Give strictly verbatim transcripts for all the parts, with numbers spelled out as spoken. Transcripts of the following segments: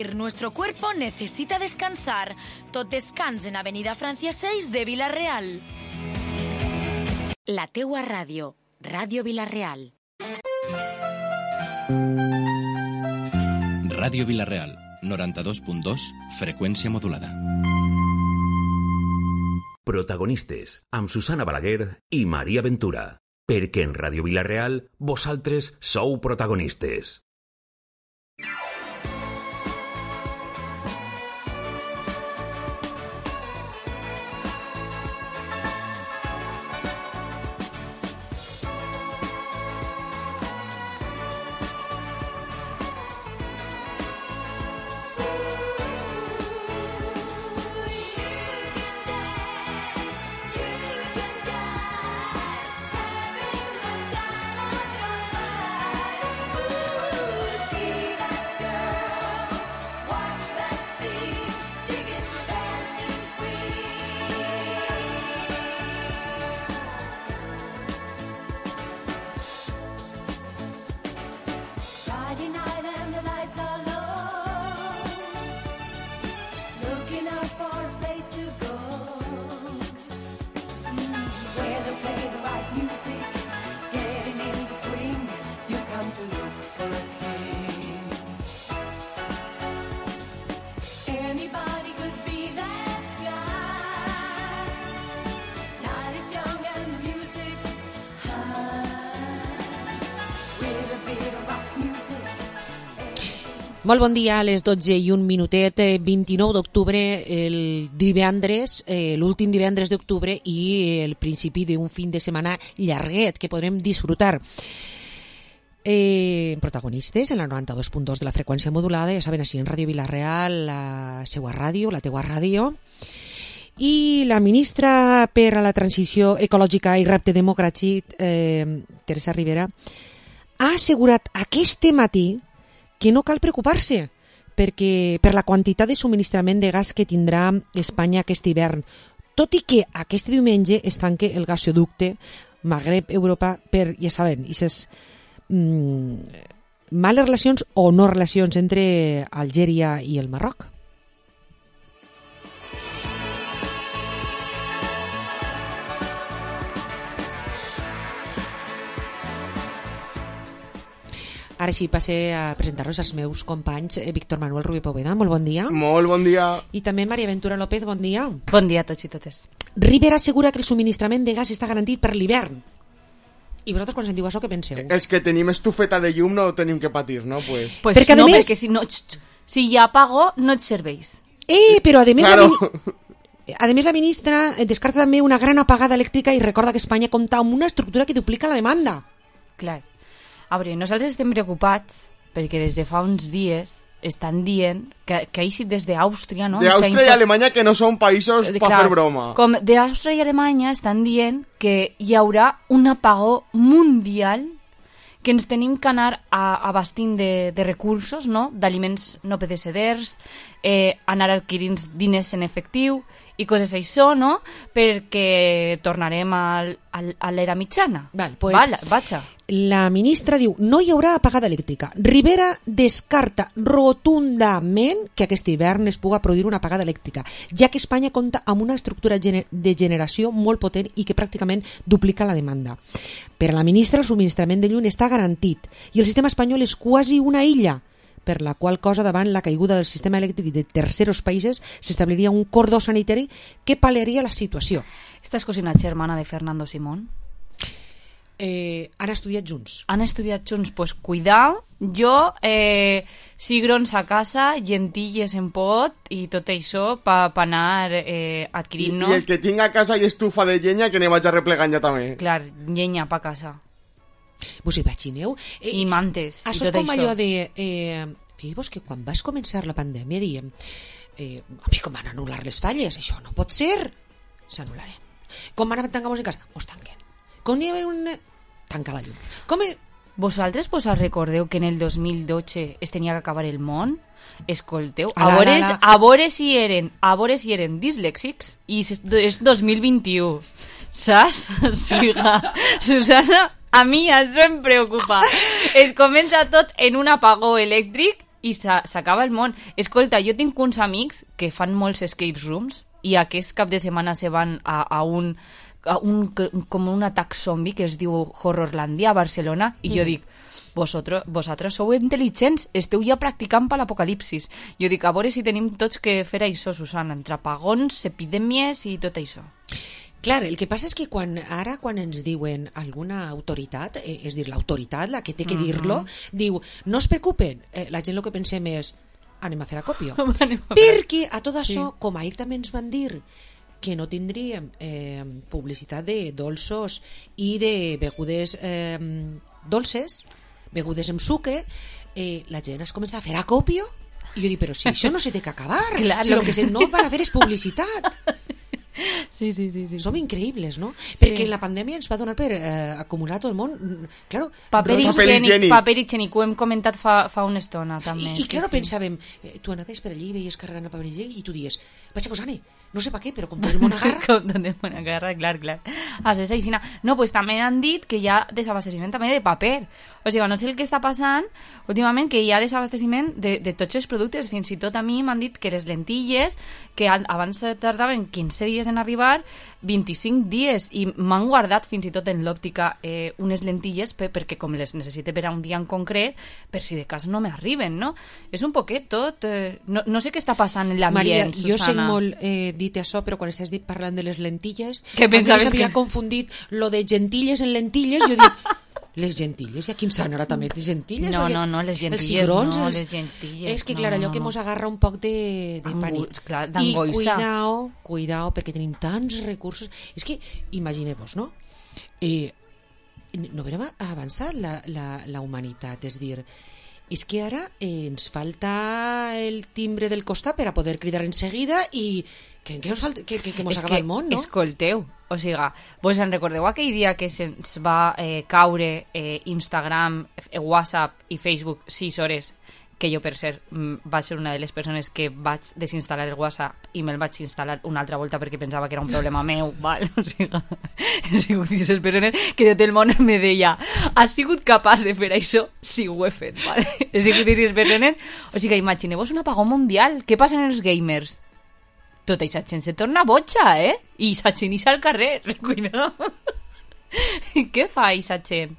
Nuestro cuerpo necesita descansar. Tot descans en Avenida Francia seis de Vila-real. La teua ràdio, Ràdio Vila-real. Ràdio Vila-real, noranta-dos punt dos, freqüència modulada. Protagonistes, amb Susana Balaguer i Maria Ventura. Perquè en Ràdio Vila-real, vosaltres sou protagonistes. Molt bon dia, a les dotze i un minutet, vint-i-nou d'octubre, el divendres, eh, l'últim divendres d'octubre i el principi d'un fin de setmana llarguet que podrem disfrutar. Eh, protagonistes en la noranta-dos punt dos de la freqüència modulada, ja saben, així en Ràdio Vila-real, la seua ràdio, la teua ràdio. I la ministra per a la transició ecològica i repte democràtic, eh, Teresa Ribera, ha assegurat aquest matí que no cal preocupar-se perquè per la quantitat de subministrament de gas que tindrà Espanya aquest hivern, tot i que aquest diumenge es tanque el gasoducte Magreb-Europa per, ja saben, aquestes mm, males relacions o no relacions entre Algèria i el Marroc. Ara sí, passe a presentar-los als meus companys. Víctor Manuel Rubio Poveda, molt bon dia. Molt bon dia. I també Maria Ventura López, bon dia. Bon dia a tots i totes. Ribera assegura que el subministrament de gas està garantit per l'hivern. I vosaltres quan sentiu això què penseu? Els que tenim estufeta de llum no tenim que patir, no? Pues, pues perquè no, més... perquè si, no, si hi ha apagó no et serveix. Eh, però a més... Claro. La, a més la ministra descarta també una gran apagada elèctrica i recorda que Espanya compta amb una estructura que duplica la demanda. Clar. A veure, nosaltres estem preocupats perquè des de fa uns dies estan dient que, que ha eixit des d'Àustria, no? D'Àustria i Alemanya, que no són països per fer broma. Com d'Àustria i Alemanya estan dient que hi haurà un apagó mundial, que ens tenim que anar a, abastint de, de recursos, no? D'aliments no pereceders, eh, anar adquirint diners en efectiu i coses això, no? Perquè tornarem al, al, a l'era mitjana. Val, pues, Val, vaja. La ministra diu, no hi haurà apagada elèctrica. Ribera descarta rotundament que aquest hivern es puga produir una apagada elèctrica, ja que Espanya compta amb una estructura de generació molt potent i que pràcticament duplica la demanda. Per a la ministra, el subministrament de llum està garantit i el sistema espanyol és quasi una illa, per la qual cosa, davant la caiguda del sistema elèctric de terceros països, s'establiria un cordó sanitari que pal·liaria la situació. Esta és cosina germana de Fernando Simón. Eh, han estudiat junts. Han estudiat junts, pues cuidao. Jo, eh, cigrons a casa, llentilles en pot i tot això per pa anar eh, adquirint, I, no? I el que tinc a casa i estufa de llenya, que ne vaig a replegar ja també. Clar, llenya pa casa. Vos imagineu? Eh, I mantes, això i tot és com això. allò de... Eh, Fixeu-vos que quan vas començar la pandèmia diem eh, a mi com van anul·lar les falles? Això no pot ser. S'anul·laren. Com van a tancar-nos en casa? Mos tanquen. Com n'hi ha un... Tanca la llum. Com és... Vosaltres vos recordeu que en el dos mil dotze es tenia que acabar el món? Escolteu, Ala, a veure, ala, ala. a veure si eren, a veure si eren dislèxics i és, és dos mil vint-i-u. Saps? O sigui, Susana, a mi això em preocupa. Es comença tot en un apagó elèctric i s'acaba el món. Escolta, jo tinc uns amics que fan molts escape rooms i aquest cap de setmana se van a, a un, a un com un atac zombi que es diu Horrorlandia a Barcelona i mm. jo dic, vosaltres, vosaltres sou intel·ligents, esteu ja practicant per l'apocalipsis. Jo dic, a veure si tenim tots que fer això, Susana, entre apagons, epidèmies i tot això. Clar, el que passa és que quan, ara quan ens diuen alguna autoritat, eh, és dir, l'autoritat, la que té que dir-lo, uh-huh. diu, no es preocupen, eh, la gent el que pensem és, anem a fer acopio. Perquè a tot això, sí. com ahir també ens van dir que no tindríem eh, publicitat de dolços i de begudes eh, dolces, begudes amb sucre, eh, la gent es comença a fer acopio i jo dic, però si això no se té que acabar, clar, si el que se no van a fer és publicitat. Sí, sí, sí, sí. Som increïbles, no? Sí. Perquè la pandèmia ens va donar per eh, acumular tot el món. Claro, paper, higiènic, paper higiènic, ho hem comentat fa, fa una estona també. I, i sí, claro, sí. pensàvem, eh, tu anaves per allí i veies carregant el paper higiènic i tu dies, vaig a posar-ne, no sé per què, però com tot el món agarra. Com tot el món agarra, clar, clar. Ah, sí, sí, no, pues també han dit que hi ha desabasteciment també de paper. O sigui, no sé el que està passant últimament, que hi ha desabasteciment de, de tots els productes. Fins i tot a mi m'han dit que les lentilles, que abans tardaven quinze dies en arribar, vint-i-cinc dies, i m'han guardat fins i tot en l'òptica eh, unes lentilles per, perquè com les necessite per a un dia en concret, per si de cas no m'arriben, no? És un poquet tot... Eh, no, no sé què està passant en l'ambient, Susana. Maria, jo sé molt eh, dit això, però quan estàs dit parlant de les lentilles, que pensaves s'havia que... confundit lo de gentilles en lentilles, jo dic... Les gentilles, i aquí em sana ara també, les gentilles. No, no, no, les gentilles cigrons, no, els... les gentilles. És que, no, clar, allò no, que no. mos agarra un poc de, de pànic. Clar, d'angoixa. I cuidao, cuidao, perquè tenim tants recursos. És que, imagineu-vos, no? Eh, no verem avançar la, la, la humanitat, és dir, és que ara eh, ens falta el timbre del costat per a poder cridar en seguida i que, que, ens falta, que, que, que mos acaba el món, no? Escolteu, o sigui, vos en recordeu aquell dia que se'ns va eh, caure eh, Instagram, WhatsApp i Facebook sis hores, que jo, per cert, vaig ser una de les persones que vaig desinstal·lar el WhatsApp i me'l vaig instal·lar una altra volta perquè pensava que era un problema meu, val? O sigui, he sigut d'aquestes persones que tot el món me deia, has sigut capaç de fer això? Sí, ho he fet, val? He sigut d'aquestes persones... O sigui, imagineu-vos un apagó mundial. Què passa en els gamers? Tota aquesta gent se torna botxa, eh? I aquesta gent ix al carrer, cuidado. Què fa aquesta gent?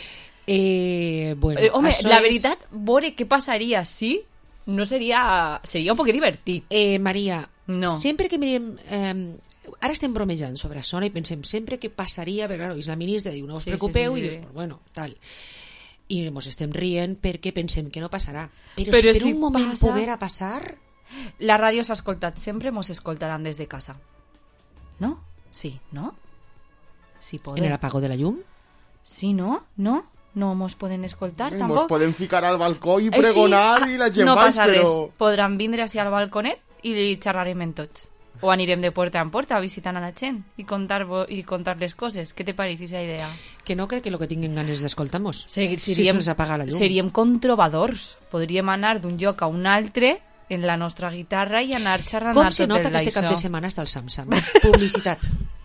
Eh, bueno, eh, home, la és... veritat, veure què passaria si no seria... Seria un poc divertit. Eh, Maria, no. sempre que mirem... Eh, ara estem bromejant sobre això i pensem sempre què passaria, perquè claro, és la ministra, diu, no us sí, preocupeu, sí, sí, sí. i dius, bueno, tal. I ens estem rient perquè pensem que no passarà. Però, Però si per si un moment passa... poguera passar... La ràdio s'ha escoltat sempre, mos escoltaran des de casa. No? Sí, no? Sí, poden. En l'apagó de la llum? Sí, no? No? No mos poden escoltar, sí, tampoc. Mos podem ficar al balcó i pregonar eh, sí, i la gent no baix, passa però... res. Podran vindre així al balconet i xerrarem en tots. O anirem de porta en porta visitant a la gent i contar, i contar les coses. Què te pareix aquesta idea? Que no crec que lo que tinguin ganes d'escoltar-nos. Seríem, si se'ls apaga la llum. Seríem controbadors. Podríem anar d'un lloc a un altre en la nostra guitarra i anar xerrant Com a tot se nota que este cap de setmana està el Samsam? Publicitat.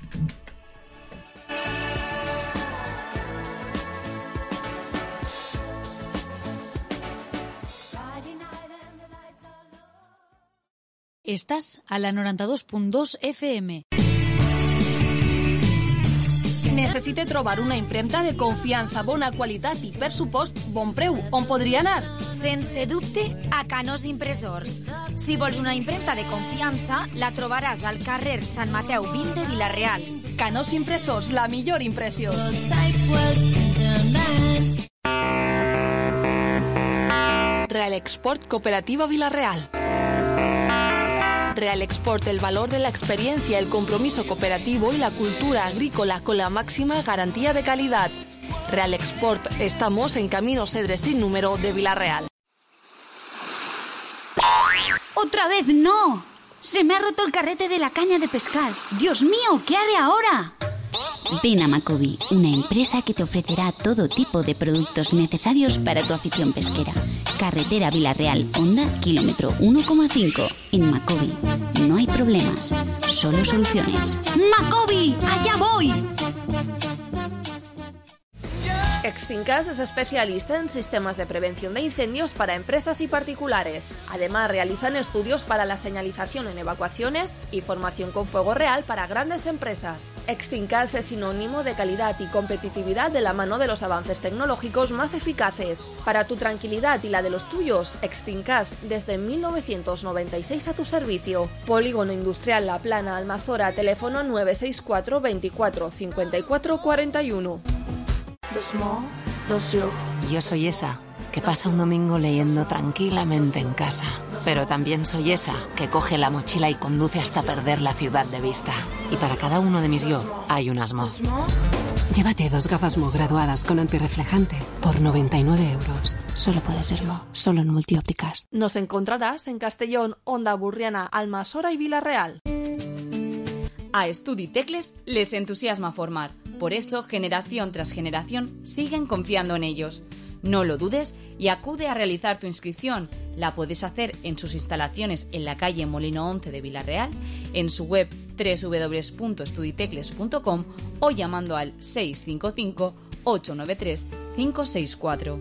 Estàs a la noranta-dos punt dos F M. Necessite trobar una impremta de confiança, bona qualitat i, per supost, bon preu. On podria anar? Sense dubte, a Canós Impressors. Si vols una impremta de confiança, la trobaràs al carrer Sant Mateu vint de Vila-real. Canós Impressors, la millor impressió. Real Export Cooperativa Vila-real. Real Export, el valor de la experiencia, el compromiso cooperativo y la cultura agrícola con la máxima garantía de calidad. Real Export, estamos en Camino Cedres sin número de Vila-real. ¡Otra vez no! Se me ha roto el carrete de la caña de pescar. ¡Dios mío! ¿Qué haré ahora? Ven a Macobi, una empresa que te ofrecerá todo tipo de productos necesarios para tu afición pesquera. Carretera Vila-real, Honda, kilómetro uno coma cinco. En Macobi no hay problemas, solo soluciones. ¡Macobi! ¡Allá voy! Extincas es especialista en sistemas de prevención de incendios para empresas y particulares. Además, realizan estudios para la señalización en evacuaciones y formación con fuego real para grandes empresas. Extincas es sinónimo de calidad y competitividad de la mano de los avances tecnológicos más eficaces. Para tu tranquilidad y la de los tuyos, Extincas desde mil novecientos noventa y seis a tu servicio. Polígono Industrial La Plana, Almazora, teléfono nueve seis cuatro veinticuatro cincuenta y cuatro cuarenta y uno. Yo soy esa que pasa un domingo leyendo tranquilamente en casa, pero también soy esa que coge la mochila y conduce hasta perder la ciudad de vista. Y para cada uno de mis yo hay un Asmo. Llévate dos gafas Mo graduadas con antirreflejante por noventa y nueve euros. Solo puede ser Mo, solo en Multiópticas. Nos encontrarás en Castellón, Onda Burriana, Almasora y Vilareal. A Estudi Tecles les entusiasma formar. Por eso, generación tras generación, siguen confiando en ellos. No lo dudes y acude a realizar tu inscripción. La puedes hacer en sus instalaciones en la calle Molino once de Vilareal, en su web doble u doble u doble u punto estuditecles punto com o llamando al seis cinco cinco ocho nueve tres cinco seis cuatro.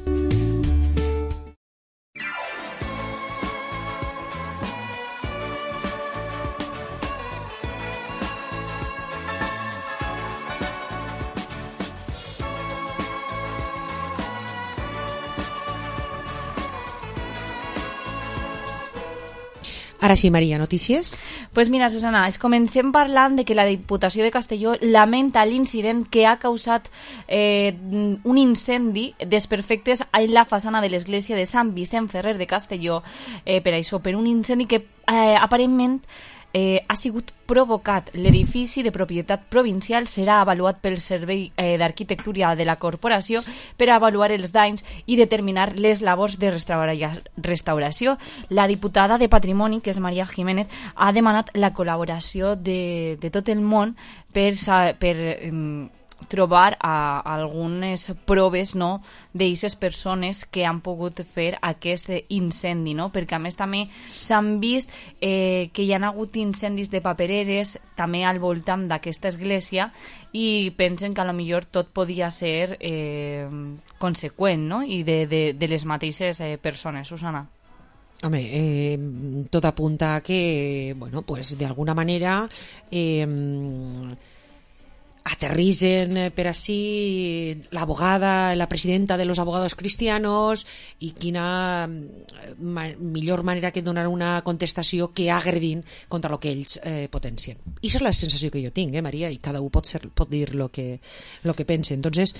Ara sí, Maria, notícies? Pues mira, Susana, es comencem parlant de que la Diputació de Castelló lamenta l'incident que ha causat eh, un incendi desperfectes en la façana de l'església de Sant Vicent Ferrer de Castelló, eh, per això, per un incendi que eh, aparentment Eh, ha sigut provocat. L'edifici de propietat provincial serà avaluat pel Servei eh, d'Arquitectura de la Corporació per avaluar els danys i determinar les labors de restauració. La diputada de Patrimoni, que és Maria Jiménez, ha demanat la col·laboració de, de tot el món per, per eh, trobar a, a algunes proves, no, d'eixes persones que han pogut fer aquest incendi, no? Perquè a més també s'han vist eh, que hi ha hagut incendis de papereres també al voltant d'aquesta església i pensen que a lo millor tot podia ser eh, conseqüent, no? I de, de, de les mateixes eh, persones, Susana. Home, eh, tot apunta a que, bueno, pues de alguna manera eh, aterricen per així l'abogada, la presidenta de los abogados cristianos i quina ma millor manera que donar una contestació que agredint contra el que ells eh, potencien. I això és la sensació que jo tinc, eh, Maria, i cada un pot, ser, pot dir lo que, lo que pense. Entonces,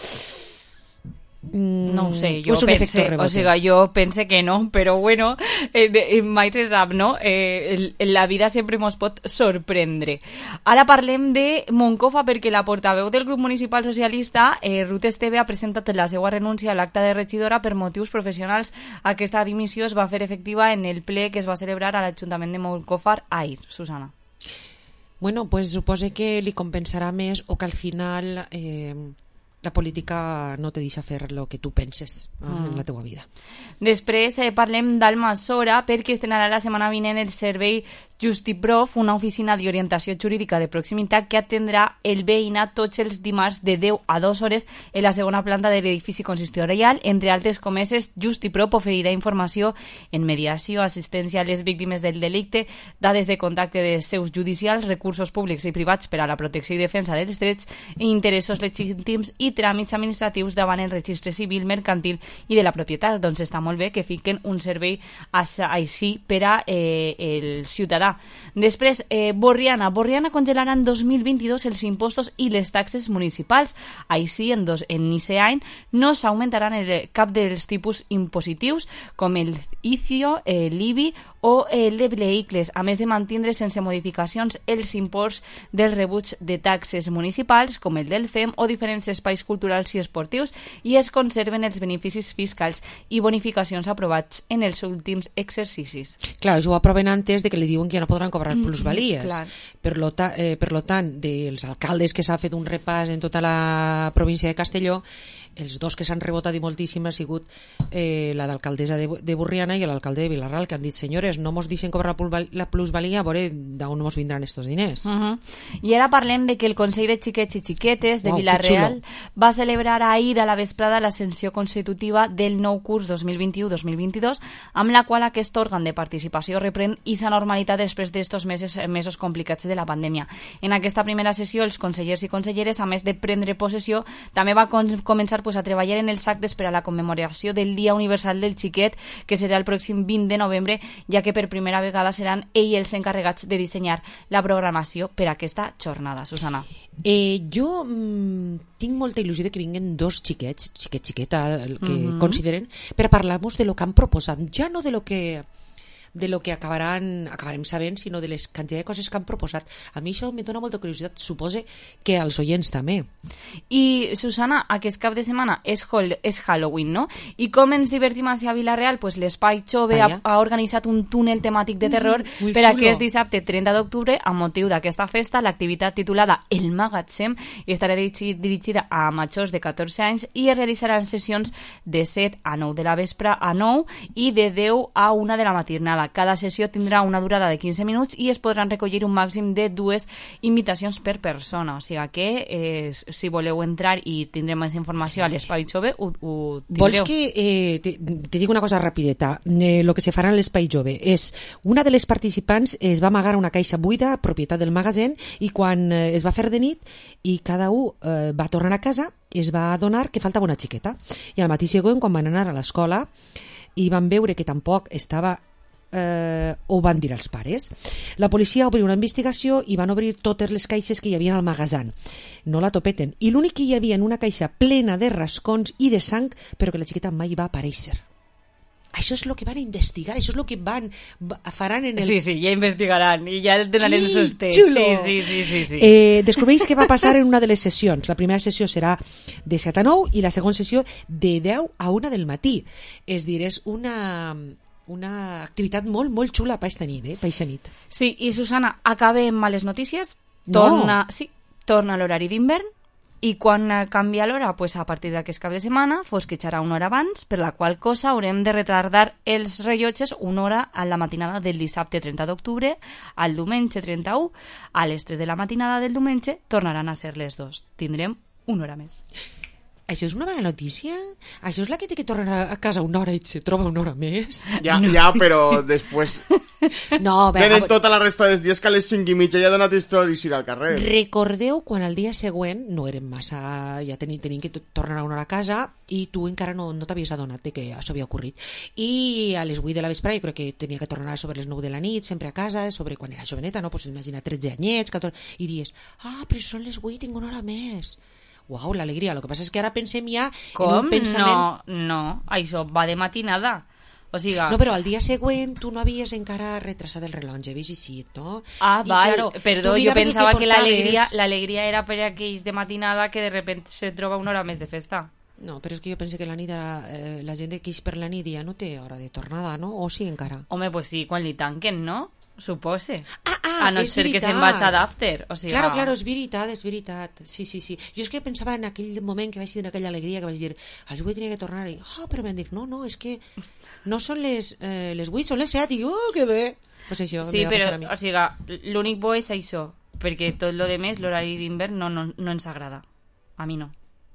no ho sé, jo pense, o sigui, jo pense que no, però bueno, eh, eh, mai se sap, no? Eh, la vida sempre mos pot sorprendre. Ara parlem de Moncofa perquè la portaveu del grup municipal socialista, eh, Ruth Esteve, ha presentat la seva renúncia a l'acta de regidora per motius professionals. Aquesta dimissió es va fer efectiva en el ple que es va celebrar a l'Ajuntament de Moncofa ahir. Susana. Bueno, pues supose que li compensarà més o que al final Eh... la política no te deixa fer el que tu penses eh, mm. en la teua vida. Després eh, parlem d'Almassora perquè estrenarà la setmana vinent el servei JustiProf, una oficina d'orientació jurídica de proximitat que atendrà el veïnat tots els dimarts de deu a dues hores en la segona planta de l'edifici consistorial. Entre altres comeses, JustiProf oferirà informació en mediació, assistència a les víctimes del delicte, dades de contacte de seus judicials, recursos públics i privats per a la protecció i defensa dels drets i interessos legítims i tràmits administratius davant el registre civil, mercantil i de la propietat. Doncs està molt bé que fiquen un servei així per a eh, el ciutadà. Després, eh, Borriana. Borriana congelarà en dos mil vint-i-dos els impostos i les taxes municipals. Així, en, dos, en aquest any no s'augmentaran el, cap dels tipus impositius com el I C I O, eh, l'I B I o el de vehicles, a més de mantindre sense modificacions els imports del rebuig de taxes municipals com el del F E M o diferents espais culturals i esportius, i es conserven els beneficis fiscals i bonificacions aprovats en els últims exercicis. Clar, això ho aproven antes de que li diuen que ja no podran cobrar plusvalies. Mm, per, lo ta, eh, per lo tant, dels alcaldes que s'ha fet un repàs en tota la província de Castelló, els dos que s'han rebotat i moltíssim ha sigut eh, la d'alcaldessa de, de Burriana i l'alcalde de Vilarral, que han dit, senyores, no mos deixen cobrar la plusvalia, a veure d'on mos vindran estos diners. Uh -huh. I ara parlem de que el Consell de Xiquets i Xiquetes de Uau, Vila-real va celebrar ahir a la vesprada l'ascensió constitutiva del nou curs dos mil vint-i-u dos mil vint-i-dos, amb la qual aquest òrgan de participació reprèn i sa normalitat després d'estos mesos, mesos complicats de la pandèmia. En aquesta primera sessió, els consellers i conselleres, a més de prendre possessió, també va començar pues, a treballar en els actes per a la commemoració del Dia Universal del Xiquet, que serà el pròxim vint de novembre, ja que per primera vegada seran ells els encarregats de dissenyar la programació per a aquesta jornada. Susana. Eh, jo mm, tinc molta il·lusió de que vinguen dos xiquets, xiquet, xiqueta, el que mm -hmm. consideren, per a parlar-nos de lo que han proposat, ja no de lo que de lo que acabaran, acabarem sabent, sinó de les quantitat de coses que han proposat. A mi això me dona molta curiositat, supose que als oients també. I, Susana, aquest cap de setmana és, és Halloween, no? I com ens divertim a Vila-real? Pues l'Espai Jove ha, ha organitzat un túnel temàtic de terror mm, per aquest dissabte trenta d'octubre, a motiu d'aquesta festa. L'activitat titulada El Magatzem estarà dirigida a majors de catorze anys i es realitzaran sessions de set a nou de la vespre a nou i de deu a una de la matinada. Cada sessió tindrà una durada de quinze minuts i es podran recollir un màxim de dues invitacions per persona. O sigui que eh, si voleu entrar i tindrem més informació a l'Espai Jove, ho, ho tindreu. Vols que eh, te, te dic una cosa rapideta? Eh, lo que se farà en l'Espai Jove és una de les participants es va amagar una caixa buida, propietat del magatzem, i quan eh, es va fer de nit i cada un eh, va tornar a casa, es va adonar que faltava una xiqueta. I al matí següent, quan van anar a l'escola i van veure que tampoc estava Eh, ho van dir als pares. La policia obrí una investigació i van obrir totes les caixes que hi havia al magatzem. No la topeten. I l'únic que hi havia en una caixa plena de rascons i de sang, però que la xiqueta mai va aparèixer. Això és el que van investigar, això és el que van faran en el... Sí, sí, ja investigaran i ja el donaran sí, sostens. Xulo. Sí, sí, sí, sí, sí. Eh, descobreix què va passar en una de les sessions. La primera sessió serà de set a nou i la segona sessió de deu a una del matí. És dir, és una... una activitat molt, molt xula per aquesta nit, eh? per aquesta nit. Sí, i Susana, acabem amb males notícies. Torna, no. sí, torna l'horari d'hivern i quan canvia l'hora, pues a partir d'aquest cap de setmana, fosquejarà una hora abans, per la qual cosa haurem de retardar els rellotges una hora a la matinada del dissabte trenta d'octubre, al diumenge trenta-u, a les tres de la matinada del diumenge tornaran a ser les dos. Tindrem una hora més. Això és una mala notícia? Això és la que té que tornar a casa una hora i se troba una hora més? Ja, no. ja però després... No, bé, venen tota la resta dels dies que a les cinc i mitja ja ha donat històries ir al carrer. Recordeu quan el dia següent no érem massa... ja tenim, tenim que tornar una hora a casa i tu encara no, no t'havies adonat de que això havia ocorrit. I a les vuit de la vespre jo crec que tenia que tornar sobre les nou de la nit, sempre a casa, sobre quan era joveneta, no? Pues imagina tretze anyets, catorze... I dius, ah, però són les vuit, tinc una hora més. Uau, l'alegria. El que passa és que ara pensem ja Com? en un pensament... No, no, això va de matinada. O sigui... No, però al dia següent tu no havies encara retrasat el rellotge, havies així, no? Ah, I, val, claro, perdó, jo pensava que, que l'alegria l'alegria era per aquells de matinada que de repente se troba una hora més de festa. No, però és que jo penso que la nit era, eh, la gent que és per la nit ja no té hora de tornada, no? O sí encara? Home, pues sí, quan li tanquen, no? Supose. Ah, ah, a no ser veritat. que se'n vaig a d'after. O sigui, claro, claro, és veritat, és veritat. Sí, sí, sí. Jo és que pensava en aquell moment que vaig dir aquella alegria, que vaig dir, a les vuit tenia que tornar, i, oh, però m'han dit, no, no, és que no són les, eh, les vuit, són les set, i, oh, que bé. Pues això sí, me va però, passar a mi. o sigui, l'únic bo és això, perquè tot lo de més, l'horari d'hivern, no, no, no ens agrada. A mi no.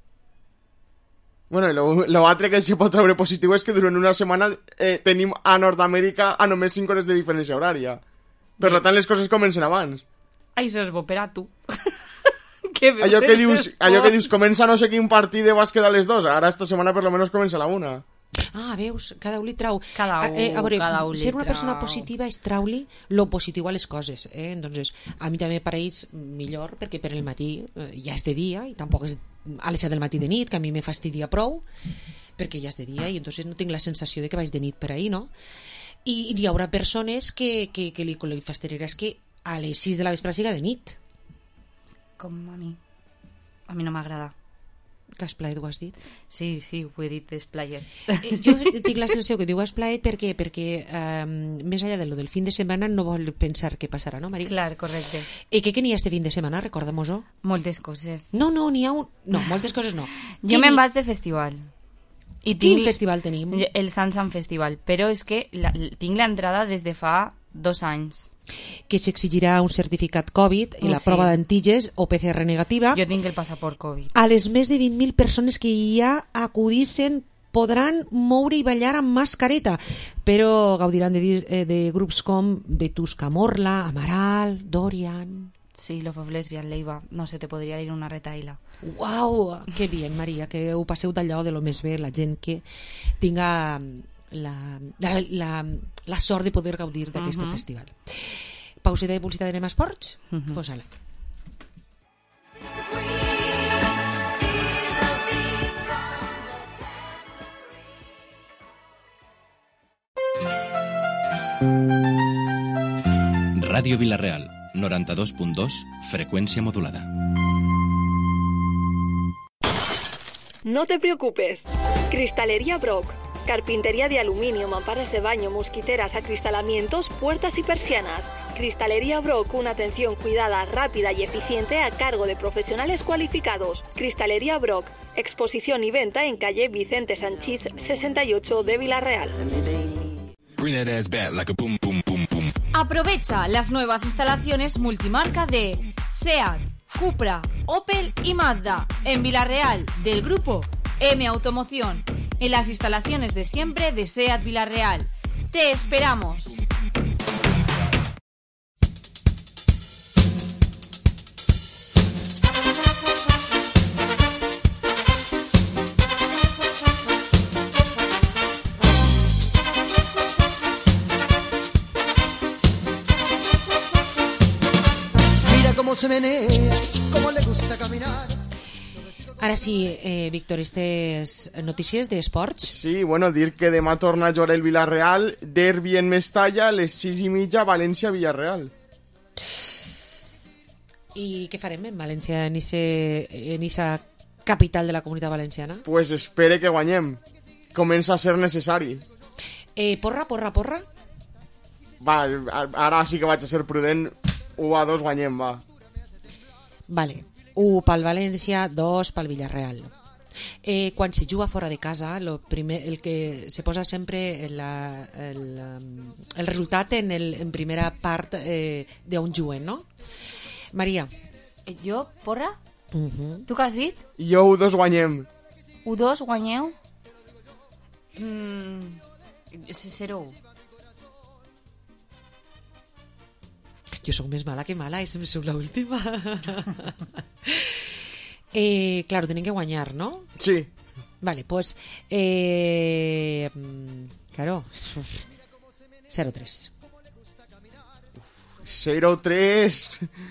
Bueno, i l'altre que s'hi pot treure positiu és que durant una setmana eh, tenim a Nord-Amèrica a només cinc hores de diferència horària. Per tant, les coses comencen abans. Això és bo per a tu. que allò, que dius, allò que dius, comença no sé quin partit de bàsquet a les dues, ara esta setmana per lo menos comença a la una. Ah, veus, cada un li trau. Cada un, eh, a veure, cada un ser li una trau. persona positiva és trau-li lo positiu a les coses. Eh? Entonces, a mi també pareix millor perquè per el matí eh, ja és de dia i tampoc és a les set del matí de nit, que a mi me fastidia prou, perquè ja és de dia i entonces no tinc la sensació de que vaig de nit per ahí, no? I hi haurà persones que, que, que li, li fastidiarà que a les sis de la vespre siga de nit. Com a mi. A mi no m'agrada. Que Esplaiet ho has dit? Sí, sí, ho he dit Esplaiet. Eh, jo tinc la sensació que diu Esplaiet perquè, perquè eh, més enllà de lo del fin de setmana no vol pensar què passarà, no, Maria? Clar, correcte. I què n'hi ha este fin de setmana? Recordem-ho. Moltes coses. No, no, n'hi ha un... No, moltes coses no. Jo me'n vaig de festival. I Quin tinc... festival tenim? El Sansan Festival, però és que la, tinc l'entrada des de fa dos anys. Que s'exigirà un certificat Covid i Oh, la sí. prova d'antígens o P C R negativa. Jo tinc el passaport Covid. A les més de vint mil persones que ja acudissin podran moure i ballar amb mascareta, però gaudiran de, eh, de grups com Vetusca Morla, Amaral, Dorian... Sí, Love of Lesbian, Leiva. No sé, te podria dir una retaila. Uau, que bien, Maria, que ho passeu d'allò de lo més bé, la gent que tinga la, la, la, la sort de poder gaudir d'aquest Mhm. festival. Pauseta de publicitat, anem a esports? Mhm. Pues ala. Ràdio Vilareal, noranta-dos punt dos, frecuencia modulada. No te preocupes. Cristalería Brock. Carpintería de aluminio, mamparas de baño, mosquiteras, acristalamientos, puertas y persianas. Cristalería Brock, una atención cuidada, rápida y eficiente a cargo de profesionales cualificados. Cristalería Brock, exposición y venta en calle Vicente Sanchís sesenta y ocho de Villarreal. Aprovecha las nuevas instalaciones multimarca de SEAT, Cupra, Opel y Mazda en Villarreal del grupo M Automoción, en las instalaciones de siempre de SEAT Villarreal. ¡Te esperamos! Cómo se menea, cómo le gusta caminar. Ara sí, eh, Víctor, aquestes notícies d'esports. Sí, bueno, dir que demà torna a jugar el Villarreal, derbi en Mestalla, a les sis i mitja, València-Villarreal. I què farem en València, en aquesta capital de la comunitat valenciana? Pues espere que guanyem. Comença a ser necessari. Eh, porra, porra, porra? Va, ara sí que vaig a ser prudent. u a dos guanyem, va. Vale, u pel València, dos pel Villarreal. Eh, quan se juga fora de casa, lo primer, el que se posa sempre la, el, el resultat en, el, en primera part eh, d'on juguen, no? Maria. Jo, porra? Uh -huh. Tu què has dit? Jo u dos guanyem. u dos guanyeu? Mm, zero u. Jo sóc més mala que mala, i sempre sóc l'última. eh, claro, tenen que guanyar, ¿no? Sí. Vale, pues... Eh, claro, cero tres. cero tres.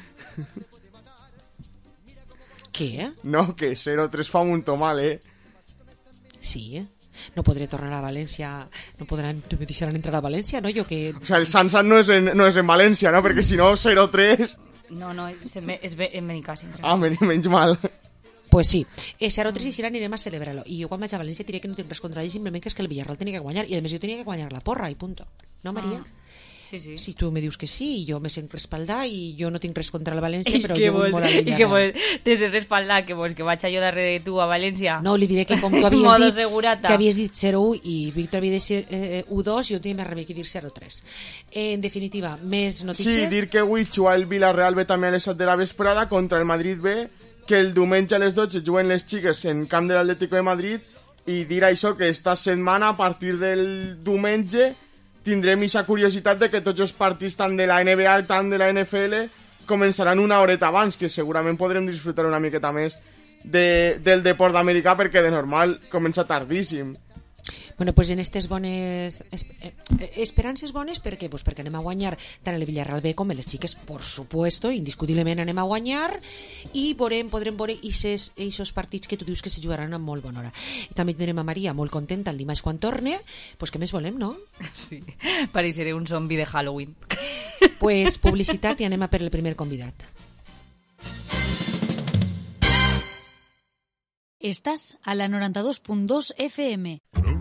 Què? No, que cero tres fa un mal, eh? Sí, eh? No podré tornar a València, no podran, no me deixaran entrar a València, no? Jo que... O sea, el Sansan no és en, no és en València, no? Perquè si no, cero tres... No, no, és, és en Benicàssim. Ah, menys, menys mal. Pues sí, eh, zero tres i si anirem a celebrar-lo. I jo quan vaig a València diré que no tinc res contra ell, simplement que és que el Villarreal tenia que guanyar, i a més jo tenia que guanyar la porra, i punto. No, Maria? Ah. Sí, sí. Si tu me dius que sí, i jo me sent respaldar, i jo no tinc res contra el València, I però què jo vull vols? molt al I què Villarreal. vols? Te sent respaldar, que vols? Que vaig a jo darrere de tu a València? No, li diré que com tu havies Modo dit segurata. que havies dit zero u i Víctor havia dit eh, u dos, jo tenia més remei que dir zero tres. Eh, en definitiva, més notícies? Sí, dir que avui juga el Villarreal B també a les set de la vesprada contra el Madrid B, que el diumenge a les dotze juguen les xiques en camp de l'Atlético de Madrid, i dir això que esta setmana, a partir del diumenge, tindrem aquesta curiositat de que tots els partits tant de la N B A tant de la N F L començaran una horeta abans, que segurament podrem disfrutar una miqueta més de, del deport americà, perquè de normal comença tardíssim. Bueno, pues en aquestes bones eh, esperances bones, per què? Pues perquè anem a guanyar tant el Villarreal B com les xiques, por supuesto, indiscutiblement anem a guanyar, i veurem, podrem veure aquests partits que tu dius que se jugaran a molt bona hora. I també tindrem a Maria molt contenta el dimarts quan torne, pues què més volem, no? Sí, pareixeré un zombi de Halloween. Pues publicitat i anem a per el primer convidat. Estàs a la noranta-dos punt dos F M.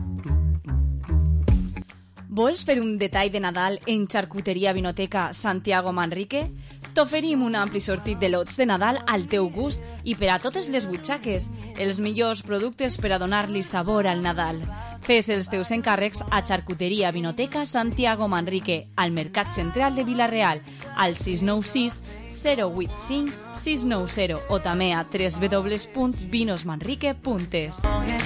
Vols fer un detall de Nadal en Xarcuteria Vinoteca Santiago Manrique? T'oferim un ampli sortit de lots de Nadal al teu gust i per a totes les butxaques, els millors productes per a donar-li sabor al Nadal. Fes els teus encàrrecs a Xarcuteria Vinoteca Santiago Manrique, al Mercat Central de Vila-real, al sis nou sis zero vuit cinc sis nou zero o també a w w w punt vinos manrique punt es.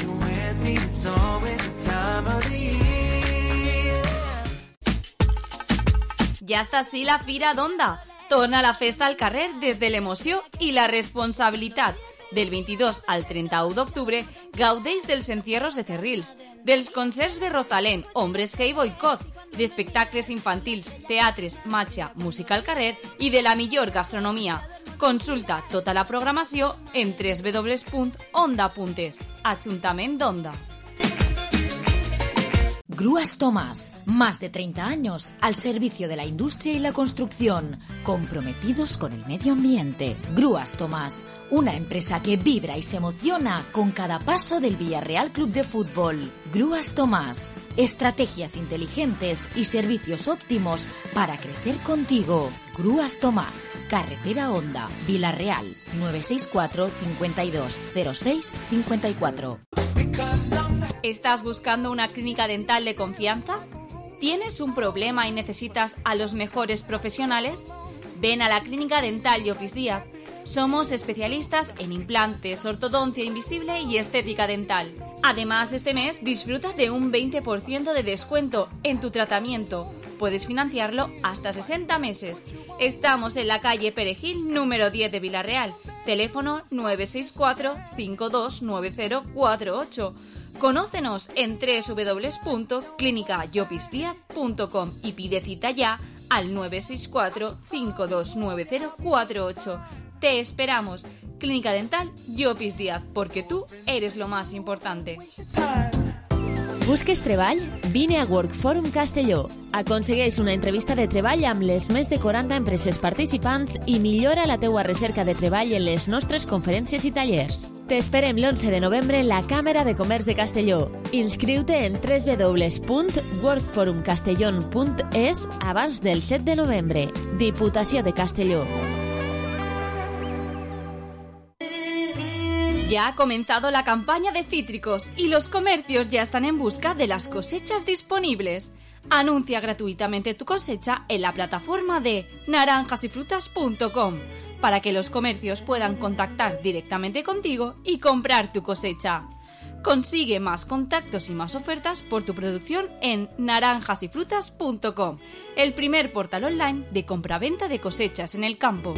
Ja està així la Fira d'Onda. Torna la festa al carrer des de l'emoció i la responsabilitat. Del vint-i-dos al trenta-u d'octubre gaudeix dels encierros de Cerrils, dels concerts de Rosalén, Hombres G i Boicot, d'espectacles infantils, teatres, matxa, música al carrer i de la millor gastronomia. Consulta tota la programació en w w w punt onda punt es. Ajuntament d'Onda. Grúas Tomás, más de treinta años al servicio de la industria y la construcción, comprometidos con el medio ambiente. Grúas Tomás, una empresa que vibra y se emociona con cada paso del Villarreal Club de Fútbol. Grúas Tomás, estrategias inteligentes y servicios óptimos para crecer contigo. Grúas Tomás, Carretera Honda, Villarreal, nueve seis cuatro, cincuenta y dos, cero seis, cincuenta y cuatro. ¿Estás buscando una clínica dental de confianza? ¿Tienes un problema y necesitas a los mejores profesionales? Ven a la Clínica Dental Llopis Díaz. Somos especialistas en implantes, ortodoncia invisible y estética dental. Además, este mes disfruta de un veinte por ciento de descuento en tu tratamiento. Puedes financiarlo hasta sesenta meses. Estamos en la calle Perejil, número diez de Vila-real. Teléfono nueve seis cuatro, cinco dos nueve cero cuatro ocho. Conócenos en w w w punto clínica llopis díaz punto com y pide cita ya al nueve seis cuatro, cinco dos nueve cero cuatro ocho. Te esperamos. Clínica Dental Llopis Díaz, porque tú eres lo más importante. Busques treball? Vine a Workforum Castelló. Aconsegueix una entrevista de treball amb les més de quaranta empreses participants i millora la teua recerca de treball en les nostres conferències i tallers. T'esperem l'onze de novembre en la Càmera de Comerç de Castelló. Inscriu-te en w w w punt workforum castellón punt es abans del set de novembre. Diputació de Castelló. Ya ha comenzado la campaña de cítricos y los comercios ya están en busca de las cosechas disponibles. Anuncia gratuitamente tu cosecha en la plataforma de naranjas y frutas punto com para que los comercios puedan contactar directamente contigo y comprar tu cosecha. Consigue más contactos y más ofertas por tu producción en naranjas y frutas punto com, el primer portal online de compraventa de cosechas en el campo.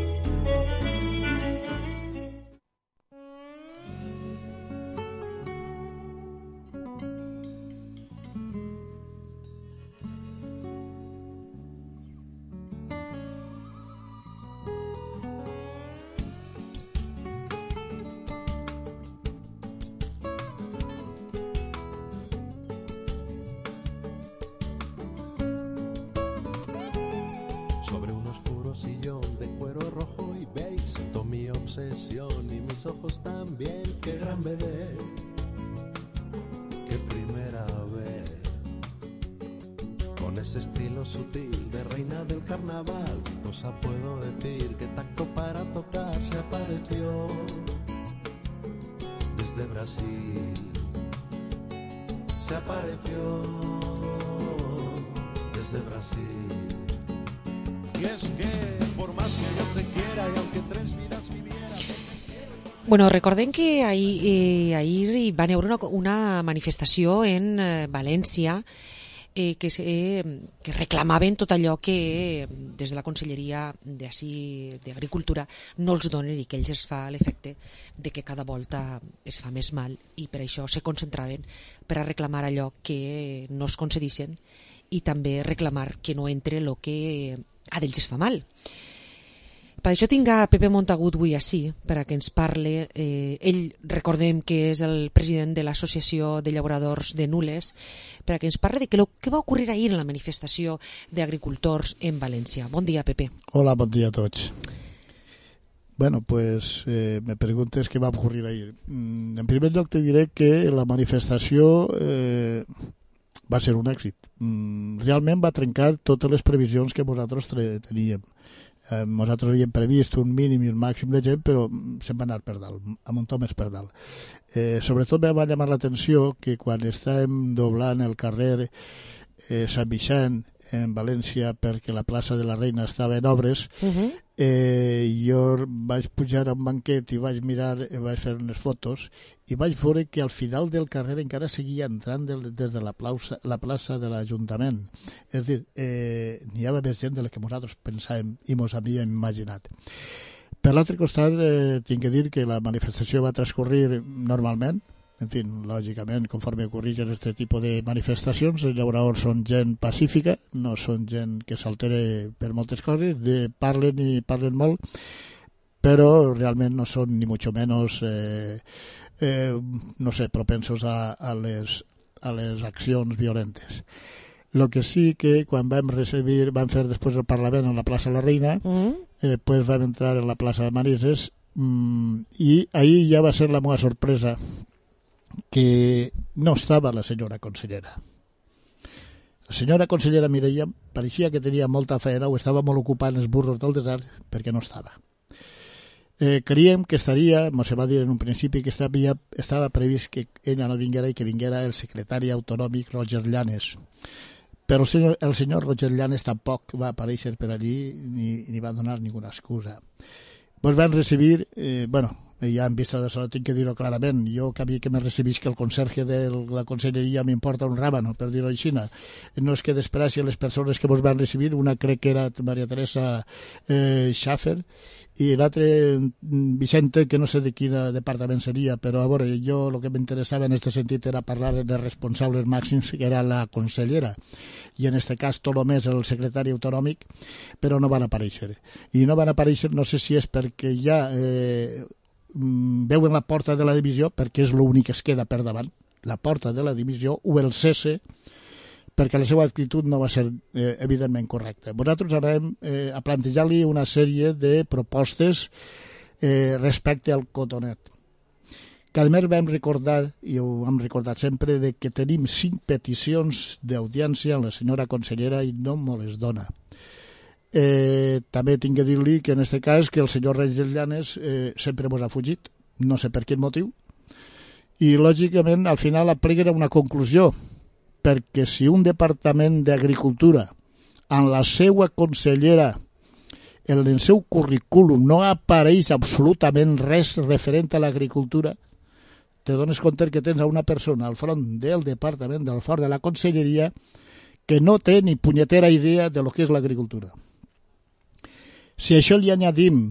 Y mis ojos también, qué gran bebé, qué primera vez, con ese estilo sutil de reina del carnaval, cosa puedo decir, que tacto para tocar, se apareció desde Brasil, se apareció desde Brasil. Y es que por más que yo te quiera y aunque tres vidas viviera. Bueno, recordem que ahir, eh, ahir hi va haver una, una manifestació en eh, València eh, que, eh, que reclamaven tot allò que eh, des de la Conselleria d'Agricultura no els donen i que ells es fa l'efecte de que cada volta es fa més mal i per això se concentraven per a reclamar allò que no es concedissin i també reclamar que no entre el que a d'ells es fa mal. Per això tinc a Pepe Montagut avui així, per a que ens parle. Eh, ell, recordem que és el president de l'Associació de Llauradors de Nules, per a que ens parle de què, què va ocorrir ahir en la manifestació d'agricultors en València. Bon dia, Pepe. Hola, bon dia a tots. Bueno, pues eh, me preguntes qué va a ocurrir ahí. Mm, en primer lugar te diré que la manifestació eh, va ser un èxit. Mm, realment va trencar totes les previsions que nosaltres teníem. Eh, nosaltres havíem previst un mínim i un màxim de gent, però se'n va anar per dalt, a muntó més per dalt. Eh, sobretot me va llamar l'atenció que quan estàvem doblant el carrer eh, Sant Vicent en València perquè la plaça de la Reina estava en obres, uh-huh. eh, jo vaig pujar a un banquet i vaig mirar, vaig fer unes fotos i vaig veure que al final del carrer encara seguia entrant del, des de la plaça, la plaça de l'Ajuntament. És a dir, eh, n'hi havia més gent de la que nosaltres pensàvem i ens havíem imaginat. Per l'altre costat, eh, tinc que dir que la manifestació va transcorrir normalment. En fi, lògicament, conforme ocorreixen aquest tipus de manifestacions, els llauradors són gent pacífica, no són gent que s'altere per moltes coses, de, parlen i parlen molt, però realment no són ni mucho menos, eh, eh, no sé, propensos a, a, les, a les accions violentes. Lo que sí que quan vam recibir, vam fer després el Parlament en la plaça La Reina, mm. eh, pues vam entrar en la plaça de Manises, mm, i ahir ja va ser la meva sorpresa que no estava la senyora consellera. La senyora consellera Mireia pareixia que tenia molta feina o estava molt ocupada en els burros del desert perquè no estava. Eh, creiem que estaria, ens va dir en un principi que estava, estava previst que ella no vinguera i que vinguera el secretari autonòmic Roger Llanes. Però el senyor, el senyor Roger Llanes tampoc va aparèixer per allí ni, ni va donar ninguna excusa. Pues vam recibir, eh, bueno, ja en vista d'això tinc que dir-ho clarament, jo que a mi que me recibís que el conserge de la conselleria m'importa un ràbano, per dir-ho així, no és que despreci les persones que mos van recibir, una crec que era Maria Teresa eh, Schaffer i l'altre Vicente, que no sé de quin departament seria, però a veure, jo el que m'interessava en aquest sentit era parlar dels responsables màxims, que era la consellera, i en aquest cas Tolomés, el secretari autonòmic, però no van aparèixer. I no van aparèixer, no sé si és perquè ja eh, veuen la porta de la divisió, perquè és l'únic que es queda per davant, la porta de la divisió, o el cese, perquè la seva actitud no va ser eh, evidentment correcta. Nosaltres anem eh, a plantejar-li una sèrie de propostes eh, respecte al cotonet. Que a més vam recordar, i ho hem recordat sempre, de que tenim cinc peticions d'audiència a la senyora consellera i no me les dona. Eh, també tinc que dir-li que en aquest cas que el senyor Roger Llanes eh, sempre mos ha fugit, no sé per quin motiu, i lògicament al final aplica una conclusió, perquè si un departament d'agricultura en la seva consellera en el seu currículum no apareix absolutament res referent a l'agricultura, te dones compte que tens a una persona al front del departament del fort de la conselleria que no té ni punyetera idea de lo que és l'agricultura. Si això li añadim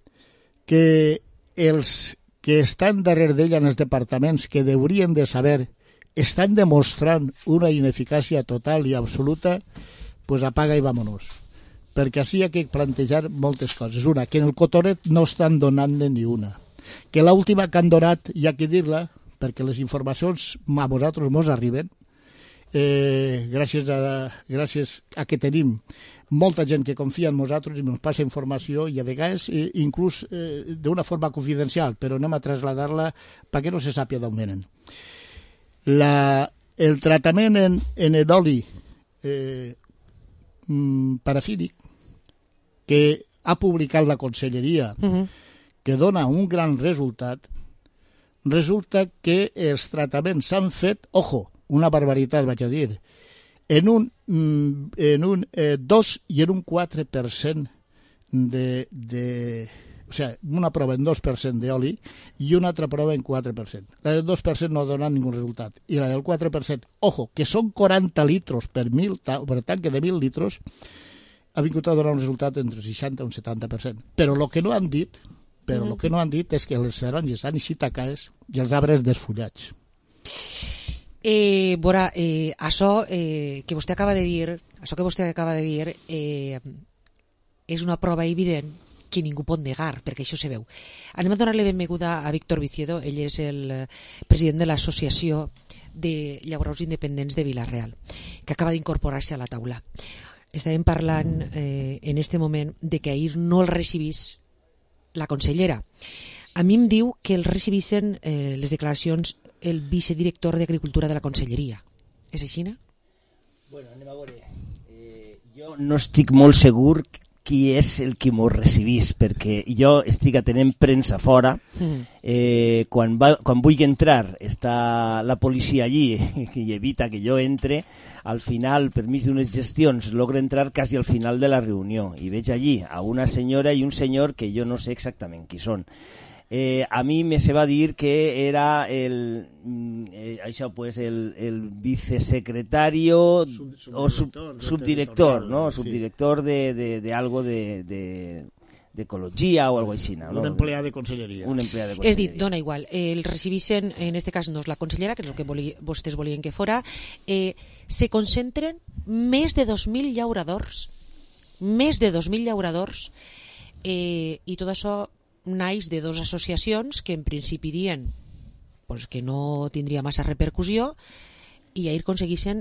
que els que estan darrere d'ella en els departaments que haurien de saber estan demostrant una ineficàcia total i absoluta, pues apaga i vámonos. Perquè així hi ha que plantejar moltes coses. Una, que en el cotonet no estan donant-ne ni una. Que l'última que han donat, hi ha que dir-la, perquè les informacions a vosaltres mos arriben, eh, gràcies, a, gràcies a que tenim molta gent que confia en nosaltres i ens passa informació i a vegades eh, inclús eh, d'una forma confidencial, però anem a traslladar-la perquè no se sàpia d'on venen. La, el tractament en, en l'oli eh, parafínic que ha publicat la conselleria, uh-huh. que dona un gran resultat, resulta que els tractaments s'han fet, ojo, una barbaritat vaig a dir, en un, en un eh, dos i en un quatre per cent de, de... O sigui, una prova en dos per cent d'oli i una altra prova en quatre per cent. La del dos per cent no dona ningú resultat. I la del quatre per cent, ojo, que són quaranta litros per, mil, per tanque de mil litros, ha vingut a donar un resultat entre seixanta i un setanta per cent. Però el que no han dit, però el mm. que no han dit és que les taronges han eixit a caes i els arbres desfullats. Eh, Bora, eh, això eh, que vostè acaba de dir, això que vostè acaba de dir eh, és una prova evident que ningú pot negar, perquè això se veu. Anem a donar-li benvinguda a Víctor Viciedo, ell és el president de l'Associació de Llauradors Independents de Vila-real, que acaba d'incorporar-se a la taula. Estàvem parlant eh, en este moment de que ahir no el recibís la consellera. A mi em diu que el recibissin eh, les declaracions el vicedirector d'Agricultura de la Conselleria. És així, no? Bueno, anem a veure. Eh, jo no estic molt segur qui és el qui m'ho recibís, perquè jo estic atenent premsa fora. Mm. Eh, quan, va, quan vull entrar està la policia allí i evita que jo entre. Al final, per mig d'unes gestions, logro entrar quasi al final de la reunió i veig allí a una senyora i un senyor que jo no sé exactament qui són. Eh, a mi me se va dir que era el, eh, això, pues, el, el vicesecretario sub, o sub, subdirector, ¿no? Sí. Subdirector de, de, de algo de, de, de ecologia o algo així, ¿no? Un empleat de conselleria. Un empleat de conselleria. És dit, dona igual, eh, el recibissen, en este cas no és la consellera, que és el que voli, vostès volien que fora, eh, se concentren més de dos mil llauradors, més de dos mil llauradors, eh, i tot això naix de dues associacions que en principi dien pues, que no tindria massa repercussió i ahir aconseguissin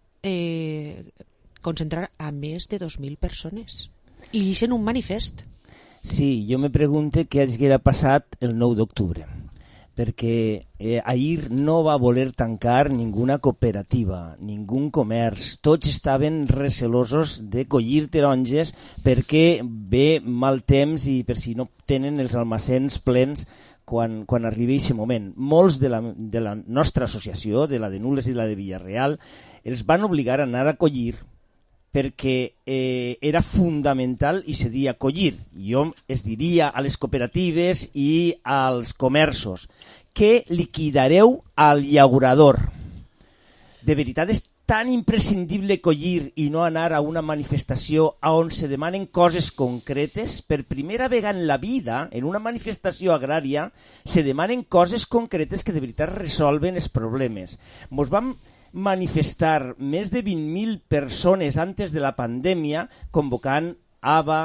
eh, concentrar a més de dos mil persones i llicen un manifest. Sí, jo me pregunto què haguera passat el nou d'octubre, perquè eh, ahir no va voler tancar ninguna cooperativa, ningú comerç. Tots estaven recelosos de collir taronges perquè ve mal temps i per si no tenen els almacens plens quan, quan arribi aquest moment. Molts de la, de la nostra associació, de la de Nules i la de Villarreal, els van obligar a anar a collir perquè eh, era fundamental i se dia collir. Jo es diria a les cooperatives i als comerços que liquidareu al llaurador. De veritat és tan imprescindible collir i no anar a una manifestació on se demanen coses concretes. Per primera vegada en la vida, en una manifestació agrària, se demanen coses concretes que de veritat resolven els problemes. Mos vam manifestar més de vint mil persones antes de la pandèmia convocant A B A,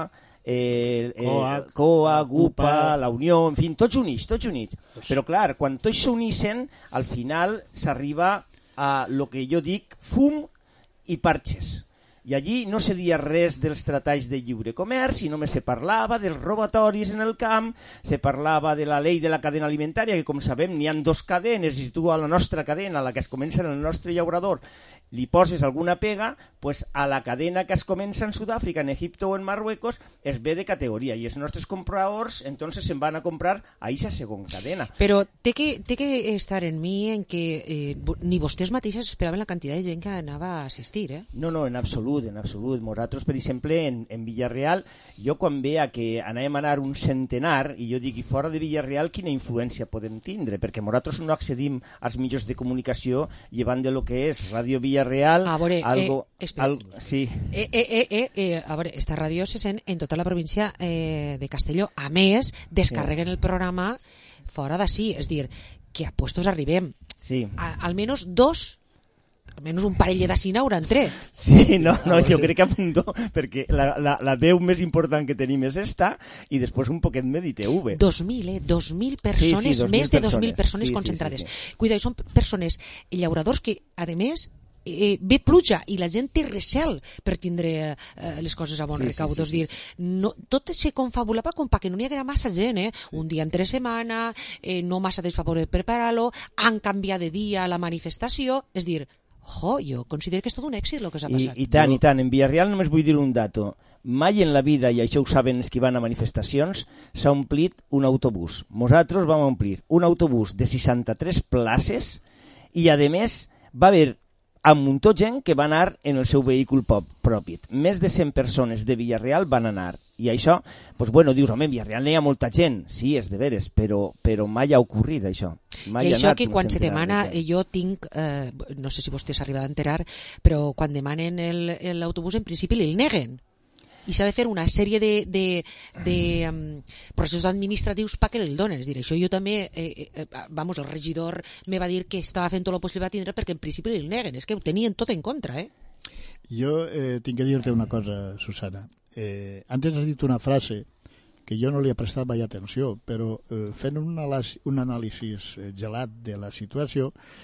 eh, eh, COAG, COA, GUPA, UPA, la Unió, en fi, tots units, tots units. Però clar, quan tots s'unissen, al final s'arriba a lo que jo dic fum i parxes. I allí no se dia res dels tractats de lliure comerç i només se parlava dels robatoris en el camp, se parlava de la llei de la cadena alimentària, que com sabem n'hi ha dos cadenes i tu a la nostra cadena, a la que es comença en el nostre llaurador, li poses alguna pega, pues a la cadena que es comença en Sud-àfrica, en Egipto o en Marruecos, es ve de categoria i els nostres compradors entonces se'n van a comprar a aquesta segona cadena. Però té que, té que estar en mi en que eh, ni vostès mateixes esperaven la quantitat de gent que anava a assistir, eh? No, no, en absolut, en absolut. Nosaltres, per exemple, en, en Villarreal, jo quan veia que anàvem a anar un centenar, i jo dic, i fora de Villarreal, quina influència podem tindre? Perquè nosaltres no accedim als mitjans de comunicació llevant de lo que és Ràdio Villarreal, a veure, algo... Eh, al, sí. Eh, eh, eh, eh, eh, a veure, esta ràdio se sent en tota la província eh, de Castelló. A més, descarreguen sí. el programa fora d'ací, és dir, que a puestos arribem. Sí. A, almenys dos, almenys un parell d'ací n'hauran tret. Sí, no, no, jo crec que apunto, perquè la, la, la veu més important que tenim és esta, i després un poquet més d'I T V. Dos mil, eh? Dos mil persones, sí, sí, dos mil més de dos mil persones sí, concentrades. Sí, sí, sí. Cuida, són persones llauradors que, a més, eh, ve pluja i la gent té recel per tindre eh, les coses a bon sí, recau. Sí, sí, dir, sí. No, tot se confabulava com perquè no n'hi haguera massa gent, eh? Sí. Un dia entre setmana, eh, no massa temps per poder preparar-lo, han canviat de dia la manifestació, és dir, jo, jo considero que és tot un èxit el que s'ha passat. I, i tant, i tant. En Villarreal només vull dir un dato. Mai en la vida, i això ho saben els que van a manifestacions, s'ha omplit un autobús. Nosaltres vam omplir un autobús de seixanta-tres places i, a més, va haver a muntó gent que va anar en el seu vehicle propi. Més de cent persones de Villarreal van anar. I això, doncs bueno, dius, home, en Villarreal n'hi ha molta gent. Sí, és de veres, però, però mai ha ocorrit això. Mai I això que quan se demana, jo tinc, eh, no sé si vostè s'arriba a enterar, però quan demanen l'autobús en principi li neguen. I s'ha de fer una sèrie de, de, de um, processos administratius perquè el donen. És dir, això jo també, eh, eh, vamos, el regidor me va dir que estava fent tot el possible a tindre perquè en principi el neguen. És que ho tenien tot en contra, eh? Jo eh, tinc que dir-te una cosa, Susana. Eh, antes has dit una frase que jo no li he prestat mai atenció, però eh, fent un, un anàlisi gelat de la situació,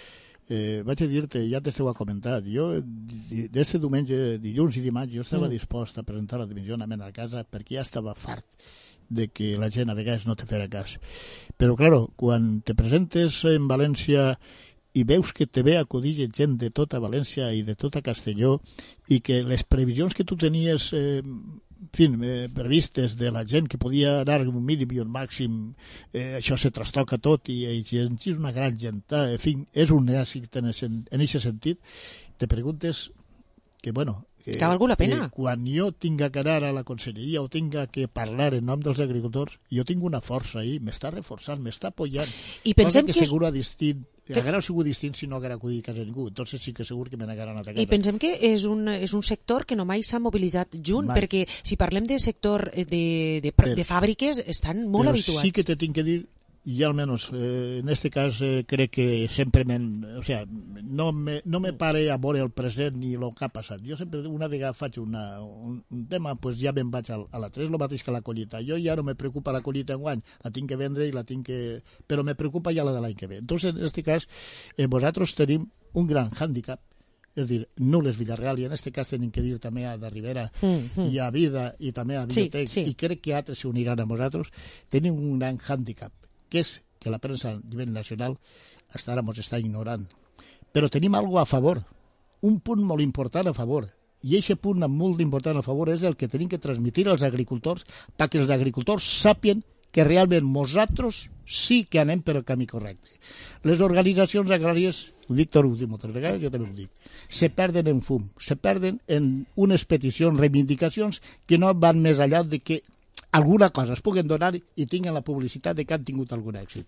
Eh, vaig a dir-te, ja t'esteu ha comentat, jo d'este diumenge, dilluns i dimarts, jo estava mm. dispost a presentar la dimissió a a casa perquè ja estava fart de que la gent a vegades no te farà cas. Però, claro, quan te presentes en València i veus que te ve a acudir gent de tota València i de tota Castelló i que les previsions que tu tenies eh, en fi, eh, previstes de la gent que podia anar un mínim i un màxim, eh, això se trastoca tot i, i és una gran gent, eh, en fi, és un èxit en aquest sentit. Te preguntes que, bueno, que, que ha valgut la pena. Que quan jo tinga que anar a la conselleria o tinga que parlar en nom dels agricultors, jo tinc una força ahí, m'està reforçant, m'està apoyant. I pensem que, que segur a distint, que haguera sigut distint si no haguera acudit a casa ningú, entonces sí que segur que me n'haguera anat a casa. I pensem que és un, és un sector que no mai s'ha mobilitzat junt, mai. Perquè si parlem de sector de, de, de, de fàbriques, estan molt però habituats. Però sí que te tinc que dir, y al menos eh, en este cas eh, crec que sempre men, o sea, no me, no me pare a veure el present ni el que ha passat. Jo sempre una vegada faig una, un, un tema, pues ja me'n vaig a, a la tres, el mateix que la collita. Jo ja no me preocupa la collita enguany, la tinc que vendre i la tinc que... però me preocupa ja la de l'any que ve. Entonces, en este cas, eh, vosaltres tenim un gran hàndicap, és dir, Nules Villarreal, i en aquest cas tenim que dir també a de Rivera mm, mm. i a Vida i també a Biotech, sí, sí. I crec que altres s'uniran a vosaltres, tenim un gran hàndicap, que és que la premsa a nivell nacional hasta ara ens està ignorant. Però tenim algo a favor, un punt molt important a favor, i aquest punt molt important a favor és el que tenim que transmitir als agricultors perquè els agricultors sàpien que realment nosaltres sí que anem per el camí correcte. Les organitzacions agràries, Víctor ho diu moltes vegades, jo també ho dic, se perden en fum, se perden en unes peticions, reivindicacions que no van més enllà de que alguna cosa es puguen donar i tinguen la publicitat de que han tingut algun èxit.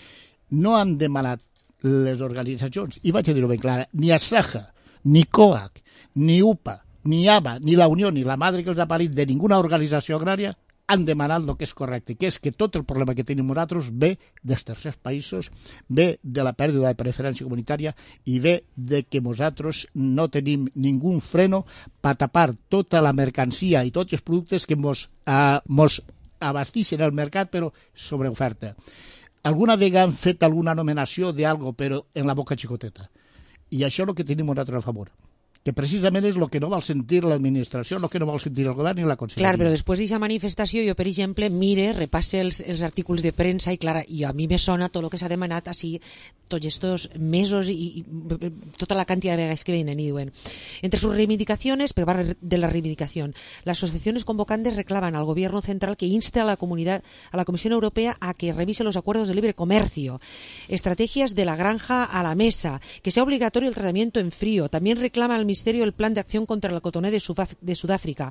No han demanat les organitzacions, i vaig a dir-ho ben clara, ni Asaja, ni COAC, ni U P A, ni A B A, ni la Unió, ni la madre que els ha parit de ninguna organització agrària han demanat el que és correcte, que és que tot el problema que tenim nosaltres ve dels tercers països, ve de la pèrdua de preferència comunitària i ve de que nosaltres no tenim ningú freno per tapar tota la mercancia i tots els productes que mos, uh, mos abastixen al mercat, però sobre oferta. Alguna vegada han fet alguna nomenació d'algo, però en la boca xicoteta. I això és el que tenim nosaltres a favor, que precisament és el que no vol sentir l'administració, el que no vol sentir el govern ni la conselleria. Clar, però després d'aquesta manifestació, jo, per exemple, mire, repasse els, els artículos de premsa i, clar, i a mi me sona tot el que s'ha demanat així tots estos mesos i, i tota la cantidad de vegades que vienen y diuen. Entre sus reivindicaciones, pero va de la reivindicación, las asociaciones convocantes reclaman al gobierno central que inste a la comunidad, a la Comisión Europea a que revise los acuerdos de libre comercio, estrategias de la granja a la mesa, que sea obligatorio el tratamiento en frío. También reclama al Ministerio el Plan de Acción contra el Cotoner de, Sudaf de Sudáfrica.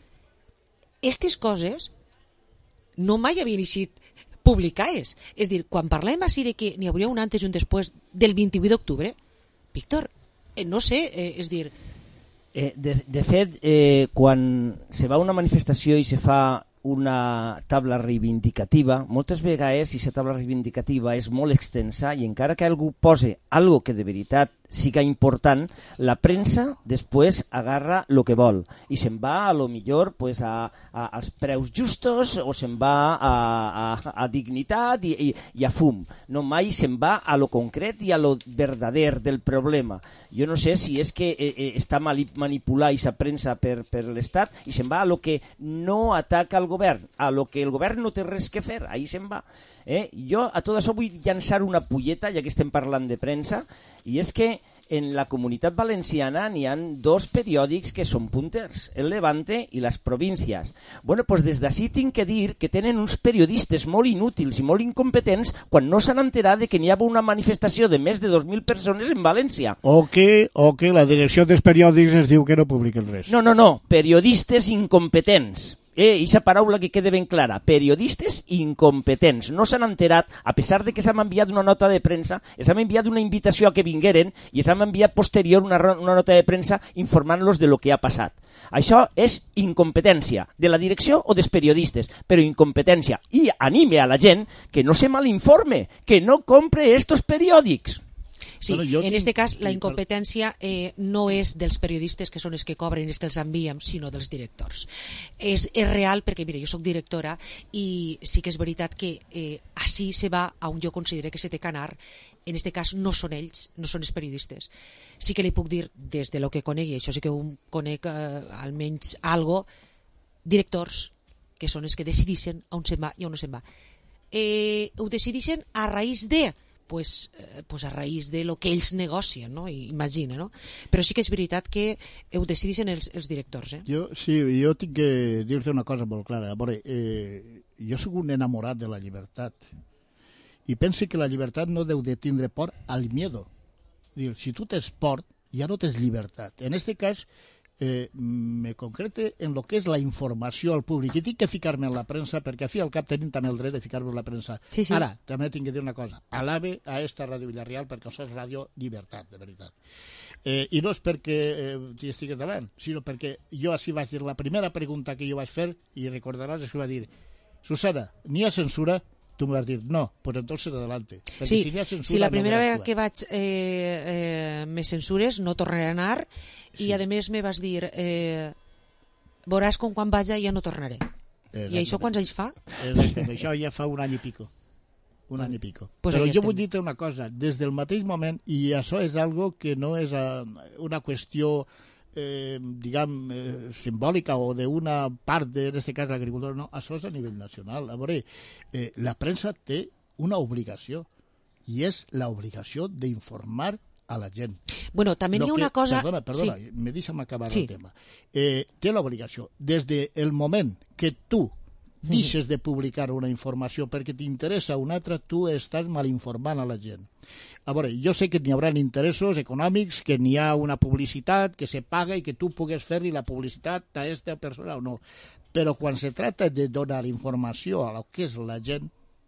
Aquestes coses no mai havien eixit publicades. És dir, quan parlem així de que n'hi hauria un antes i un després del vint-i-vuit d'octubre, Víctor, eh, no sé, eh, és dir... Eh, de, de fet, eh, quan se va a una manifestació i se fa una tabla reivindicativa, moltes vegades, si aquesta tabla reivindicativa és molt extensa i encara que algú pose algo que de veritat siga important, la premsa després agarra el que vol i se'n va a lo millor pues, a, a, als preus justos o se'n va a, a, a dignitat i, i, i a fum. No mai se'n va a lo concret i a lo verdader del problema. Jo no sé si és que eh, eh, està manipulat aquesta premsa per, per l'Estat i se'n va a lo que no ataca el govern, a lo que el govern no té res que fer, ahí se'n va. Eh? Jo a tot això vull llançar una pulleta, ja que estem parlant de premsa, i és que en la comunitat valenciana n'hi ha dos periòdics que són punters, el Levante i les Províncies. Bueno, doncs des d'ací tinc que dir que tenen uns periodistes molt inútils i molt incompetents quan no s'han enterat de que n'hi havia una manifestació de més de dos mil persones en València. O que, o que la direcció dels periòdics ens diu que no publiquen res. No, no, no, periodistes incompetents. Eh, aquesta paraula que quede ben clara, periodistes incompetents, no s'han enterat, a pesar de que s'han enviat una nota de premsa, s'han enviat una invitació a que vingueren i s'han enviat posterior una, una nota de premsa informant-los de lo que ha passat. Això és incompetència de la direcció o dels periodistes, però incompetència, i anime a la gent que no se malinforme, que no compre estos periòdics. Sí, bueno, en este cas la incompetència eh, no és dels periodistes que són els que cobren i els que els enviem, sinó dels directors. És, és real perquè, mira, jo sóc directora i sí que és veritat que eh, així se va a on jo considero que se té que anar. En aquest cas no són ells, no són els periodistes. Sí que li puc dir, des de lo que conec, i això sí que ho conec eh, almenys algo, directors, que són els que decideixen on se'n va i on no se'n va. Eh, ho decideixen a raïs de, pues, eh, pues a raïs de lo que ells negocien, no? Imagina, no? Però sí que és veritat que ho decideixen els, els directors. Eh? Jo, sí, jo tinc que dir-te una cosa molt clara. A veure, eh, jo soc un enamorat de la llibertat. I pense que la llibertat no deu de tindre por al miedo. Dir, si tu tens por, ja no tens llibertat. En este cas, eh, me concrete en lo que és la informació al públic. I tinc que ficar-me en la premsa, perquè a fi al cap tenim també el dret de ficar-me en la premsa. Sí, sí. Ara, també tinc que dir una cosa. Alabe a esta Ràdio Villarreal, perquè això és ràdio llibertat, de veritat. Eh, I no és perquè eh, hi estigui davant, sinó perquè jo així vaig dir, la primera pregunta que jo vaig fer, i recordaràs, és que va dir, Susana, n'hi ha censura? Tu me vas dir, no, pues entonces adelante. Sí, si, censura, si la primera no vegada que vaig eh, eh, me censures no tornaré a anar, sí. I a més me vas dir eh, veuràs com quan vaja ja no tornaré. I això quants anys fa? Exactament, això ja fa un any i pico. Un any i pico. Pues però jo estem. Vull dir-te una cosa, des del mateix moment, i això és algo que no és uh, una qüestió Eh, diguem, eh, simbòlica o d'una part, de, en aquest cas l'agricultura, no, això és a nivell nacional. A veure, eh, la premsa té una obligació i és l'obligació d'informar a la gent. Bueno, també hi ha una cosa... Perdona, perdona, sí. Me deixa'm acabar sí. el tema. Eh, té l'obligació, des del moment que tu deixes de publicar una informació perquè t'interessa una altra, tu estàs mal informant a la gent. A veure, jo sé que n'hi haurà interessos econòmics, que n'hi ha una publicitat que se paga i que tu pugues fer-li la publicitat a aquesta persona o no. Però quan se trata de donar informació a lo que és la gent,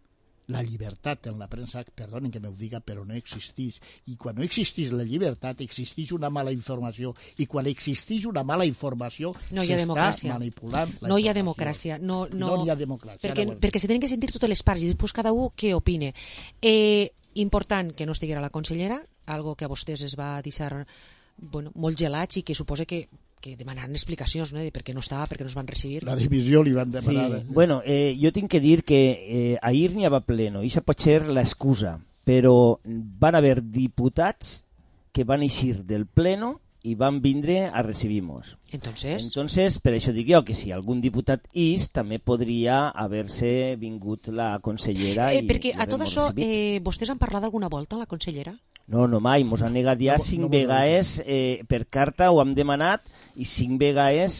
la llibertat en la premsa, perdonen que m'ho diga, però no existeix. I quan no existeix la llibertat, existeix una mala informació. I quan existeix una mala informació, no s'està manipulant la No hi ha democràcia. No, no, no hi ha democràcia. Perquè, perquè se tenen que sentir totes les parts i després cada un què opine. Eh, important que no estiguera la consellera, algo que a vostès es va deixar bueno, molt gelats i que suposa que que demanaran explicacions, no?, de per què no estava, per què no es van recibir. La divisió li van demanar. Sí. Bueno, eh, jo tinc que dir que eh, ahir n'hi havia pleno, i això pot ser l'excusa, però van haver diputats que van eixir del pleno i van vindre a recibir-nos. Entonces? Entonces, per això dic jo que si algun diputat is, també podria haver-se vingut la consellera eh, i... Perquè a tot això, eh, vostès han parlat alguna volta amb la consellera? No, no mai, mos han negat ja no, cinc no vegades eh, per carta, ho hem demanat, i cinc vegades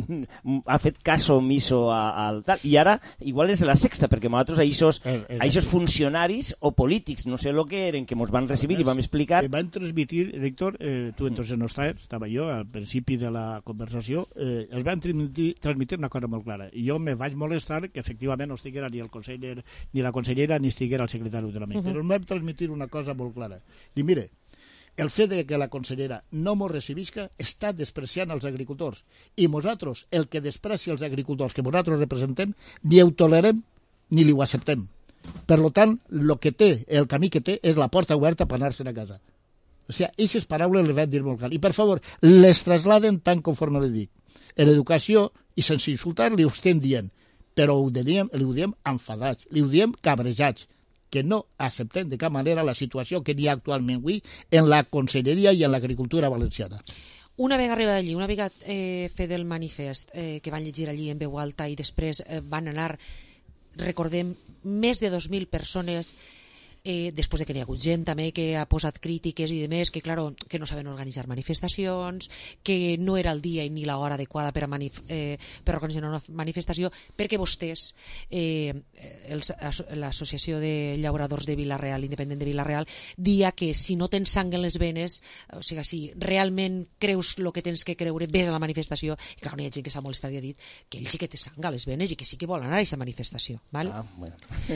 ha fet cas omiso al tal. I ara, igual és la sexta, perquè nosaltres, aixos, aixos funcionaris o polítics, no sé el que eren, que mos van recibir i vam explicar... Eh, van transmitir, Héctor, eh, tu entonces no estaves, estava jo al principi de la conversació, eh, es van transmitir, transmitir una cosa molt clara. I jo me vaig molestar que efectivament no estiguera ni el conseller, ni la consellera, ni estiguera el secretari autonòmic. Uh -huh. Però em vam transmitir una cosa molt clara. I mire, el fet de que la consellera no mos recibisca està despreciant els agricultors. I nosaltres, el que desprecia els agricultors que nosaltres representem, ni ho tolerem ni li ho acceptem. Per tant, el que té, el camí que té és la porta oberta per anar-se'n a casa. O sigui, aquestes paraules les vaig dir molt clar. I, per favor, les trasladen tant conforme li dic. En l'educació, i sense insultar, li ho estem dient. Però ho diem, li ho diem enfadats, li ho diem cabrejats, que no acceptem de cap manera la situació que hi ha actualment avui en la conselleria i en l'agricultura valenciana. Una vegada arriba d'allí, una vegada eh, fer del manifest eh, que van llegir allí en veu alta i després eh, van anar, recordem, més de dos mil persones, eh, després de que n'hi ha hagut gent també que ha posat crítiques i demés, que claro, que no saben organitzar manifestacions, que no era el dia ni l'hora adequada per, a manif eh, per organitzar una manifestació, perquè vostès, eh, l'associació de llauradors de Vila-real, independent de Vila-real, dia que si no tens sang en les venes, o sigui, si realment creus el que tens que creure, ves a la manifestació, i clar, n'hi ha gent que s'ha molestat i ha dit que ell sí que té sang a les venes i que sí que vol anar a aquesta manifestació, val? Ah, bueno.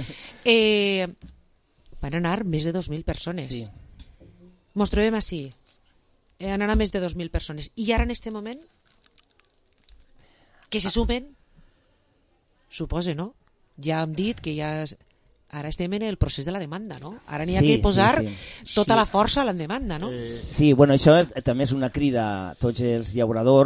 eh, van anar més de dos mil persones. Sí. Mos trobem així. Eh, han anat més de dos mil persones. I ara, en aquest moment, que se sumen, suposa, no? Ja hem dit que ja... Ara estem en el procés de la demanda, no? Ara n'hi ha sí, que posar sí, sí. tota sí. la força a la demanda, no? Sí, bueno, això també és una crida a tots els llauradors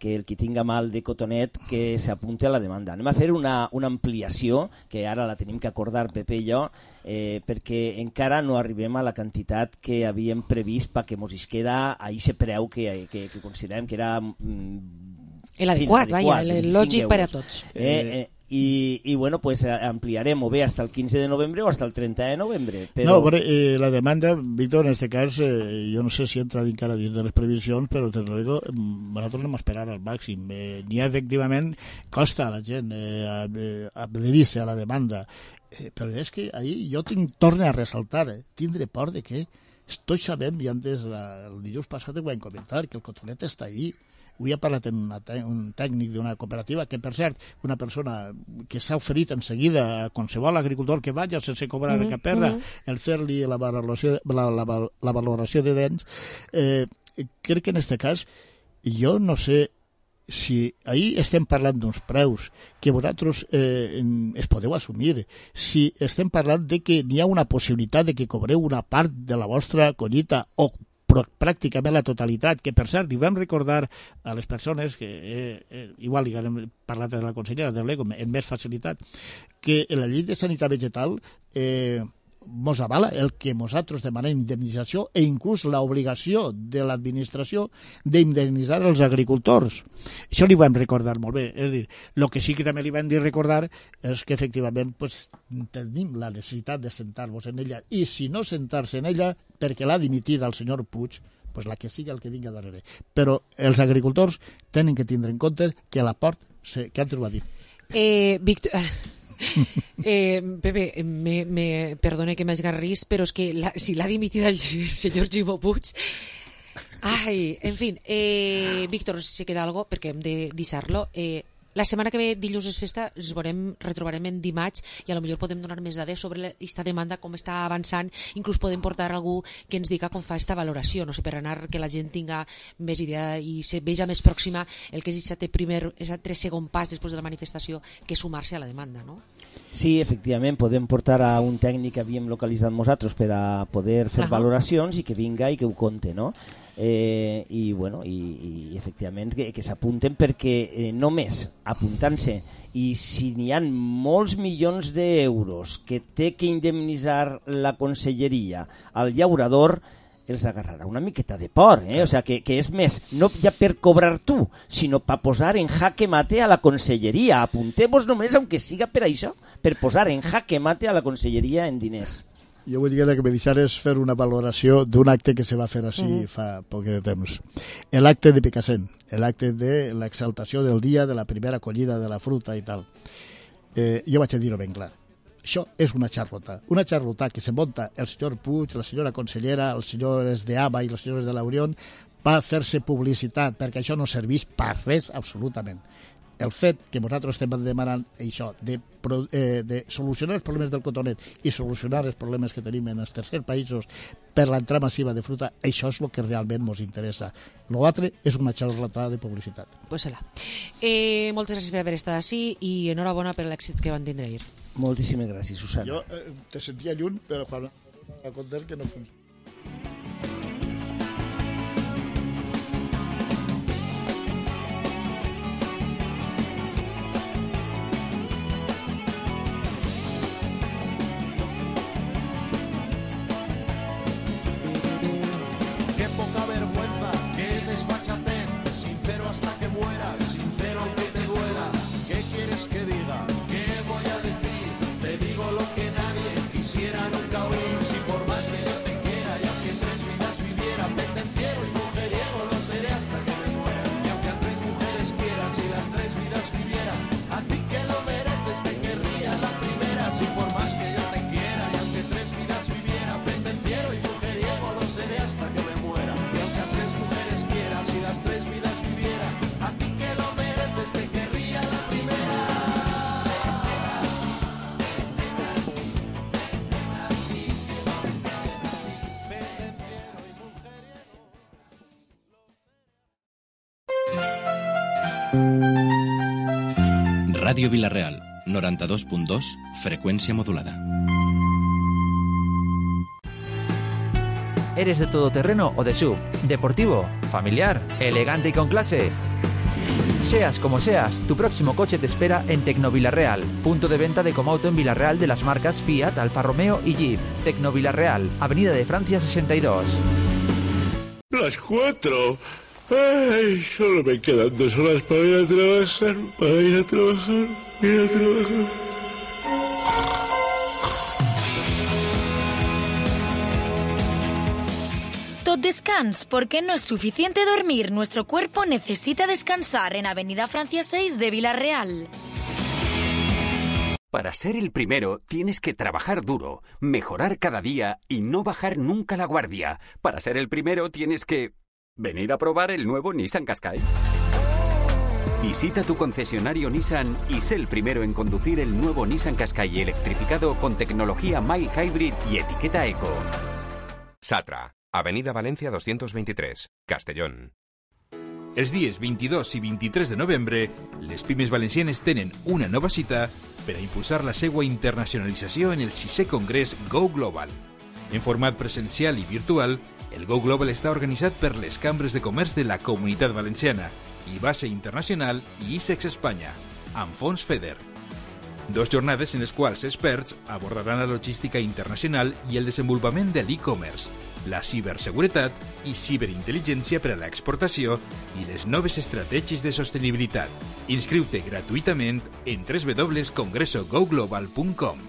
que el que tinga mal de cotonet que s'apunte a la demanda. Anem a fer una, una ampliació, que ara la tenim que acordar Pepe i jo, eh, perquè encara no arribem a la quantitat que havíem previst perquè mos isquera a ese preu que, que, que considerem que era... Mm, el adequat, vaja, el lògic per a tots. Eh, eh, I, i bueno, pues ampliarem o bé hasta el quince de novembre o hasta el trenta de novembre. Però... No, però eh, la demanda, Víctor, en este cas, eh, jo no sé si entra encara dins de les previsions, però te lo digo, nosaltres anem a esperar al màxim. Eh, N'hi ha, efectivament, costa a la gent eh, adherir-se a la demanda, eh, però és que ahir jo tinc, torne a ressaltar, eh, tindre por de que tots sabem, i antes la, el dilluns passat ho vam comentar, que el cotonet està ahí. Avui ha parlat en una, un tècnic d'una cooperativa, que per cert, una persona que s'ha oferit en seguida a qualsevol agricultor que vagi sense cobrar mm -hmm. cap perra, mm -hmm. el fer-li la, valoració, la, la, la valoració de dents, eh, crec que en aquest cas, jo no sé si ahir estem parlant d'uns preus que vosaltres eh, es podeu assumir, si estem parlant de que n'hi ha una possibilitat de que cobreu una part de la vostra collita o pràcticament la totalitat, que per cert li vam recordar a les persones que eh, eh, igual li hem parlat de la consellera de l'E C O amb més facilitat, que en la llei de sanitat vegetal eh, mos avala el que nosaltres demanem indemnització e inclús l'obligació de l'administració d'indemnitzar els agricultors. Això li vam recordar molt bé. És a dir, el que sí que també li vam dir recordar és que efectivament pues, tenim la necessitat de sentar-vos en ella, i si no sentar-se en ella perquè l'ha dimitit el senyor Puig, pues la que sigui el que vinga darrere. Però els agricultors tenen que tindre en compte que l'aport, que antes ho ha dit. Eh, Víctor... Eh, Pepe, me, me perdone que m'esgarrís, però és que la, si l'ha dimitit el senyor Ximo Puig... Ai, en fin, eh, Víctor, si queda algo, perquè hem de deixar-lo. Eh, la setmana que ve, dilluns és festa, ens veurem, retrobarem en dimarts i a lo millor podem donar més dades sobre aquesta demanda, com està avançant, inclús podem portar algú que ens diga com fa aquesta valoració, no sé, per anar que la gent tinga més idea i se veja més pròxima el que és aquest primer, aquest segon pas després de la manifestació, que és sumar-se a la demanda, no? Sí, efectivament, podem portar a un tècnic que havíem localitzat nosaltres per a poder fer uh -huh. valoracions i que vinga i que ho conte, no? Eh, i bueno, i, i efectivament que, que s'apunten, perquè eh, només apuntant-se, i si n'hi ha molts milions d'euros que té que indemnitzar la conselleria al llaurador, els agarrarà una miqueta de por, eh? O sea, que, que és més, no ja per cobrar tu, sinó per posar en jaque mate a la conselleria. Apuntem-vos només, aunque siga per això, per posar en jaque mate a la conselleria en diners. Jo vull dir que me deixares fer una valoració d'un acte que se va fer així mm. fa poc de temps. L'acte de Picassent, l'acte de l'exaltació del dia de la primera collida de la fruta i tal. Eh, jo vaig a dir-ho ben clar. Això és una xarrota. Una xarrota que se munta el senyor Puig, la senyora consellera, els senyors de ABA i els senyors de l'Aurion per fer-se publicitat, perquè això no serveix per res absolutament. El fet que nosaltres estem demanant això, de, eh, de solucionar els problemes del cotonet i solucionar els problemes que tenim en els tercers països per l'entrada massiva de fruta, això és el que realment ens interessa. L'altre és una xarrota de publicitat. Pues serà. Eh, moltes gràcies per haver estat així i enhorabona per l'èxit que van tindre ahir. Moltíssimes gràcies, Susana. Jo eh, te sentia lluny, però quan a contar que no funciona. Qué poca vergüenza, qué desfachatez, sincero hasta que muera, sincero aunque te duela. ¿Qué quieres que diga? ¿Qué voy a decir? Te digo lo que nadie quisiera nunca oír. Si por más que yo te quiera y aunque tres vidas viviera, pendenciero y mujeriego lo seré hasta que me muera. Y aunque a tres mujeres quieras y las tres vidas viviera, a ti que lo mereces te querría la primera. Si por más que yo te quiera y aunque tres vidas viviera, pendenciero y mujeriego lo seré hasta que me muera. Y aunque a tres mujeres quieras y las tres vidas viviera, a ti que lo mereces te querría la primera. Ràdio Vila-real, noranta-dos punt dos, freqüència modulada. ¿Eres de todoterreno o de sub? ¿Deportivo? ¿Familiar? ¿Elegante y con clase? Seas como seas, tu próximo coche te espera en Tecnovilarreal, punto de venta de Comauto en Villarreal de las marcas Fiat, Alfa Romeo y Jeep. Tecnovilarreal, Avenida de Francia sesenta y dos. Las cuatro. Ay, solo me quedan dos horas para ir a trabajar, para ir a trabajar, ir a trabajar. Tot descans, porque no es suficiente dormir. Nuestro cuerpo necesita descansar en Avenida Francia seis de Villarreal. Para ser el primero, tienes que trabajar duro, mejorar cada día y no bajar nunca la guardia. Para ser el primero, tienes que venir a probar el nuevo Nissan Qashqai. Visita tu concesionario Nissan y sé el primero en conducir el nuevo Nissan Qashqai electrificado con tecnología mild hybrid y etiqueta eco. Satra, Avenida Valencia doscientos veintitrés, Castellón. Els dies vint-i-dos i vint-i-tres de novembre, les pimes valencianes tenen una nova cita per a impulsar la seva internacionalització en el sisè Congrés Go Global. En format presencial i virtual, el Go Global està organitzat per les cambres de comerç de la Comunitat Valenciana, I Base Internacional i ISEX Espanya, amb fons FEDER. Dos jornades en les quals experts abordaran la logística internacional i el desenvolupament de l'e-commerce, la ciberseguretat i ciberintel·ligència per a l'exportació i les noves estratègies de sostenibilitat. Inscriu-te gratuïtament en w w w punt congreso go global punt com.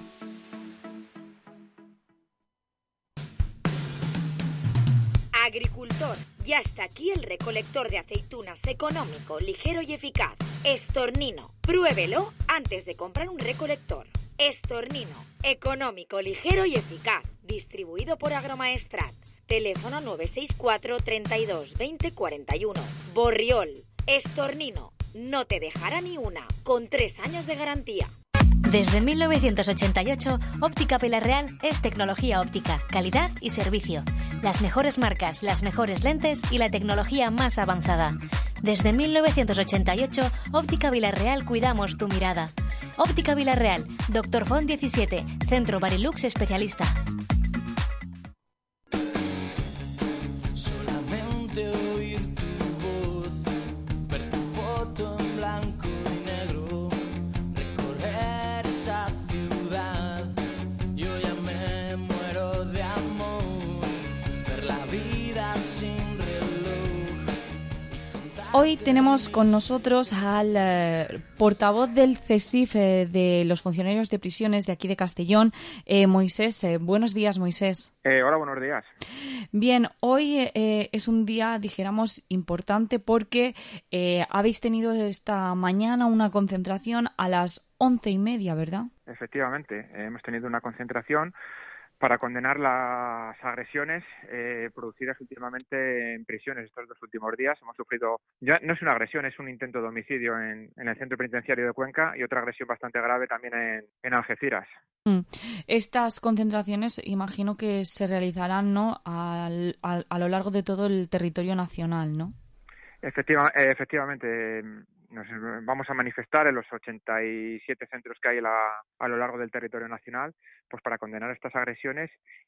Agricultor, ya está aquí el recolector de aceitunas económico, ligero y eficaz. Estornino, pruébelo antes de comprar un recolector. Estornino, económico, ligero y eficaz. Distribuido por Agromaestrat. Teléfono nueve seis cuatro, treinta y dos, veinte, cuarenta y uno. Borriol, Estornino, no te dejará ni una, con tres años de garantía. Desde mil novecientos ochenta y ocho, Óptica Villarreal es tecnología óptica, calidad y servicio. Las mejores marcas, las mejores lentes y la tecnología más avanzada. Desde mil novecientos ochenta y ocho, Óptica Villarreal cuidamos tu mirada. Óptica Villarreal, Doctor Font diecisiete, Centro Barilux especialista. Solamente oír tu voz, ver tu foto en blanco y negro, recorrer esa ciudad, yo ya me muero de amor, ver la vida sin reloj. Hoy tenemos con nosotros al eh, portavoz del CESIF eh, de los funcionarios de prisiones de aquí de Castellón, eh, Moisés. Eh, buenos días, Moisés. Eh, hola, buenos días. Bien, hoy eh, es un día, dijéramos, importante porque eh, habéis tenido esta mañana una concentración a las once y media, ¿verdad? Efectivamente, eh, hemos tenido una concentración para condenar las agresiones eh, producidas últimamente en prisiones estos dos últimos días. Hemos sufrido, ya no es una agresión, es un intento de homicidio en, en el centro penitenciario de Cuenca y otra agresión bastante grave también en, en Algeciras. Mm. Estas concentraciones imagino que se realizarán, ¿no?, al, al, a lo largo de todo el territorio nacional, ¿no? Efectiva, eh, efectivamente, nos vamos a manifestar en los ochenta y siete centros que hay a, la, a lo largo del territorio nacional, pues para condenar estas agresiones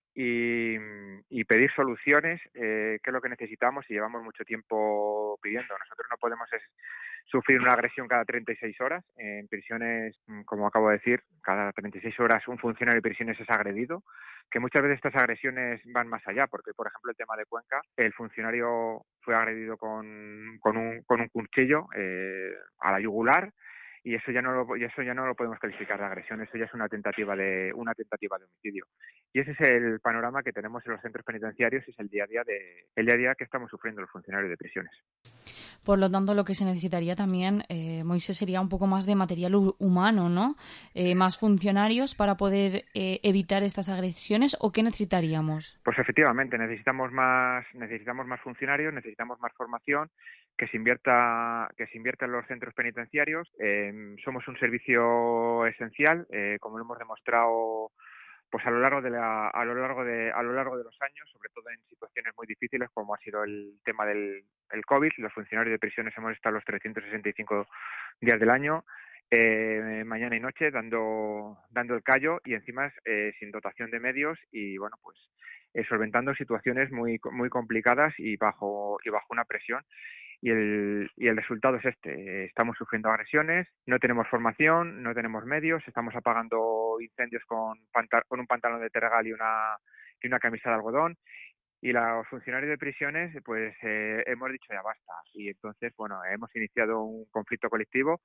y, y pedir soluciones, eh, que es lo que necesitamos y llevamos mucho tiempo pidiendo. Nosotros no podemos es, sufrir una agresión cada treinta y seis horas. En prisiones, como acabo de decir, cada treinta y seis horas un funcionario de prisiones es agredido, que muchas veces estas agresiones van más allá, porque, por ejemplo, el tema de Cuenca, el funcionario fue agredido con, con, un, con un cuchillo eh, a la yugular, y eso ya no lo, y eso ya no lo podemos calificar de agresión, eso ya es una tentativa de una tentativa de homicidio. Y ese es el panorama que tenemos en los centros penitenciarios, es el día a día de el día a día que estamos sufriendo los funcionarios de prisiones. Por lo tanto, lo que se necesitaría también, eh, Moisés, sería un poco más de material humano, ¿no? Eh, más funcionarios para poder eh, evitar estas agresiones, ¿o qué necesitaríamos? Pues efectivamente, necesitamos más necesitamos más funcionarios, necesitamos más formación, que se invierta que se invierta en los centros penitenciarios. Eh, somos un servicio esencial, eh, como lo hemos demostrado pues a lo largo de la a lo largo de a lo largo de los años, sobre todo en situaciones muy difíciles como ha sido el tema del el COVID. Los funcionarios de prisiones hemos estado los trescientos sesenta y cinco días del año, eh, mañana y noche, dando dando el callo y encima eh, sin dotación de medios y bueno pues eh, solventando situaciones muy muy complicadas y bajo y bajo una presión. y el, y el resultado es este. Estamos sufriendo agresiones, no tenemos formación, no tenemos medios, estamos apagando incendios con, panta- con un pantalón de tergal y una, y una camisa de algodón. Y los funcionarios de prisiones, pues eh, hemos dicho ya basta. Y entonces, bueno, hemos iniciado un conflicto colectivo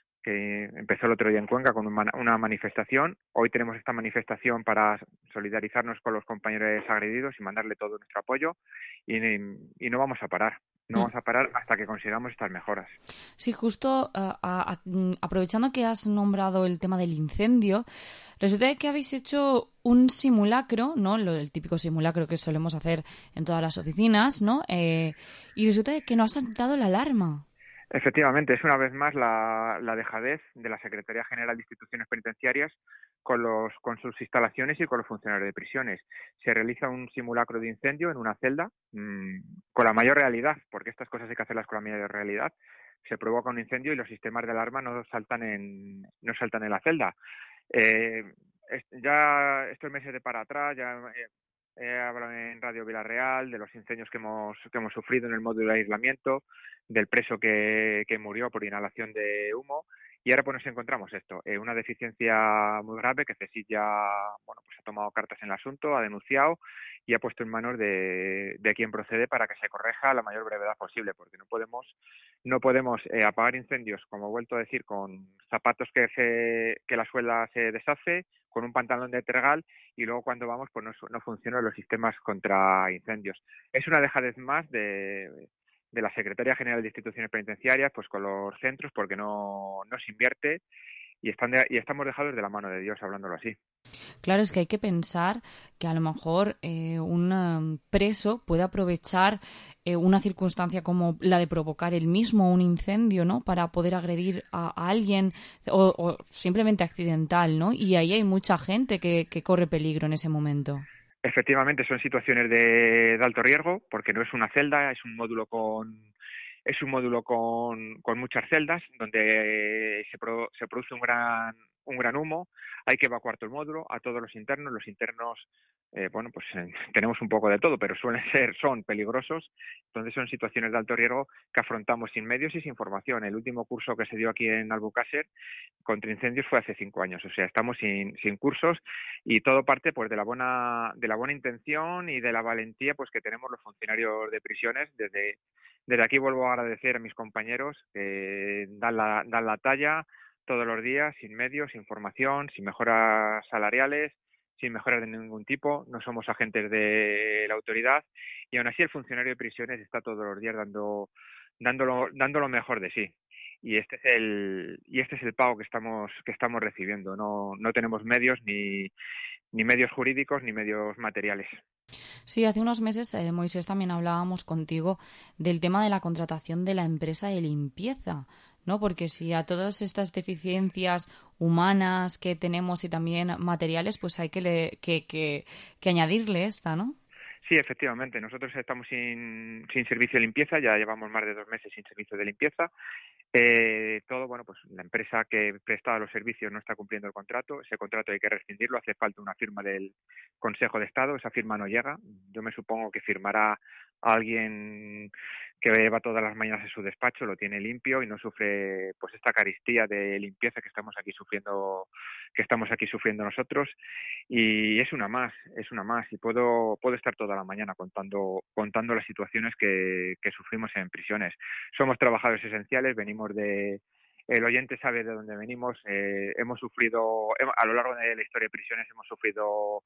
que empezó el otro día en Cuenca con una manifestación. Hoy tenemos esta manifestación para solidarizarnos con los compañeros agredidos y mandarle todo nuestro apoyo. Y, y no vamos a parar. No vamos a parar hasta que consigamos estas mejoras. Sí, justo uh, a, a, aprovechando que has nombrado el tema del incendio, resulta que habéis hecho un simulacro, ¿no? Lo, el típico simulacro que solemos hacer en todas las oficinas, ¿no? Eh, y resulta que no ha saltado la alarma. Efectivamente, es una vez más la, la dejadez de la Secretaría General de Instituciones Penitenciarias con, los, con sus instalaciones y con los funcionarios de prisiones. Se realiza un simulacro de incendio en una celda mmm, con la mayor realidad, porque estas cosas hay que hacerlas con la mayor realidad. Se provoca un incendio y los sistemas de alarma no saltan en, no saltan en la celda. Eh, es, ya estos meses de para atrás, ya eh, he hablado en Radio Villarreal de los incendios que hemos, que hemos sufrido en el módulo de aislamiento, del preso que, que murió por inhalación de humo, y ahora pues nos encontramos esto, eh, una deficiencia muy grave que CSIC ya bueno, pues ha tomado cartas en el asunto, ha denunciado y ha puesto en manos de, de quien procede para que se corrija a la mayor brevedad posible, porque no podemos no podemos eh, apagar incendios, como he vuelto a decir, con zapatos que se, que la suela se deshace, con un pantalón de tergal, y luego cuando vamos pues no, no funcionan los sistemas contra incendios. Es una dejadez más de de la Secretaría General de Instituciones Penitenciarias, pues con los centros, porque no, no se invierte y, están de, y estamos dejados de la mano de Dios, hablándolo así. Claro, es que hay que pensar que a lo mejor eh, un um, preso puede aprovechar eh, una circunstancia como la de provocar él mismo un incendio, ¿no? Para poder agredir a, a alguien o, o simplemente accidental, ¿no? Y ahí hay mucha gente que, que corre peligro en ese momento. Efectivamente, son situaciones de, de alto riesgo, porque no es una celda, es un módulo con es un módulo con, con muchas celdas, donde se, pro, se produce un gran un gran humo. Hay que evacuar todo el módulo, a todos los internos. Los internos, eh, bueno, pues eh, tenemos un poco de todo, pero suelen ser, son peligrosos. Entonces son situaciones de alto riesgo que afrontamos sin medios y sin formación. El último curso que se dio aquí en Albocácer contra incendios fue hace cinco años. O sea, estamos sin, sin cursos y todo parte pues de la buena de la buena intención y de la valentía pues que tenemos los funcionarios de prisiones. Desde, desde aquí vuelvo a agradecer a mis compañeros que dan la, dan la talla todos los días, sin medios, sin formación, sin mejoras salariales, sin mejoras de ningún tipo. No somos agentes de la autoridad y aún así el funcionario de prisiones está todos los días dando, dándolo, dando lo mejor de sí. Y este es el y este es el pago que estamos que estamos recibiendo. No no tenemos medios ni ni medios jurídicos ni medios materiales. Sí, hace unos meses, eh, Moisés, también hablábamos contigo del tema de la contratación de la empresa de limpieza, ¿no? Porque si a todas estas deficiencias humanas que tenemos y también materiales, pues hay que, le, que, que, que añadirle esta, ¿no? Sí, efectivamente. Nosotros estamos sin, sin servicio de limpieza, ya llevamos más de dos meses sin servicio de limpieza. Eh, todo, bueno, pues la empresa que prestaba los servicios no está cumpliendo el contrato. Ese contrato hay que rescindirlo. Hace falta una firma del Consejo de Estado. Esa firma no llega. Yo me supongo que firmará alguien que va todas las mañanas en su despacho, lo tiene limpio y no sufre pues esta carestía de limpieza que estamos aquí sufriendo que estamos aquí sufriendo nosotros. Y es una más, es una más. Y puedo puedo estar toda la mañana contando contando las situaciones que, que sufrimos en prisiones. Somos trabajadores esenciales, venimos de... El oyente sabe de dónde venimos. Eh, hemos sufrido, a lo largo de la historia de prisiones, hemos sufrido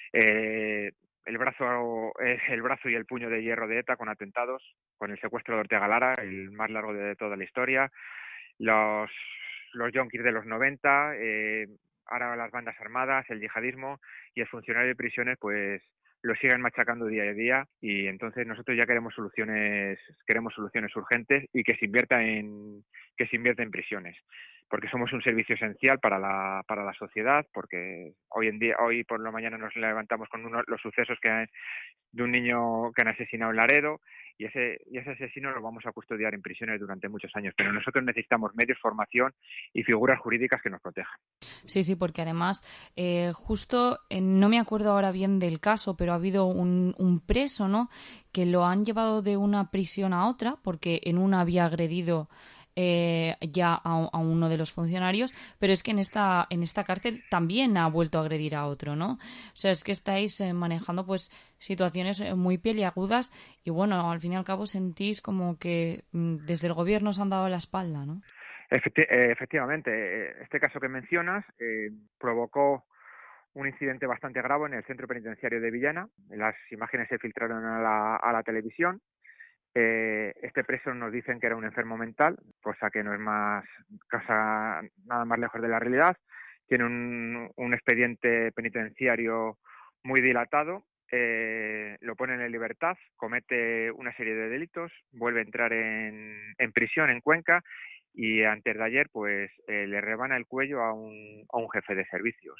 eh, el brazo el brazo y el puño de hierro de ETA con atentados, con el secuestro de Ortega Lara, el más largo de toda la historia, los los yonkis de los noventa, eh, ahora las bandas armadas, el yihadismo, y el funcionario de prisiones pues lo siguen machacando día a día. Y entonces nosotros ya queremos soluciones queremos soluciones urgentes y que se invierta en que se invierta en prisiones, porque somos un servicio esencial para la para la sociedad, porque hoy en día, hoy por la mañana nos levantamos con uno, los sucesos que hay de un niño que han asesinado en Laredo, y ese y ese asesino lo vamos a custodiar en prisiones durante muchos años, pero nosotros necesitamos medios, formación y figuras jurídicas que nos protejan. Sí, sí, porque además, eh, justo, eh, no me acuerdo ahora bien del caso, pero ha habido un, un preso, ¿no?, que lo han llevado de una prisión a otra, porque en una había agredido Eh, ya a, a uno de los funcionarios, pero es que en esta en esta cárcel también ha vuelto a agredir a otro, ¿no? O sea, es que estáis eh, manejando pues situaciones muy peliagudas y bueno, al fin y al cabo sentís como que mm, desde el gobierno os han dado la espalda, ¿no? Efecti- eh, efectivamente, este caso que mencionas eh, provocó un incidente bastante grave en el centro penitenciario de Villena. Las imágenes se filtraron a la, a la televisión. Eh, este preso nos dicen que era un enfermo mental, cosa que no es más cosa nada más lejos de la realidad. Tiene un, un expediente penitenciario muy dilatado, eh, lo ponen en libertad, comete una serie de delitos, vuelve a entrar en, en prisión en Cuenca y antes de ayer pues eh, le rebana el cuello a un, a un jefe de servicios.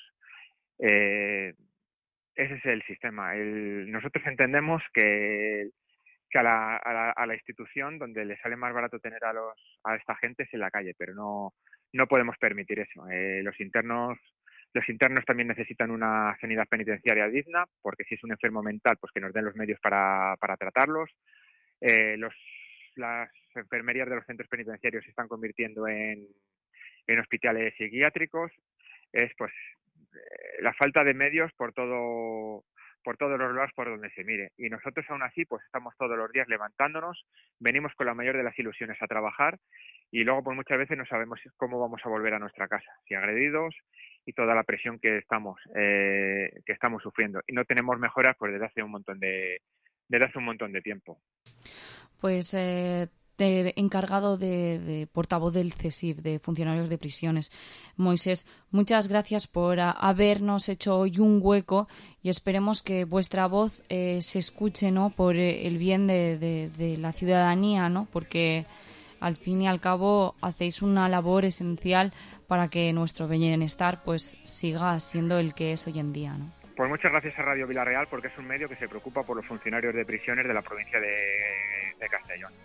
Eh, ese es el sistema. El, nosotros entendemos que que a la, a, la, a la institución donde le sale más barato tener a los a esta gente es en la calle, pero no no podemos permitir eso. Eh, los internos los internos también necesitan una sanidad penitenciaria digna, porque si es un enfermo mental, pues que nos den los medios para, para tratarlos. Eh, los las enfermerías de los centros penitenciarios se están convirtiendo en, en hospitales psiquiátricos. Es pues eh, la falta de medios por todo por todos los lados por donde se mire. Y nosotros aún así pues estamos todos los días levantándonos, venimos con la mayor de las ilusiones a trabajar y luego pues muchas veces no sabemos cómo vamos a volver a nuestra casa, si agredidos y toda la presión que estamos eh, que estamos sufriendo. Y no tenemos mejoras pues desde hace un montón de desde hace un montón de tiempo. Pues eh... de encargado de, de portavoz del C S I F, de funcionarios de prisiones, Moisés, muchas gracias por a, habernos hecho hoy un hueco y esperemos que vuestra voz eh, se escuche, ¿no?, por el bien de, de, de la ciudadanía, ¿no?, porque al fin y al cabo hacéis una labor esencial para que nuestro bienestar pues siga siendo el que es hoy en día, ¿no? Pues muchas gracias a Radio Villarreal, porque es un medio que se preocupa por los funcionarios de prisiones de la provincia de, de Castellón.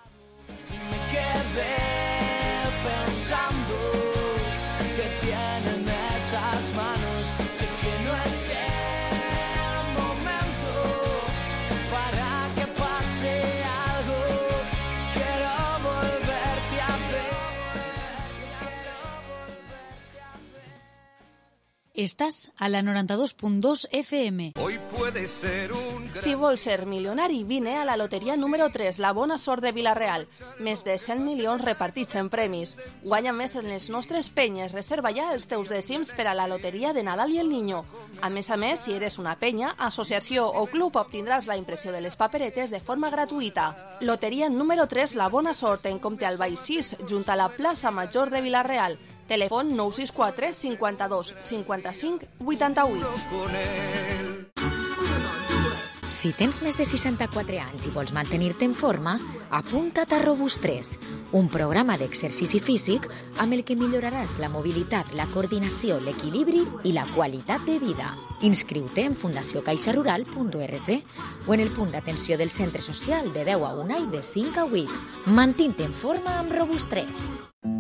Me quedé pensando que tienen esas manos. Sé que no es el momento para que pase algo. Quiero volverte a ver. Estàs a la noranta-dos punt dos F M. Hoy puede ser un... Si vols ser milionari, vine a la loteria número tres, la bona sort de Vila-real. Més de cent milions repartits en premis. Guanya més en les nostres penyes. Reserva ja els teus dècims per a la loteria de Nadal i el Niño. A més a més, si eres una penya, associació o club, obtindràs la impressió de les paperetes de forma gratuïta. Loteria número tres, la bona sort, en Comte Albay sis, junt a la plaça Major de Vila-real. Telèfon nou sis quatre cinquanta-dos cinquanta-cinc vuitanta-vuit. Si tens més de seixanta-quatre anys i vols mantenir-te en forma, apunta't a Robust tres, un programa d'exercici físic amb el que milloraràs la mobilitat, la coordinació, l'equilibri i la qualitat de vida. Inscriu-te en fundació caixa rural punt org o en el punt d'atenció del centre social de deu a una i de cinc a vuit. Mantint-te en forma amb Robust tres.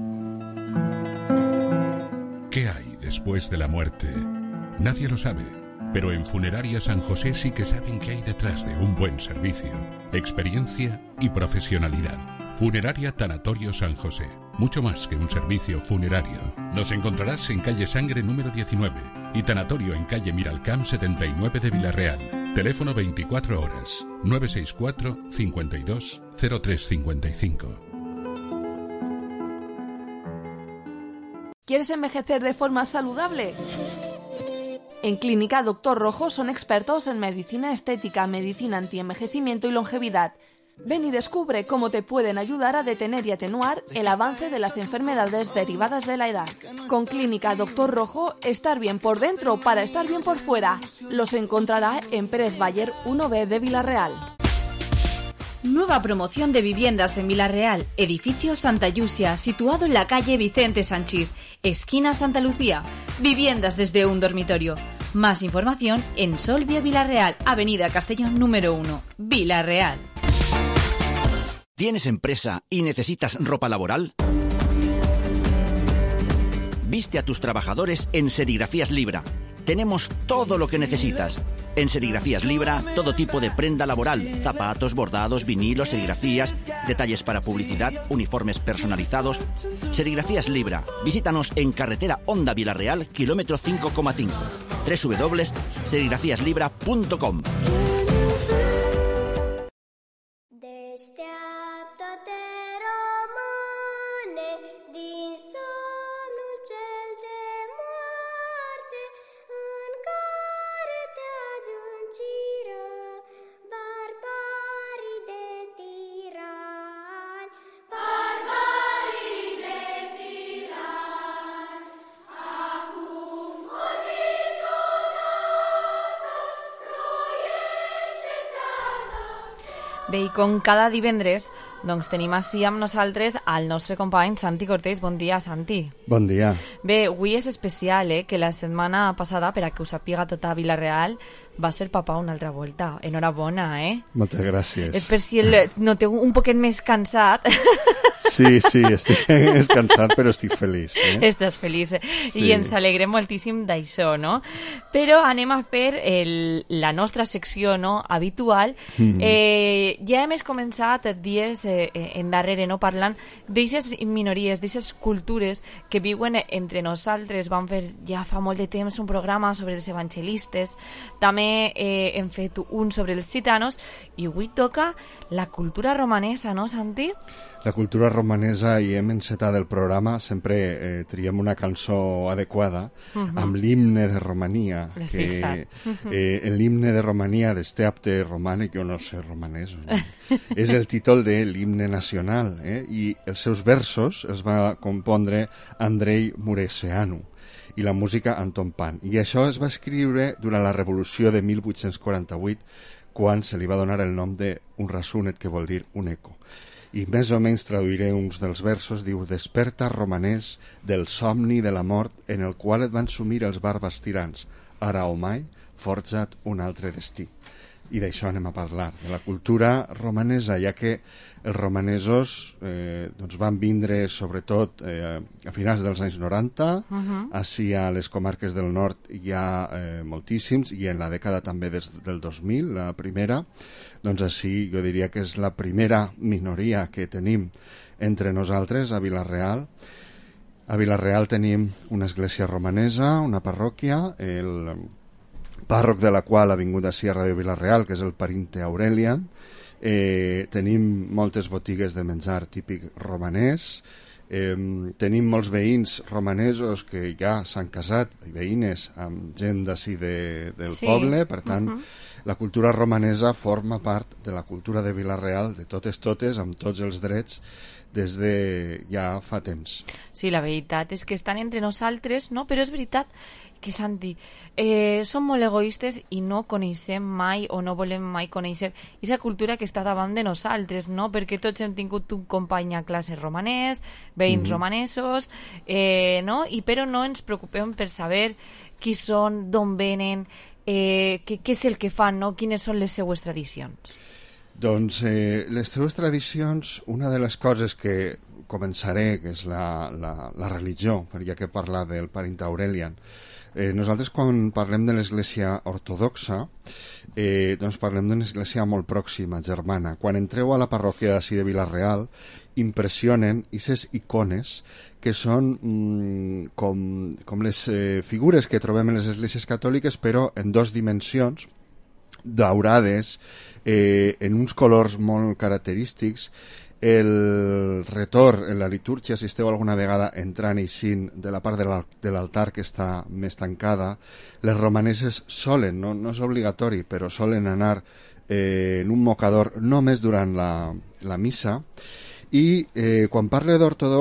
¿Qué hay después de la muerte? Nadie lo sabe, pero en Funeraria San José sí que saben qué hay detrás de un buen servicio, experiencia y profesionalidad. Funeraria Tanatorio San José, mucho más que un servicio funerario. Nos encontrarás en calle Sangre número diecinueve y Tanatorio en calle Miralcamp setenta y nueve de Vila-real. Teléfono veinticuatro horas, nueve seis cuatro, cincuenta y dos, cero tres cincuenta y cinco. ¿Quieres envejecer de forma saludable? En Clínica Doctor Rojo son expertos en medicina estética, medicina antienvejecimiento y longevidad. Ven y descubre cómo te pueden ayudar a detener y atenuar el avance de las enfermedades derivadas de la edad. Con Clínica Doctor Rojo, estar bien por dentro para estar bien por fuera. Los encontrará en Pérez Bayer uno B de Vila-real. Nueva promoción de viviendas en Villarreal, edificio Santa Yusia, situado en la calle Vicente Sanchís, esquina Santa Lucía. Viviendas desde un dormitorio. Más información en Solvia Villarreal, avenida Castellón número uno, Villarreal. ¿Tienes empresa y necesitas ropa laboral? Viste a tus trabajadores en Serigrafías Libra. Tenemos todo lo que necesitas. En Serigrafías Libra, todo tipo de prenda laboral, zapatos, bordados, vinilos, serigrafías, detalles para publicidad, uniformes personalizados. Serigrafías Libra. Visítanos en carretera Honda Villarreal, kilómetro cinco coma cinco. doble u doble u doble u punto serigrafías libra punto com. Bé, i com cada divendres, doncs tenim així amb nosaltres al nostre company Santi Cortés. Bon dia, Santi. Bon dia. Bé, avui és especial, eh, que la setmana passada, per a que ho sàpiga tota Villarreal, va ser papa una altra volta. Enhorabona, eh? Moltes gràcies. És per si el noteu un poquet més cansat. Sí, sí, estic cansat, però estic feliç. Eh? Estàs feliç, eh? Sí. I ens alegrem moltíssim d'això, no? Però anem a fer el, la nostra secció, no?, habitual. Mm-hmm. Eh, ja hem començat dies eh, en darrere, no?, parlant d'eixes minories, d'eixes cultures que viuen entre nosaltres. Vam fer ja fa molt de temps un programa sobre els evangelistes, també eh, hem fet un sobre els gitanos, i avui toca la cultura romanesa, no, Santi? La cultura romanesa, i hem encetat el programa, sempre eh, triem una cançó adequada, uh-huh. amb l'himne de Romania, que uh-huh. eh, l'himne de Romania d'Esteapte Romane, que jo no sé romanès, no? És el títol de l'himne nacional, eh? I els seus versos els va compondre Andrei Mureșanu i la música Anton Pan. I això es va escriure durant la revolució de mil vuit-cents quaranta-vuit, quan se li va donar el nom d'un rasunet, que vol dir un eco. I més o menys traduiré uns dels versos. Diu: desperta, romanès, del somni de la mort en el qual et van sumir els bàrbars tirans. Ara o mai, forja't un altre destí. I d'això anem a parlar, de la cultura romanesa, ja que els romanesos eh, doncs van vindre sobretot eh, a finals dels anys noranta, uh-huh. així a les comarques del nord hi ha eh, moltíssims, i en la dècada també des del dos mil, la primera, doncs així jo diria que és la primera minoria que tenim entre nosaltres a Villarreal. A Villarreal tenim una església romanesa, una parròquia, el pàrroc de la qual ha vingut així a Ràdio Villarreal, que és el Parinte Aurelian. Eh, tenim moltes botigues de menjar típic romanès, eh, tenim molts veïns romanesos que ja s'han casat, i veïnes, amb gent d'ací de, del sí. poble, per tant, uh-huh. la cultura romanesa forma part de la cultura de Villarreal, de totes totes, amb tots els drets, des de ja fa temps. Sí, la veritat és que estan entre nosaltres, no? Però és veritat que, Santi, eh, som molt egoistes i no coneixem mai o no volem mai conèixer aquesta cultura que està davant de nosaltres, no? Perquè tots hem tingut un company a classe romanès, veïns mm-hmm. romanesos, eh, no? I però no ens preocupem per saber qui són, d'on venen, eh, què, què és el que fan, no? Quines són les seues tradicions. Doncs eh, les teves tradicions, una de les coses que començaré, que és la, la, la religió, ja que parla del Parinte Aurelian. Eh, nosaltres quan parlem de l'església ortodoxa, eh, doncs parlem d'una església molt pròxima, germana. Quan entreu a la parròquia d'ací de Villarreal, impressionen aquestes icones que són mm, com, com les eh, figures que trobem en les esglésies catòliques, però en dos dimensions, daurades, eh, en uns colors molt característics. El retor en la litúrgia, si esteu alguna vegada entrant i eixint de la part de l'altar que està més tancada, les romaneses solen, no, no és obligatori, però solen anar eh, en un mocador només durant la, la missa. I eh, quan parle d'ortodox,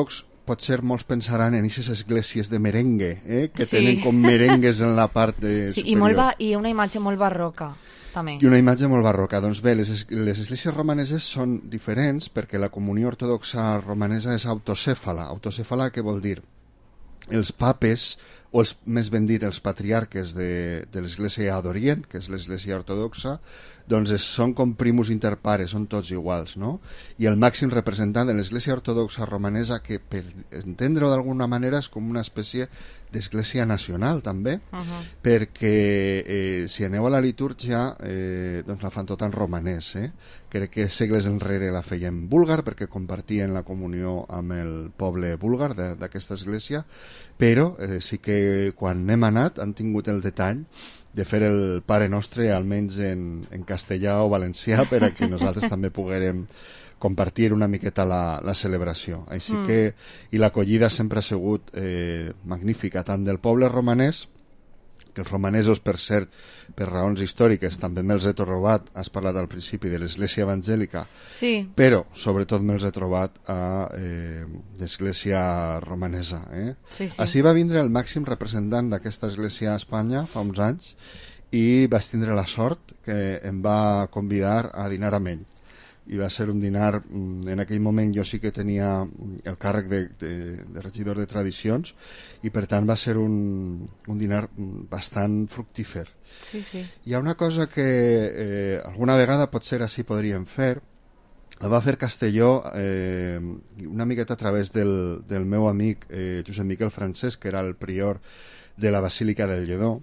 potser molts pensaran en aquestes esglésies de merengue, eh? que Sí. tenen com merengues en la part de Sí, superior. i, molt ba i una imatge molt barroca, també. I una imatge molt barroca. Doncs bé, les, es les esglésies romaneses són diferents perquè la comunió ortodoxa romanesa és autocèfala. Autocèfala què vol dir? Els papes, o els, més ben dit, els patriarques de, de l'església d'Orient, que és l'església ortodoxa, doncs es, són com primus inter pares, són tots iguals, no? I el màxim representant de l'església ortodoxa romanesa, que per entendre-ho d'alguna manera és com una espècie d'església nacional també, Uh-huh. perquè eh, si aneu a la litúrgia eh, doncs la fan tota en romanès, eh? Crec que segles enrere la feien búlgar perquè compartien la comunió amb el poble búlgar d'aquesta església, però eh, sí que quan n'hem anat han tingut el detall de fer el Pare Nostre almenys en, en castellà o valencià per a que nosaltres també poguérem compartir una miqueta la, la celebració. Així Mm. que, i l'acollida sempre ha sigut eh, magnífica, tant del poble romanès, que els romanesos, per cert, per raons històriques, també me'ls he trobat, has parlat al principi de l'església evangèlica, Sí. però sobretot me'ls he trobat a eh, l'església romanesa. Eh? Sí, sí. Així va vindre el màxim representant d'aquesta església a Espanya fa uns anys i vaig tindre la sort que em va convidar a dinar amb ell. I va ser un dinar, en aquell moment jo sí que tenia el càrrec de, de, de regidor de tradicions i per tant va ser un, un dinar bastant fructífer. Sí, sí. Hi ha una cosa que eh, alguna vegada potser així podríem fer, el va fer Castelló eh, una miqueta a través del, del meu amic eh, Josep Miquel Francesc, que era el prior de la Basílica del Lledó,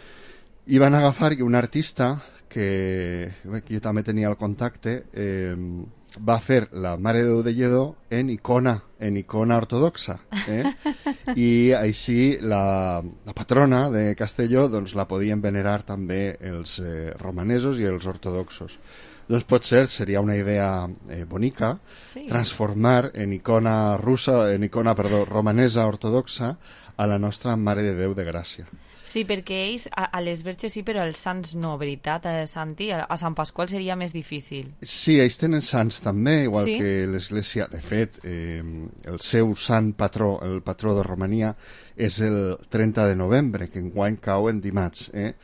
i van agafar un artista que, que jo també tenia el contacte, eh, va fer la Mare de Déu de Lledó en icona, en icona ortodoxa, eh? I així la, la patrona de Castelló doncs, la podien venerar també els eh, romanesos i els ortodoxos. Doncs potser seria una idea eh, bonica Sí. transformar en icona russa, en icona, perdó, romanesa ortodoxa a la nostra Mare de Déu de Gràcia. Sí, perquè ells, a, a les verges sí, però els sants no, veritat, a Santi? A, a Sant Pasqual seria més difícil. Sí, ells tenen sants també, igual Sí? que l'Església. De fet, eh, el seu sant patró, el patró de Romania, és el trenta de novembre, que enguany cau en dimarts, eh?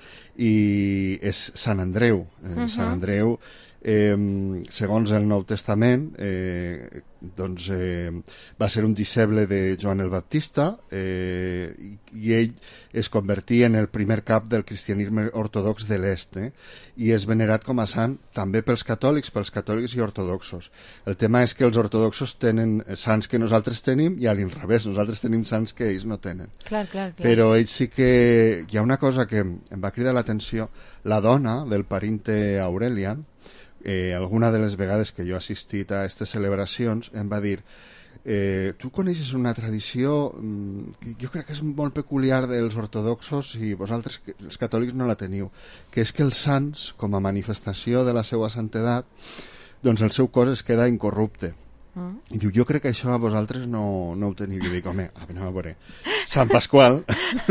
I és Sant Andreu. Eh, Mhm. Sant Andreu, eh, segons el Nou Testament, eh, doncs eh, va ser un disciple de Joan el Baptista eh, i, i ell es convertí en el primer cap del cristianisme ortodox de l'est, eh? I és venerat com a sant també pels catòlics, pels catòlics i ortodoxos. El tema és que els ortodoxos tenen sants que nosaltres tenim i a l'inrevés, nosaltres tenim sants que ells no tenen. Clar, clar, clar. Però ells sí que... Hi ha una cosa que em va cridar l'atenció. La dona del parinte Aurelian, eh, alguna de les vegades que jo he assistit a aquestes celebracions, em va dir eh, tu coneixes una tradició mm, que jo crec que és molt peculiar dels ortodoxos i vosaltres, els catòlics, no la teniu, que és que els sants, com a manifestació de la seva santedat, doncs el seu cos es queda incorrupte. Mm. I diu, jo crec que això a vosaltres no, no ho teniu. I dic, home, anem a veure, Sant Pasqual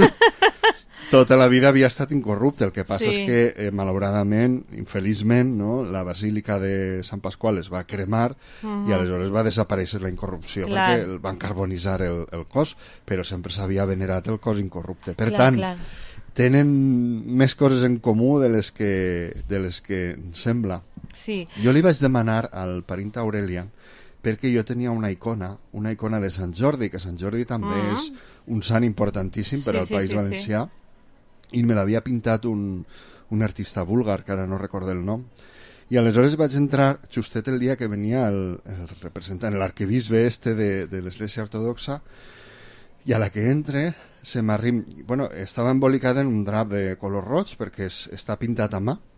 tota la vida havia estat incorrupte, el que passa Sí. és que eh, malauradament, infeliçment, no, la Basílica de Sant Pasqual es va cremar Mhm. i aleshores va desaparèixer la incorrupció, Clar. perquè el van carbonitzar el, el cos, però sempre s'havia venerat el cos incorrupte. Per Clar, tant, clar. tenen més coses en comú de les que, de les que em sembla. Sí. Jo li vaig demanar al parint Aurelian perquè jo tenia una icona, una icona de Sant Jordi, que Sant Jordi també Ah. és un sant importantíssim per Sí, al sí, País sí, Valencià, i me l'havia pintat un, un artista búlgar, que ara no recordo el nom. I aleshores vaig entrar justet el dia que venia el, el representant, l'arquebisbe este de, de l'Església Ortodoxa, i a la que entre se m'arrim... Bueno, estava embolicat en un drap de color roig perquè es, està pintat a mà,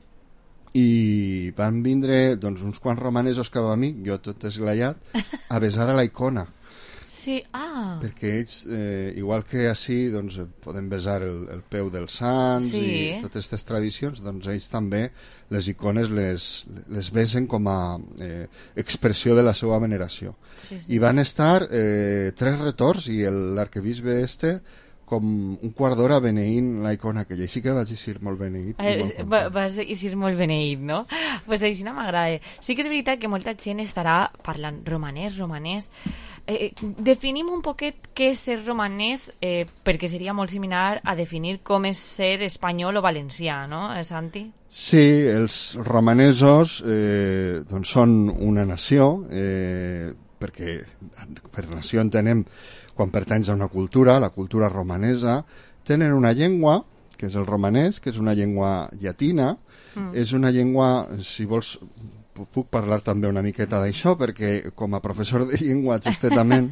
i van vindre doncs, uns quants romanesos cap a mi, jo tot esglaiat, a besar a la icona. Sí, ah. Perquè ells, eh, igual que així, doncs, poden besar el, el peu dels sants Sí. i totes aquestes tradicions, doncs ells també les icones les, les besen com a eh, expressió de la seva veneració. Sí, sí. I van estar eh, tres retorns i el- l'arquebisbe este com un quart d'hora beneint la icona aquella, així que vaig eixir molt beneït. Eh, va, vas eixir molt beneït, no? Pues així no m'agrada. Sí que és veritat que molta gent estarà parlant romanès, romanès. Eh, definim un poquet què és ser romanès, eh, perquè seria molt similar a definir com és ser espanyol o valencià, no, Santi? Sí, els romanesos eh, doncs són una nació, eh, perquè per nació entenem quan pertanys a una cultura, la cultura romanesa, tenen una llengua, que és el romanès, que és una llengua llatina, mm. és una llengua, si vols, puc parlar també una miqueta d'això, perquè com a professor de llengua, justament,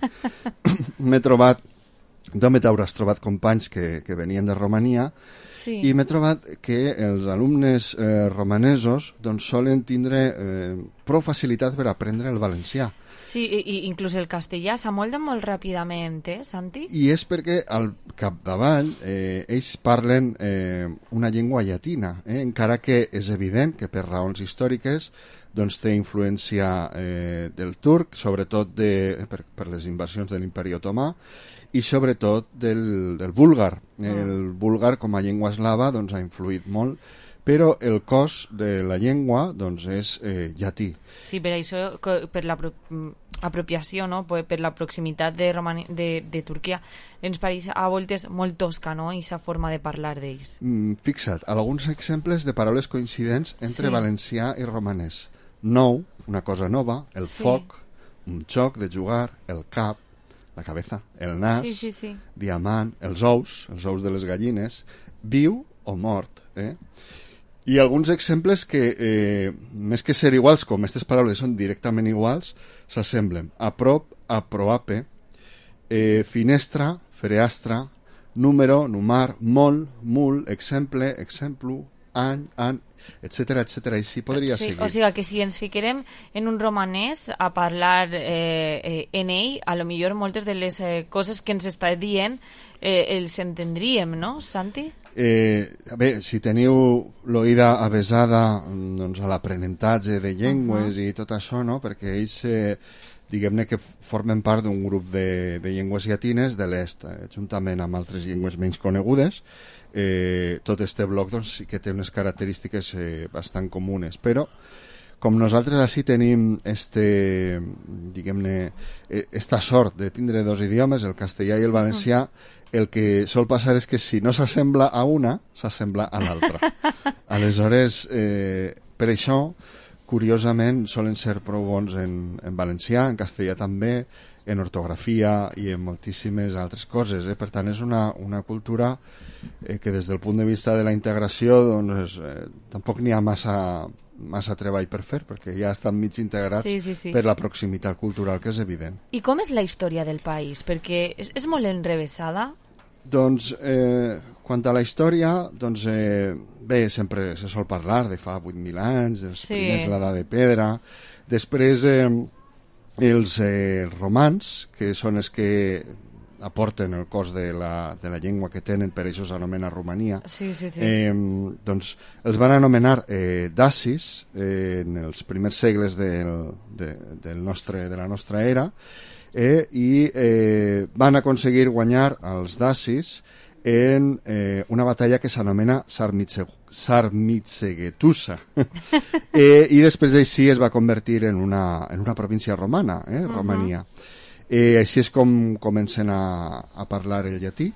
m'he trobat, d'on t'hauràs trobat companys que, que venien de Romania, sí. I m'he trobat que els alumnes eh, romanesos doncs, solen tindre eh, prou facilitat per aprendre el valencià. Sí, i inclús el castellà s'amolda molt ràpidament, eh, Santi? I és perquè al capdavall eh, ells parlen eh, una llengua llatina, eh, encara que és evident que per raons històriques doncs té influència eh, del turc, sobretot de, per, per les invasions de l'imperi otomà, i sobretot del, del búlgar. Mm. El búlgar com a llengua eslava doncs, ha influït molt, però el cos de la llengua doncs, és eh, llatí. Sí, per això, per l'apropiació, no? Per la proximitat de, Romani... de, de Turquia, ens pareix a voltes molt tosca, no?, aquesta forma de parlar d'ells. Mm, fixa't, alguns exemples de paraules coincidents entre sí. valencià i romanès. Nou, una cosa nova, el sí. foc, un xoc de jugar, el cap, la cabeza, el nas, sí, sí, sí. diamant, els ous, els ous de les gallines, viu o mort, eh? I alguns exemples que, eh, més que ser iguals, com aquestes paraules són directament iguals, s'assemblen. A prop, a proape, eh, finestra, freastra, número, numar, mol, mul, exemple, exemplu, any, an, etcètera, etcètera. I sí podria sí, seguir. O sigui que si ens fiquerem en un romanès a parlar eh, eh, en ell, a lo millor moltes de les eh, coses que ens està dient eh, els entendríem, no, Santi? Eh, bé, si teniu l'oïda avesada doncs, a l'aprenentatge de llengües uh -huh. i tot això, no? Perquè ells, eh, diguem-ne que formen part d'un grup de, de llengües llatines de l'est, eh, juntament amb altres llengües menys conegudes. Eh, tot este bloc doncs, sí que té unes característiques eh, bastant comunes, però com nosaltres així tenim este, diguem-ne, esta sort de tindre dos idiomes, el castellà i el valencià, uh -huh. el que sol passar és que si no s'assembla a una, s'assembla a l'altra. Aleshores, eh, per això, curiosament, solen ser prou bons en, en valencià, en castellà també, en ortografia i en moltíssimes altres coses. Eh? Per tant, és una, una cultura eh, que des del punt de vista de la integració doncs, eh, tampoc n'hi ha massa... massa treball per fer, perquè ja estan mig integrats sí, sí, sí. per la proximitat cultural, que és evident. I com és la història del país? Perquè és, és molt enrevessada? Doncs, eh, quant a la història, doncs, eh, bé, sempre se sol parlar de fa vuit mil anys, dels sí. primers l'edat de pedra, després eh, els eh, romans, que són els que aporten el cos de la, de la llengua que tenen, per això s'anomena Romania, sí, sí, sí. Eh, doncs els van anomenar eh, dacis eh, en els primers segles del, de, del nostre, de la nostra era, eh, i eh, van aconseguir guanyar els dacis en eh, una batalla que s'anomena Sarmitzegetusa. eh, i després així es va convertir en una, en una província romana, eh, Romania. Uh-huh. Eh, així és com comencen a, a parlar el llatí.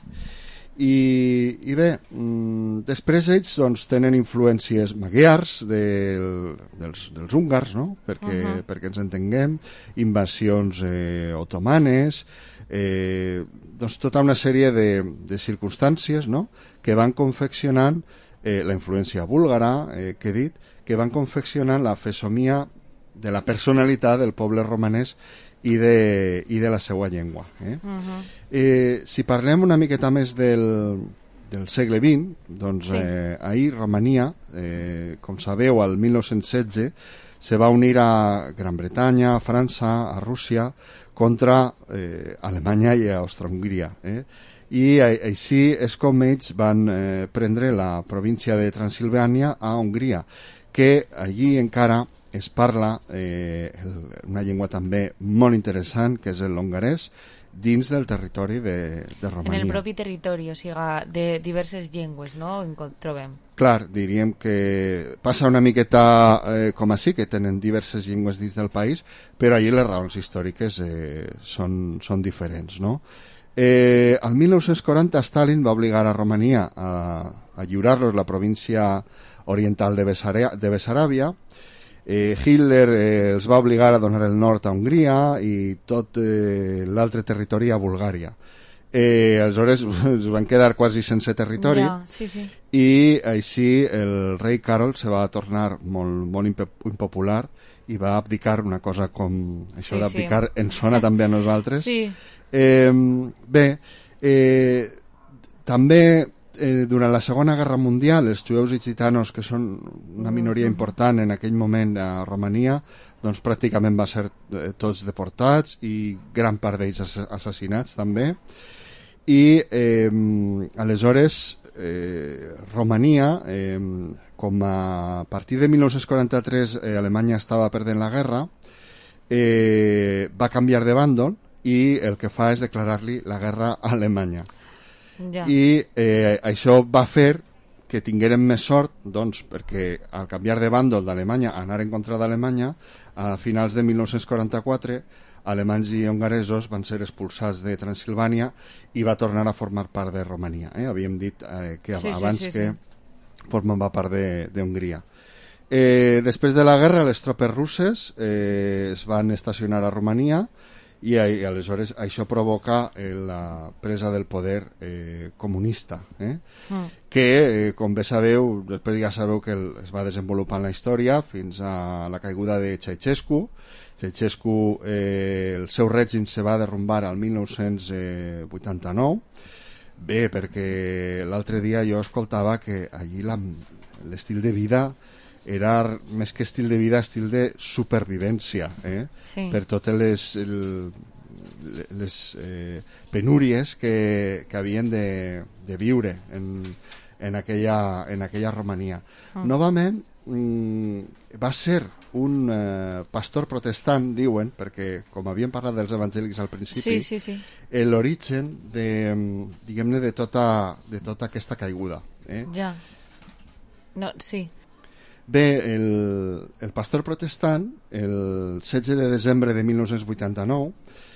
I, i bé, mm, després ells doncs, tenen influències magiars del, dels, dels húngars, no? perquè, uh-huh. perquè ens entenguem, invasions eh, otomanes, eh, doncs tota una sèrie de, de circumstàncies, no? que van confeccionant eh, la influència búlgara, eh, que he dit, que van confeccionant la fesomia de la personalitat del poble romanès i de, i de la seva llengua. Eh? Uh-huh. Eh, si parlem una miqueta més del, del segle vint, doncs sí. eh, ahir Romania, eh, com sabeu, al mil nou-cents setze, se va unir a Gran Bretanya, a França, a Rússia, contra eh, Alemanya i Austria-Hongria. Eh? I a, així és com ells van eh, prendre la província de Transilvània a Hongria, que allí encara es parla eh, el, una llengua també molt interessant, que és el hongarès, dins del territori de, de Romania. En el propi territori, o sigui, de diverses llengües, no?, en trobem. Clar, diríem que passa una miqueta eh, com així, que tenen diverses llengües dins del país, però allí les raons històriques eh, són, són diferents, no? Eh, el mil nou-cents quaranta Stalin va obligar a Romania a, a lliurar-los la província oriental de, Besarea, de Bessaràbia. eh, Hitler eh, els va obligar a donar el nord a Hongria i tot eh, l'altre territori a Bulgària. Eh, aleshores es van quedar quasi sense territori, ja, sí, sí. i així el rei Carol se va tornar molt, molt impopular i va abdicar, una cosa com això sí, d'abdicar sí. ens sona també a nosaltres. Sí. Eh, bé, eh, també eh, durant la Segona Guerra Mundial els jueus i gitanos, que són una minoria important en aquell moment a Romania, doncs pràcticament van ser eh, tots deportats i gran part d'ells assassinats també. I eh, aleshores eh, Romania, eh, com a partir de mil nou-cents quaranta-tres eh, Alemanya estava perdent la guerra, eh, va canviar de bàndol i el que fa és declarar-li la guerra a Alemanya. Ja. I eh, això va fer que tingueren més sort, doncs, perquè al canviar de bàndol d'Alemanya, anar en contra d'Alemanya, a finals de mil nou-cents quaranta-quatre, alemanys i hongaresos van ser expulsats de Transilvània i va tornar a formar part de Romania. Eh? Havíem dit eh, que sí, abans sí, sí, que sí. formava part d'Hongria. Eh, després de la guerra, les tropes russes eh, es van estacionar a Romania i, i aleshores això provoca eh, la presa del poder eh, comunista, eh? Mm. que, eh, com bé sabeu, després ja sabeu que el, es va desenvolupant la història fins a la caiguda de Ceausescu. Ceausescu, eh, el seu règim se va derrumbar al mil nou-cents vuitanta-nou. Bé, perquè l'altre dia jo escoltava que allí l'estil de vida era més que estil de vida, estil de supervivència, eh? Sí. Per totes les, el, les eh, penúries que, que havien de, de viure en, en, aquella, en aquella Romania. Mm. Novament, mm, va ser un eh, pastor protestant, diuen, perquè com havíem parlat dels evangèlics al principi, sí, sí, sí. l'origen de, diguem-ne, de tota, de tota aquesta caiguda. Eh? Ja. No, sí. Bé, el, el pastor protestant, el setze de desembre de mil nou-cents vuitanta-nou,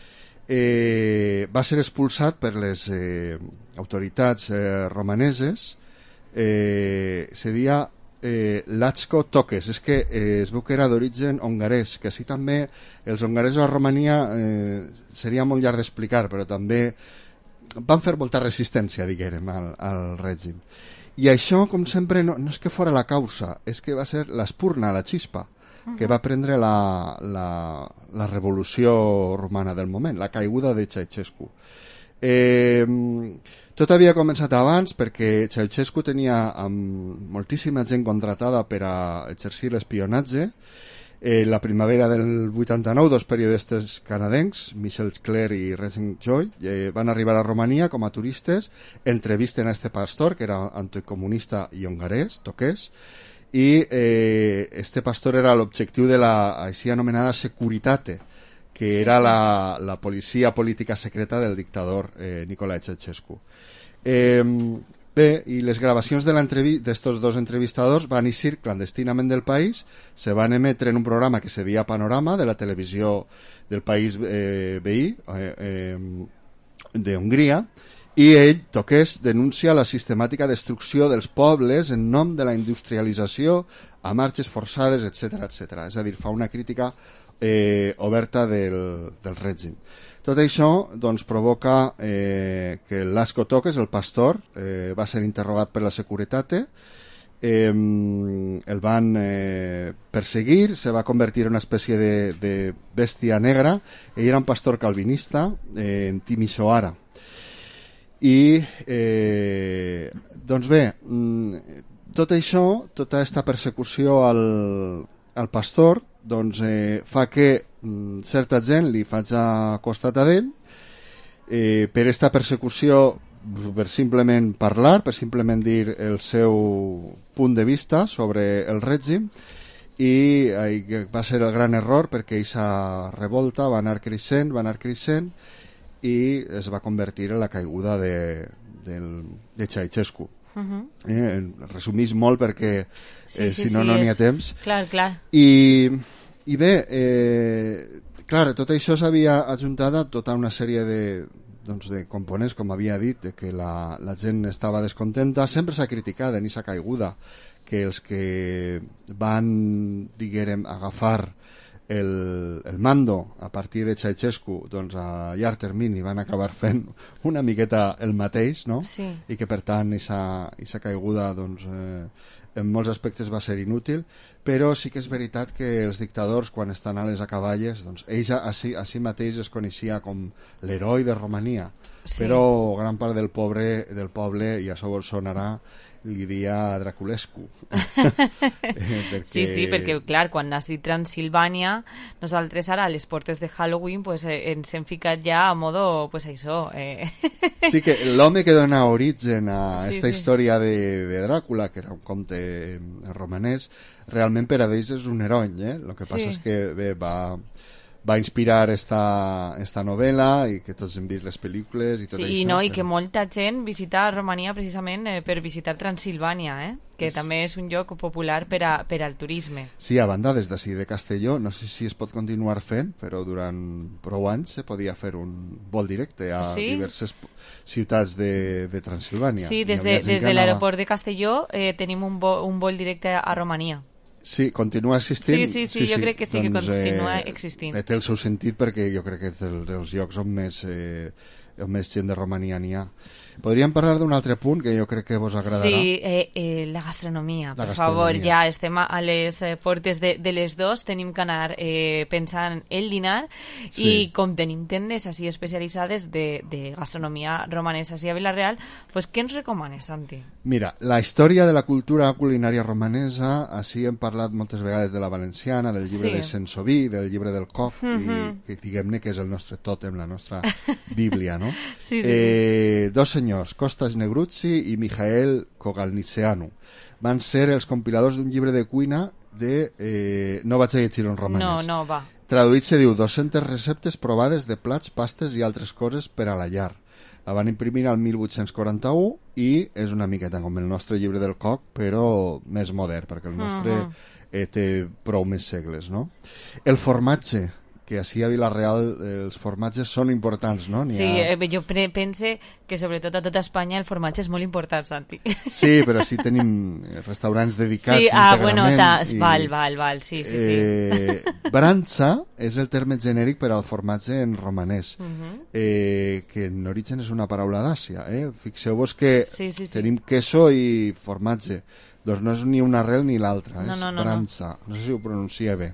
eh, va ser expulsat per les eh, autoritats eh, romaneses. Eh, se deia eh, Lacko Tokes, és que eh, es veu que era d'origen hongarès, que així també els hongaresos a Romania eh, seria molt llarg d'explicar, però també van fer molta resistència, diguem, al, al règim. I això, com sempre, no, no és que fora la causa, és que va ser l'espurna, la xispa, que va prendre la, la, la revolució romana del moment, la caiguda de Ceausescu. Eh, tot havia començat abans perquè Ceausescu tenia amb moltíssima gent contratada per a exercir l'espionatge. Eh, la primavera del vuitanta-nou, dos periodistes canadencs, Michel Clerc i Regin Joy, eh, van arribar a Romania com a turistes, entrevisten a este pastor, que era anticomunista i hongarès, Tokes, i eh, este pastor era l'objectiu de la així anomenada Securitate, que era la, la policia política secreta del dictador eh, Nicolae Ceausescu. Eh, Bé, i les gravacions d'estos dos entrevistadors van eixir clandestinament del país, se van emetre en un programa que se deia Panorama, de la televisió del país eh, veí, eh, eh, d'Hongria, i ell, Tokes, denuncia la sistemàtica destrucció dels pobles en nom de la industrialització a marxes forçades, etcètera, etcètera. És a dir, fa una crítica eh, oberta del, del règim. Tot això doncs, provoca eh, que Lacko Tokes, el pastor, eh, va ser interrogat per la Securitate, eh, el van eh, perseguir, se va convertir en una espècie de, de bèstia negra. Ell era un pastor calvinista eh, en Timisoara. I, eh, doncs bé, tot això, tota aquesta persecució al, al pastor, doncs eh, fa que mm, certa gent li faig a costat a ell eh, per aquesta persecució, per simplement parlar, per simplement dir el seu punt de vista sobre el règim, i eh, va ser el gran error perquè aquesta revolta va anar creixent, va anar creixent, i es va convertir en la caiguda de, del, de Ceausescu. Uh-huh. eh, resumís molt perquè eh, sí, sí, si no sí, no n'hi ha és... temps. Clar, clar. I, i bé, eh, clar, tot això s'havia ajuntat a tota una sèrie de, doncs, de components, com havia dit, de que la, la gent estava descontenta. Sempre s'ha criticat en aquesta caiguda que els que van, diguem, agafar el, el mando a partir de Ceausescu, doncs a llarg termini van acabar fent una miqueta el mateix, no? Sí. I que per tant aquesta caiguda doncs, eh, en molts aspectes va ser inútil, però sí que és veritat que els dictadors quan estan a les acaballes, doncs ell així, així mateix es coneixia com l'heroi de Romania, sí. Però gran part del poble, del poble i això vos sonarà, li diria Draculescu. perquè... Sí, sí, perquè clar, quan has dit Transilvània, nosaltres ara a les portes de Halloween pues, eh, ens hem ficat ja a modo, pues això... Eh... Sí, que l'home que dona origen a aquesta sí, sí. història de, de Dràcula, que era un conte romanès, realment per a ells és un heroi, eh? El que passa sí. és que bé, va... va inspirar esta, esta novel·la i que tots hem vist les pel·lícules i tot sí, això. I, no, però... i que molta gent visita Romania precisament eh, per visitar Transilvània, eh? que sí. també és un lloc popular per, a, per al turisme. Sí, a banda, des d'ací de Castelló, no sé si es pot continuar fent, però durant prou anys se podia fer un vol directe a sí? diverses ciutats de, de Transilvània. Sí, des, de, des de l'aeroport de Castelló eh, tenim un, vo, un vol directe a Romania. Sí, continua existint. Sí, sí, sí, sí jo sí. crec que sí doncs, que continua eh, existint. Té el seu sentit perquè jo crec que és dels llocs on més, eh, on més gent de Romania n'hi ha. Podríem parlar d'un altre punt que jo crec que vos agradarà. Sí, eh, eh, la gastronomia, la per gastronomia. favor, ja estem a les eh, portes de, de les dos, tenim que anar eh, pensant el dinar sí. i com tenim tendes així especialitzades de, de gastronomia romanesa així a Vila-real, pues, què ens recomanes, Santi? Mira, la història de la cultura culinària romanesa, així hem parlat moltes vegades de la valenciana, del llibre sí. de Sensoví, del llibre del Coc, mm-hmm. i que diguem-ne que és el nostre tòtem, la nostra bíblia, no? Sí, sí, eh, sí. Dos senyors, Costas Negrucci i Mijael Kogalnitzeanu, van ser els compiladors d'un llibre de cuina de... Eh, no vaig a llegir en romanès. No, no, va. Traduït se diu dues-centes receptes provades de plats, pastes i altres coses per a la llar. La van imprimir al mil vuit-cents quaranta-u i és una miqueta com el nostre llibre del Coc, però més modern, perquè el nostre uh-huh. eh, té prou més segles, no? El formatge, que així a Vila-real eh, els formatges són importants, no? Sí, ha... eh, jo pre- pense que sobretot a tota Espanya el formatge és molt important, Santi. Sí, però sí tenim restaurants dedicats sí, ah, bueno, ta, i... val, val, val, sí, sí, sí. Eh, branza és el terme genèric per al formatge en romanès, uh-huh. eh, que en origen és una paraula d'Àsia, eh? Fixeu-vos que sí, sí, sí. tenim queso i formatge, doncs no és ni una arrel ni l'altra, no, és no, no, branza, no. no sé si ho pronuncia bé.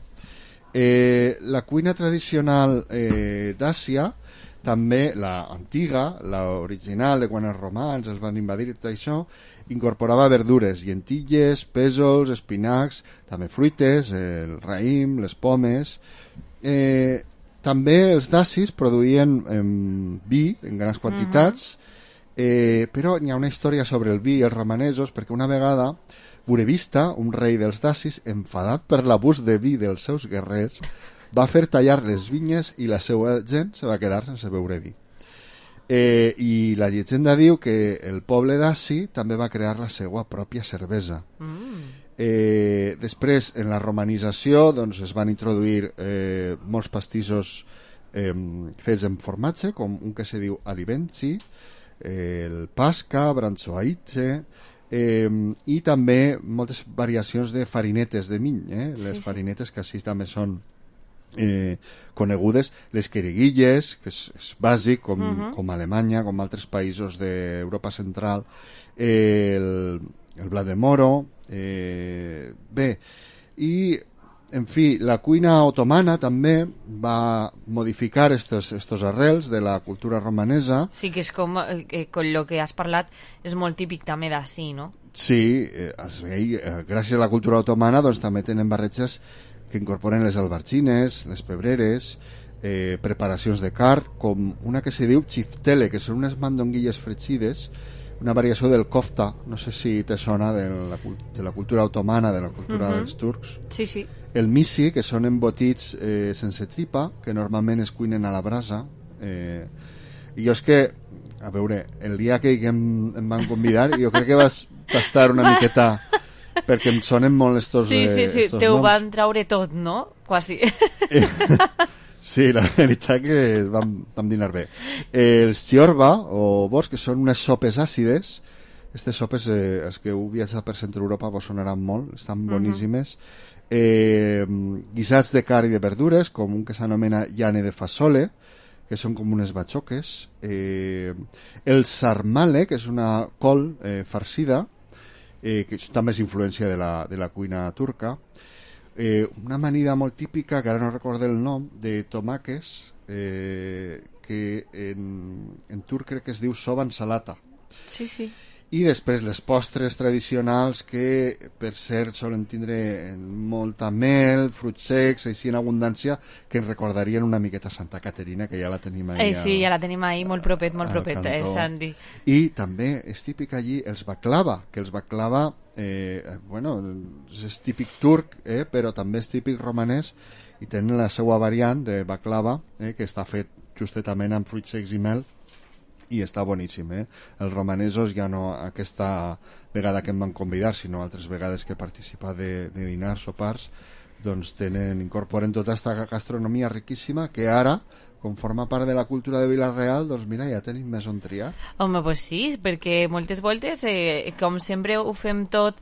Eh, la cuina tradicional eh, d'Àsia, també la antiga, la original de quan els romans els van invadir i tot això, incorporava verdures, llentilles, pèsols, espinacs, també fruites, el raïm, les pomes. Eh, també els dacis produïen eh, vi en grans quantitats, uh-huh. eh, però hi ha una història sobre el vi i els romanesos, perquè una vegada Burevista, un rei dels dacis, enfadat per l'abús de vi dels seus guerrers, va fer tallar les vinyes i la seva gent se va quedar sense beure vi. Eh, I la llegenda diu que el poble daci també va crear la seva pròpia cervesa. Mm. Eh, després, en la romanització, doncs, es van introduir eh, molts pastissos eh, fets en formatge, com un que se diu alibenci, eh, el pasca, branzoaitze... Eh, i també moltes variacions de farinetes de miny, eh? les sí, farinetes sí. que així també són eh, conegudes, les quereguilles, que és, és bàsic, com, uh-huh. com Alemanya, com altres països d'Europa central, eh, el, el blat de moro, eh, bé, i en fi, la cuina otomana també va modificar estos, estos arrels de la cultura romanesa. Sí, que és com, eh, con lo que has parlat, és molt típic també d'ací, no? Sí, eh, eh, gràcies a la cultura otomana doncs, també tenen barreges que incorporen les albargines, les pebreres, eh, preparacions de carn, com una que se diu chiftele, que són unes mandonguilles fregides, una variació del kofta, no sé si te sona de la, de la cultura otomana, de la cultura uh-huh. dels turcs. Sí, sí. El misi, que són embotits eh, sense tripa, que normalment es cuinen a la brasa, eh, I jo és que, a veure, el dia que em, em van convidar, jo crec que vas tastar una miqueta, perquè em sonen molt estos Sí, sí, sí, estos te ho noms. van traure tot, no? Quasi. Sí, la veritat que vam, vam dinar bé. Eh, els xiorba, o bors, que són unes sopes àcides. Aquestes sopes, eh, els que heu viatjat per centre Europa vos sonaran molt, estan boníssimes. Eh, guisats de carn i de verdures, com un que s'anomena llane de fasole, que són com unes batxoques. Eh, el sarmale, que és una col eh, farcida, eh, que també és influència de la, de la cuina turca. Eh, una amanida molt típica, que ara no recordo el nom, de tomàquets, eh, que en, en turc crec que es diu soba ensalata. Sí, sí. I després les postres tradicionals que per cert solen tindre molta mel, fruits secs, així en abundància, que ens recordarien una miqueta Santa Caterina, que ja la tenim ahí. Eh, sí, ja la tenim ahí, molt propet, molt propet, eh, Sandy. I també és típic allí els baklava, que els baklava, eh, bueno, és típic turc, eh, però també és típic romanès, i tenen la seva variant de baklava, eh, que està fet justetament amb fruits secs i mel, i està boníssim, eh? Els romanesos ja no aquesta vegada que em van convidar, sinó altres vegades que he participat de, de dinars, sopars, doncs tenen, incorporen tota aquesta gastronomia riquíssima que ara, com forma part de la cultura de Vila-real, doncs mira, ja tenim més on triar. Home, pues sí, perquè moltes voltes, eh, com sempre ho fem tot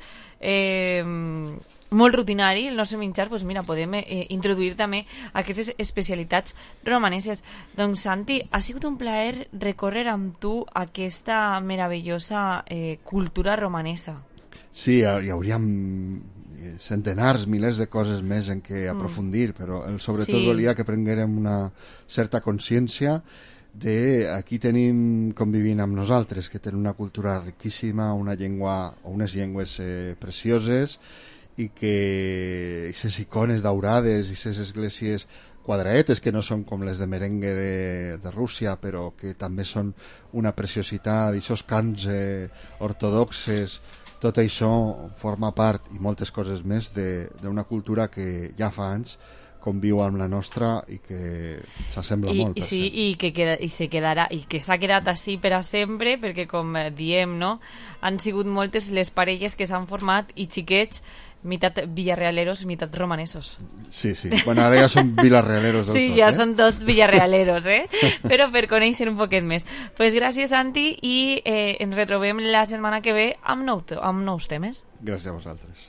eh, molt rutinari, el nostre menjar, pues mira, podem eh, introduir també aquestes especialitats romaneses. Doncs, Santi, ha sigut un plaer recórrer amb tu aquesta meravellosa eh, cultura romanesa. Sí, hi hauríem centenars, milers de coses més en què aprofundir, mm. però el, sobretot sí. volia que prenguérem una certa consciència de aquí tenim convivint amb nosaltres, que tenen una cultura riquíssima, una llengua o unes llengües eh, precioses, i que aquestes icones daurades i aquestes esglésies quadraetes que no són com les de merengue de, de Rússia, però que també són una preciositat, i aquests cants eh, ortodoxes, tot això forma part, i moltes coses més, d'una cultura que ja fa anys conviu amb la nostra i que s'assembla molt. I, sí, i que queda, i se quedarà, i que s'ha quedat així per a sempre, perquè com diem, no, han sigut moltes les parelles que s'han format i xiquets mitat villarrealeros, mitat romanesos. Sí, sí. Bueno, ara ja són villarrealeros del sí, tot. Sí, ja eh? són tot villarrealeros, eh? Però per conèixer un poquet més. Pues gràcies, Santi, i eh, ens retrobem la setmana que ve amb, nou, amb nous temes. Gràcies a vosaltres.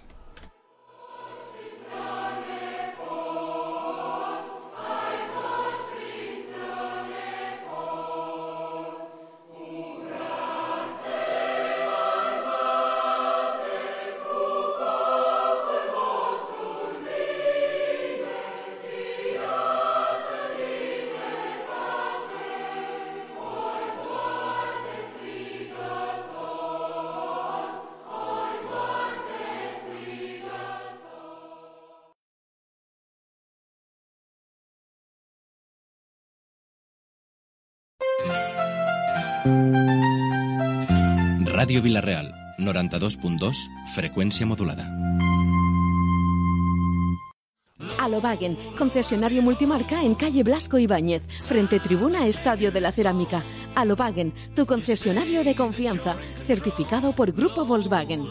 Ràdio Vila-real, noranta-dos punt dos, freqüència modulada. Alobagen, concesionario multimarca en calle Blasco Ibáñez, frente Tribuna Estadio de la Cerámica. Alobagen, tu concesionario de confianza, certificado por Grupo Volkswagen.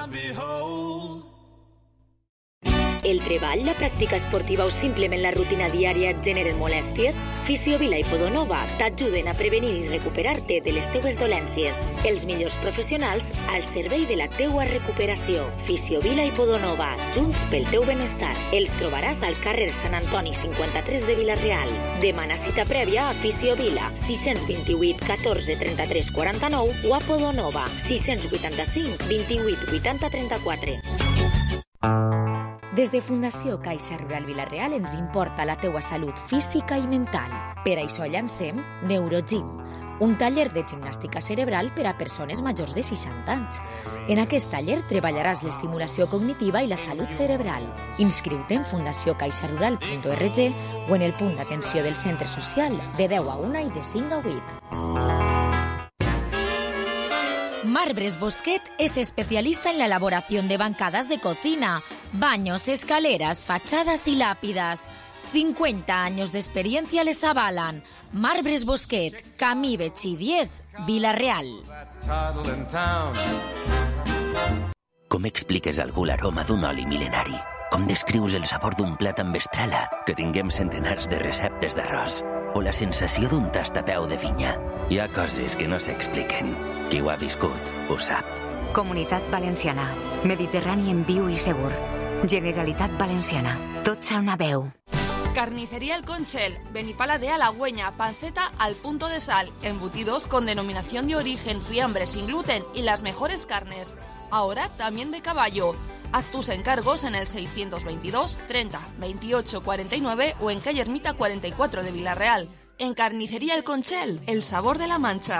El treball, la pràctica esportiva o simplement la rutina diària et generen molèsties? Fisiovila i Podonova t'ajuden a prevenir i recuperar-te de les teues dolències. Els millors professionals al servei de la teua recuperació. Fisiovila i Podonova, junts pel teu benestar. Els trobaràs al carrer Sant Antoni cinquanta-tres de Vila-real. Demana cita prèvia a Fisiovila, sis dos vuit, catorze, trenta-tres, quaranta-nou o a Podonova, sis vuitanta-cinc, vint-i-vuit, vuitanta, trenta-quatre. Des de Fundació Caixa Rural Vila-real ens importa la teua salut física i mental. Per això llancem Neurogym, un taller de gimnàstica cerebral per a persones majors de seixanta anys. En aquest taller treballaràs l'estimulació cognitiva i la salut cerebral. Inscriu-te en fundació caixa rural punt org o en el punt d'atenció del centre social de deu a una i de cinc a vuit. Marbres Bosquet es especialista en la elaboración de bancadas de cocina, baños, escaleras, fachadas y lápidas. cincuenta años de experiencia les avalan. Marbres Bosquet, Camí Betxí diez, Vila-real. Com expliques a algú l'aroma d'un oli mil·lenari? Com descrius el sabor d'un plat amb estrela? Que tinguem centenars de receptes d'arròs? O la sensació d'un tastapeu de vinya? Hi ha coses que no s'expliquen. Qui ho ha viscut, ho sap. Comunitat Valenciana. Mediterrani en viu i segur. Generalitat Valenciana. Tots a una veu. Carnicería El Conchel, Benipala de Halagüeña, panceta al punto de sal, embutidos con denominación de origen, fiambre sin gluten y las mejores carnes. Ahora también de caballo. Haz tus encargos en el seiscientos veintidós treinta veintiocho cuarenta y nueve o en calle Ermita cuarenta y cuatro de Vila-real. En Carnicería El Conchel, el sabor de la Mancha.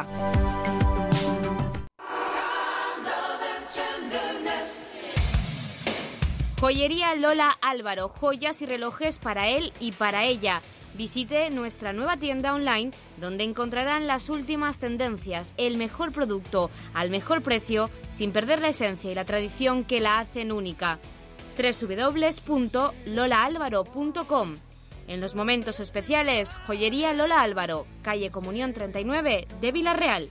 Joyería Lola Álvaro, joyas y relojes para él y para ella. Visite nuestra nueva tienda online donde encontrarán las últimas tendencias, el mejor producto al mejor precio sin perder la esencia y la tradición que la hacen única. doble u doble u doble u punto lola álvaro punto com. En los momentos especiales, Joyería Lola Álvaro, calle Comunión treinta y nueve de Vila-real.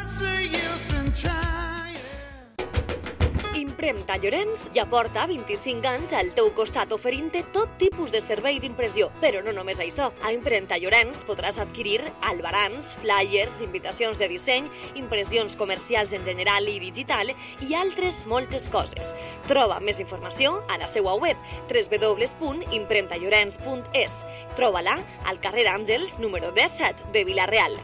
Impremta Llorenç ja porta vint-i-cinc anys al teu costat oferint-te tot tipus de servei d'impressió. Però no només això. A Impremta Llorenç podràs adquirir albarans, flyers, invitacions de disseny, impressions comercials en general i digital i altres moltes coses. Troba més informació a la seva web doble u doble u doble u punt impremta llorenç punt es. Troba-la al carrer Àngels número disset de Vila-real.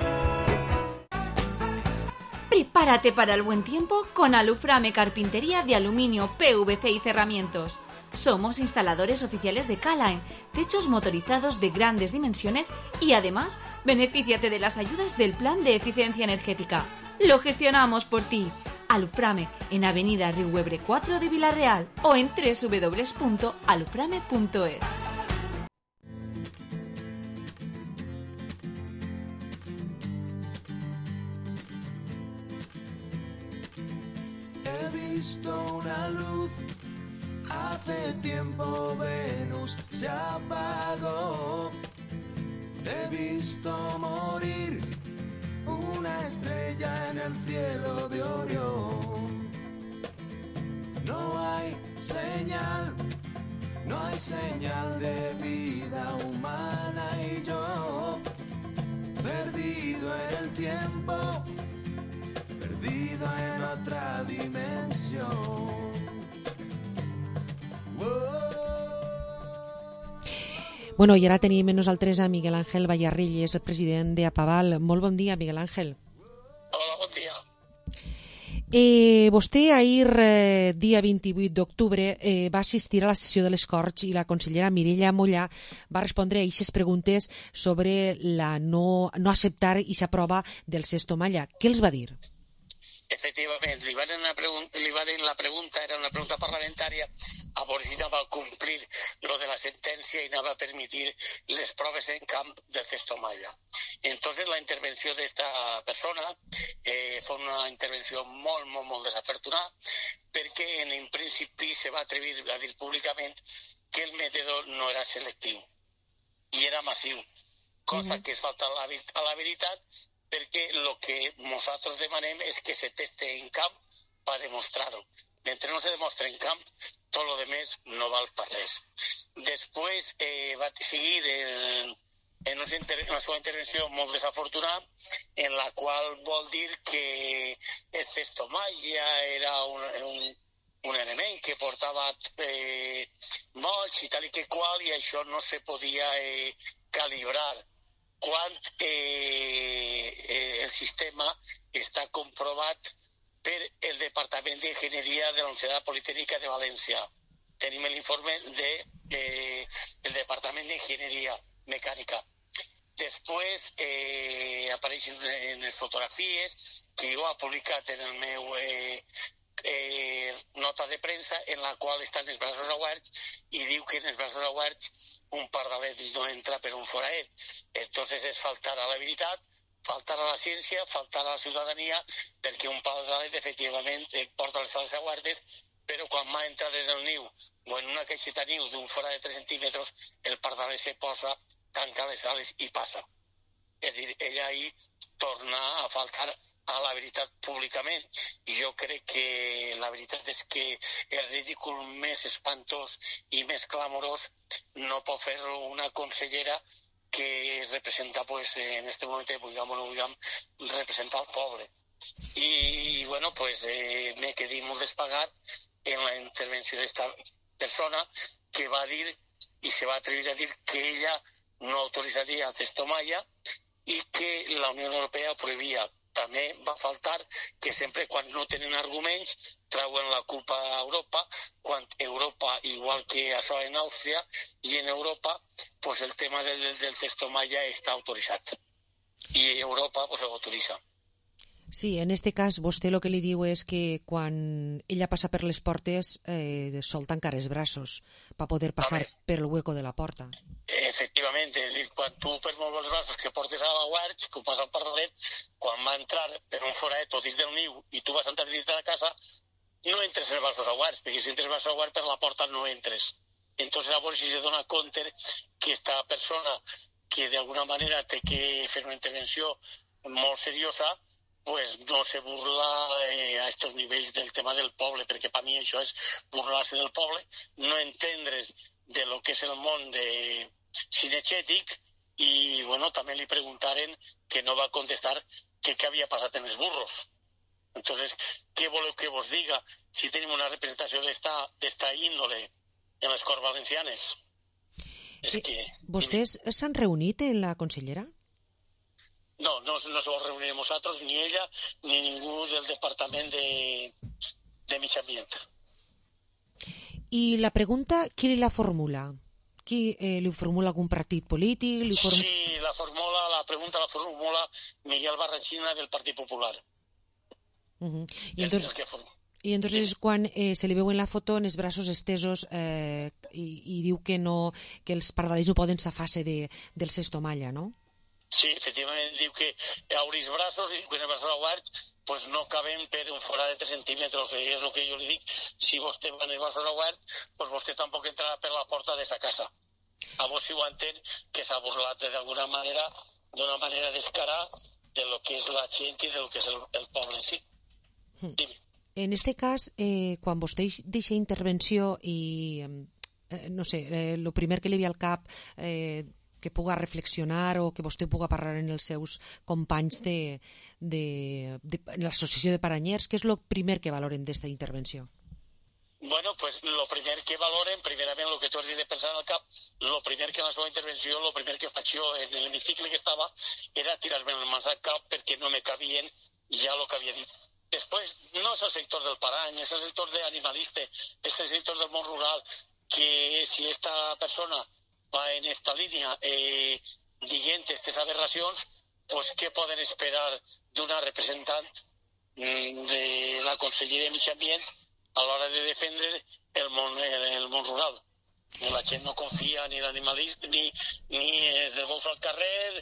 Prepárate para el buen tiempo con Aluframe Carpintería de Aluminio, P V C y Cerramientos. Somos instaladores oficiales de K-Line, techos motorizados de grandes dimensiones y además benefíciate de las ayudas del Plan de Eficiencia Energética. Lo gestionamos por ti. Aluframe en Avenida Riuebre cuatro de Vila-real o en doble u doble u doble u punto aluframe punto es. He visto una luz, hace tiempo Venus se apagó. He visto morir una estrella en el cielo de Orión. No hay señal, no hay señal de vida humana y yo, perdido en el tiempo, perdido en otra dimensión. Bueno, i ara tenim amb nosaltres a Miguel Ángel Vallarrill, és el president d'Apaval. Molt bon dia, Miguel Ángel. Hola, bon dia. Eh, vostè ahir, eh, dia vint-i-vuit d'octubre, eh, va assistir a la sessió de les Corts i la consellera Mireia Mollà va respondre a aquestes preguntes sobre la no, no acceptar i s'aprova del Sesto Malla. Què els va dir? Efectivament, li van, una pregunta, li van la pregunta, era una pregunta parlamentària, a veure si anava a complir lo de la sentència i anava a permitir les proves en camp del Sesto Malla. Entonces la intervenció d'esta persona eh, fue una intervenció molt, molt, molt desafortunada, perquè en un principi se va atrevir a dir públicament que el mètode no era selectiu i era massiu, cosa que és falta a la, a la veritat, perquè el que nosaltres demanem és que se teste en camp per demostrar-ho. Mentre no se demostra en camp, tot el que més no val per res. Després eh, va seguir en, en una, inter una seva intervenció molt desafortunada, en la qual vol dir que el Sesto Malla era un, un, un element que portava eh, molts i tal i que qual, i això no se podia eh, calibrar quan eh, eh, el sistema està comprovat per el Departament d'Enginyeria de la Universitat Politécnica de València. Tenim l'informe del de, eh, Departament d'Enginyeria Mecànica. Després eh, apareixen en les fotografies que jo he publicat en el meu eh, eh, nota de premsa, en la qual estan els braços oberts i diu que en els braços oberts un pardalet no entra per un foraet. Entonces és faltar a la veritat, faltar a la ciència, faltar a la ciutadania, perquè un pardalet efectivament porta les salvaguardes però quan va entrar en el niu o en una caixeta niu d'un fora de tres centímetres, el pardal se posa, tanca les ales i passa. És a dir, ella ahir torna a faltar a la veritat públicament, i jo crec que la veritat és que el ridícul més espantós i més clamorós no pot fer una consellera que es representa, pues, en este moment, vulguem o no vulguem, representar al poble. I, bueno, pues, eh, me quedé molt despagat en la intervenció d'esta persona que va dir, i se va atrevir a dir, que ella no autoritzaria el Testo Maya i que la Unió Europea prohibia. També va faltar que sempre quan no tenen arguments trauen la culpa a Europa, quan Europa, igual que això en Àustria i en Europa, pues el tema del, del Testo Maya està autoritzat. I Europa pues, ho autoritza. Sí, en este cas vostè el que li diu és que quan ella passa per les portes eh, sol tancar els braços per poder passar per el hueco de la porta. Efectivament, és dir, quan tu per molt els braços que portes a la guards, que ho passa al pardalet, quan va entrar per un foraet o dins del niu i tu vas entrar dins de la casa, no entres en els braços a guards, perquè si entres en els braços a guards per la porta no entres. Entonces llavors si se dona compte que esta persona que d'alguna manera té que fer una intervenció molt seriosa, pues no se burla eh, a estos nivells del tema del poble, perquè per mi això és burlar-se del poble, no entendre's de lo que és el món de cinegètic, i bueno, també li preguntaren que no va contestar que què havia passat en els burros. Entonces, què voleu que vos diga si tenim una representació d'esta índole en les Corts Valencianes? És que... ¿Vostès s'han reunit en la consellera? No, no, no se vol reunir amb nosaltres, ni ella, ni ningú del Departament de, de Mig Ambient. I la pregunta, qui la formula? Qui eh, li formula algun partit polític? Li form... Sí, la formula, la pregunta la formula Miguel Barrachina del Partit Popular. Uh-huh. I entonces, i entonces sí. Quan eh, se li veu en la foto en els braços estesos eh, i, i diu que no, que els pardalets no poden zafar-se de, del Testo Maya, no? Sí, efectivament, diu que obrir els braços i que en els braços oberts pues no cabem per un fora de tres centímetres, i és el que jo li dic, si vostè va en els braços oberts, pues vostè tampoc entrarà per la porta de sa casa. A vos si ho entén que s'ha burlat d'alguna manera, d'una manera descarada de lo que és la gent i de lo que és el, el poble en si. Dime. En este cas, eh, quan vostè deixa intervenció i, eh, no sé, eh, lo primer que li ve al cap... Eh, que puga reflexionar o que vostè puga parlar en els seus companys de, de, de, de l'associació de paranyers, què és el primer que valoren d'esta intervenció? Bueno, pues lo primer que valoren, primerament el que tu has dit de pensar en el cap, lo primer que en la seva intervenció, lo primer que faig jo en l'hemicicle que estava, era tirar-me les mans al cap perquè no me cabien ja el que havia dit. Després, no és el sector del parany, és el sector de animalista, és el sector del món rural, que si esta persona va en esta línia eh, dient aquestes aberracions, pues què poden esperar d'una representant de la Conselleria de Mig Ambient a l'hora de defendre el món, el, el món rural? La gent no confia ni en l'animalista, ni, ni de bous al carrer,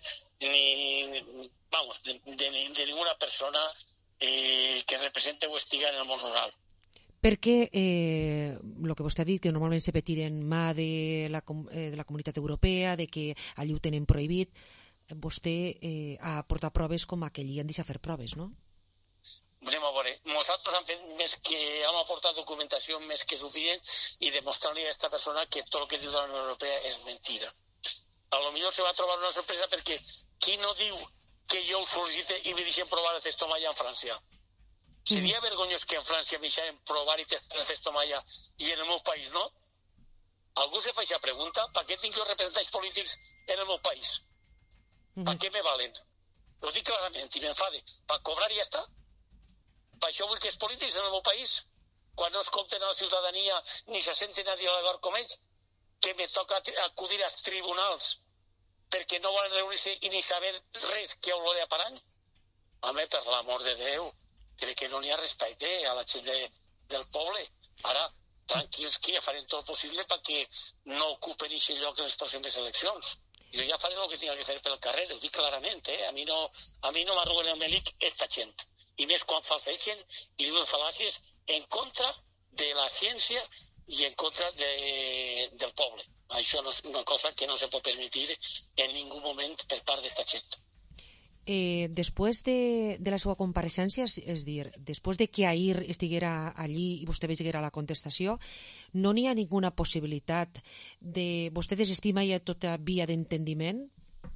ni vamos, de, de, de ninguna persona eh, que represente o estiga en el món rural. Perquè eh, el que vostè ha dit, que normalment se petiren mà de la, eh, de la comunitat europea, de que allí ho tenen prohibit, vostè eh, ha portat proves com a que allí han deixat fer proves, no? Anem a veure, nosaltres hem fet més que, hem aportat documentació més que suficient i demostrar-li a aquesta persona que tot el que diu de la Unió Europea és mentira. A lo millor se va trobar una sorpresa perquè qui no diu que jo ho sol·licite i me deixen provar el Testo Maya en França? Seria vergonyós que en França me deixaren provar i testar el Testo Maya i en el meu país no? Algú se fa aquesta pregunta? Per què tinc jo representants polítics en el meu país? Per què me valen? Ho dic clarament i m'enfade. Per cobrar i ja està? Per això vull que els polítics en el meu país, quan no escolten a la ciutadania ni se senten a dialogar com ells, que me toca acudir als tribunals perquè no volen reunir-se i ni saber res que olore a parany? Home, per l'amor de Déu, crec que no n'hi ha respecte a la gent de, del poble. Ara, tranquils, que ja farem tot el possible perquè no ocupen aquest lloc en les pròximes eleccions. Jo ja faré el que tinc que fer pel carrer, ho dic clarament, eh? A mi no, a mi no m'arruguen el melic esta gent. I més quan falseixen i diuen fal·làcies en contra de la ciència i en contra de, del poble. Això no és una cosa que no se pot permetre en ningú moment per part d'esta gent. Eh, després de, de la seva compareixença, és, és dir, després de que ahir estiguera allí i vostè veiguera la contestació, no n'hi ha ninguna possibilitat de... Vostè desestima ja tota via d'entendiment?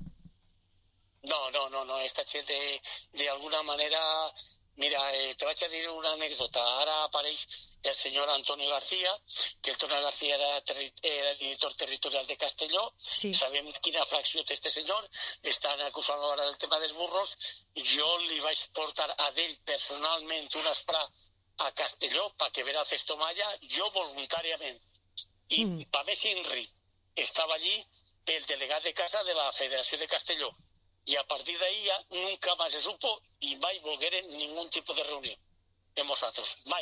No, no, no, no. Esta gent de, de alguna manera... Mira, eh, te vaig a dir una anècdota. Ara apareix el senyor Antonio García, que Antonio García era, terri era director territorial de Castelló. Sí. Sabem quina fracció té este senyor. Estan acusant ara del tema dels burros. Jo li vaig portar a ell personalment un esprà a Castelló perquè vera el Festomalla, jo voluntàriament. I mm. pa més Inri estava allí el delegat de casa de la Federació de Castelló. Y a partir de ahí ya nunca más se supo y mai volgueren ningún tipo de reunión en nosaltres, mai.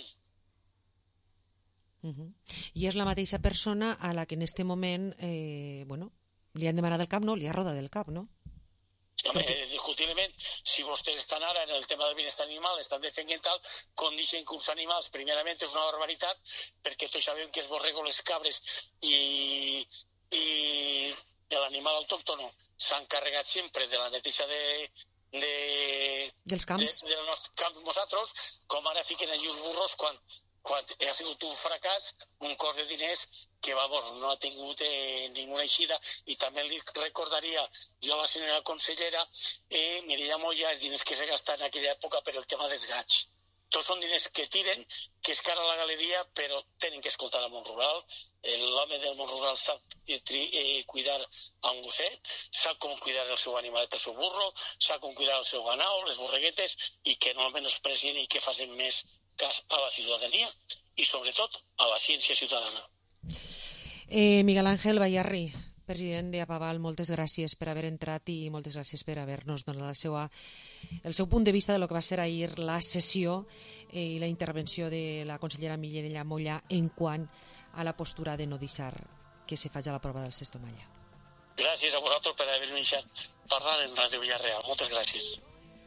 Uh-huh. I és la mateixa persona a la que en este moment eh, bueno, li han demanat el cap, no? Li ha rodat el cap, no? Home, Perquè... discutiblement, si vostès estan ara en el tema del benestar animal, estan defendent tal, com deixen que uns animals, primerament és una barbaritat, perquè tots sabem que els borregos, les cabres i... i l'animal autòctono s'ha encarregat sempre de la neteja de, de, dels camps de, de dels camps nosaltres, com ara fiquen allí els burros quan, quan ha sigut un fracàs, un cost de diners que vamos, no ha tingut eh, ninguna eixida. I també li recordaria jo a la senyora consellera eh, Mireia Moya els diners que se gastan en aquella època per el tema dels gats. Tots són diners que tiren, que és cara a la galeria, però tenen que escoltar el món rural. L'home del món rural sap eh, cuidar a un gosset, sap com cuidar el seu animalet, el seu burro, sap com cuidar el seu ganau, les borreguetes, i que no menosprezien i que facin més cas a la ciutadania i, sobretot, a la ciència ciutadana. Eh, Miguel Ángel Bayarri, president d'Apaval, moltes gràcies per haver entrat i moltes gràcies per haver-nos donat la seva, el seu punt de vista de lo que va ser ahir la sessió eh, i la intervenció de la consellera Mireia Moya en quant a la postura de no deixar que se faci la prova del Festomalla. Gràcies a vosaltres per haver-me deixat parlar en Ràdio Villarreal. Moltes gràcies.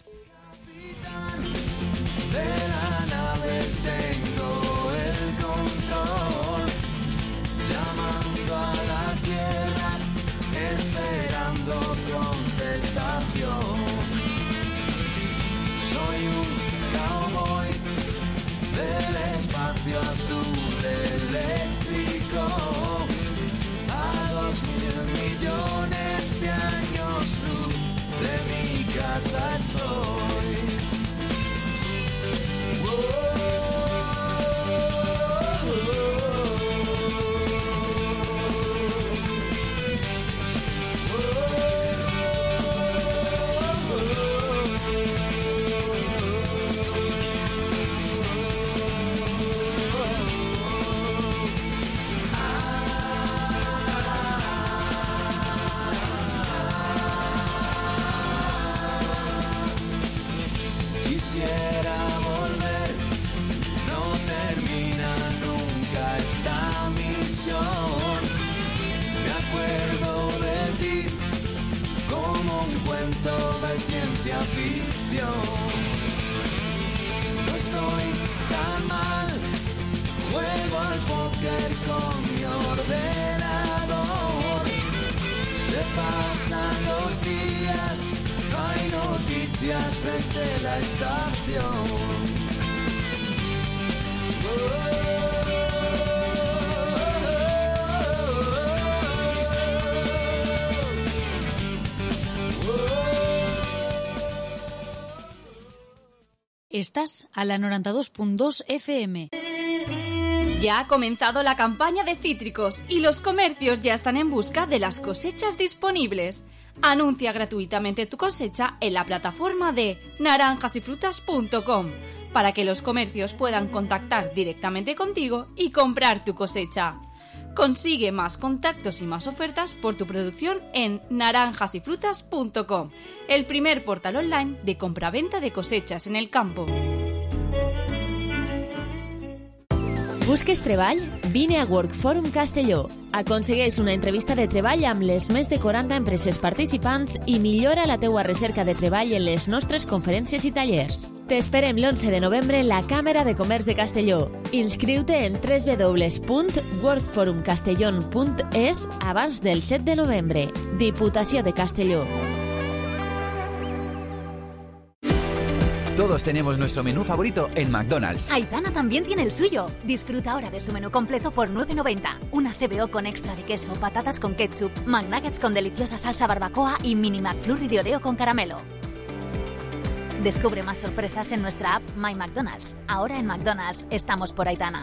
De la nave tengo el control, llamando a la tierra, esperando contestación. Soy un cowboy del espacio azul eléctrico, a dos mil millones de años luz de mi casa estoy. Quisiera volver, no termina nunca esta misión. Me acuerdo de ti como un cuento de ciencia ficción. No estoy tan mal, juego al póker con mi ordenador. Se pasan los días, no hay noticias desde la estación. Estás a la noventa y dos punto dos F M. Ya ha comenzado la campaña de cítricos y los comercios ya están en busca de las cosechas disponibles. Anuncia gratuitamente tu cosecha en la plataforma de naranjas y frutas punto com para que los comercios puedan contactar directamente contigo y comprar tu cosecha. Consigue más contactos y más ofertas por tu producción en naranjas y frutas punto com, el primer portal online de compraventa de cosechas en el campo. Busques treball? Vine a Workforum Castelló. Aconsegueix una entrevista de treball amb les més de quaranta empreses participants i millora la teua recerca de treball en les nostres conferències i tallers. T'esperem l'onze de novembre en la Càmera de Comerç de Castelló. Inscriu-te en w w w punt workforum castellón punt es abans del set de novembre. Diputació de Castelló. Todos tenemos nuestro menú favorito en McDonald's. Aitana también tiene el suyo. Disfruta ahora de su menú completo por nueve noventa. Una C B O con extra de queso, patatas con ketchup, McNuggets con deliciosa salsa barbacoa y mini McFlurry de Oreo con caramelo. Descubre más sorpresas en nuestra app My McDonald's. Ahora en McDonald's estamos por Aitana.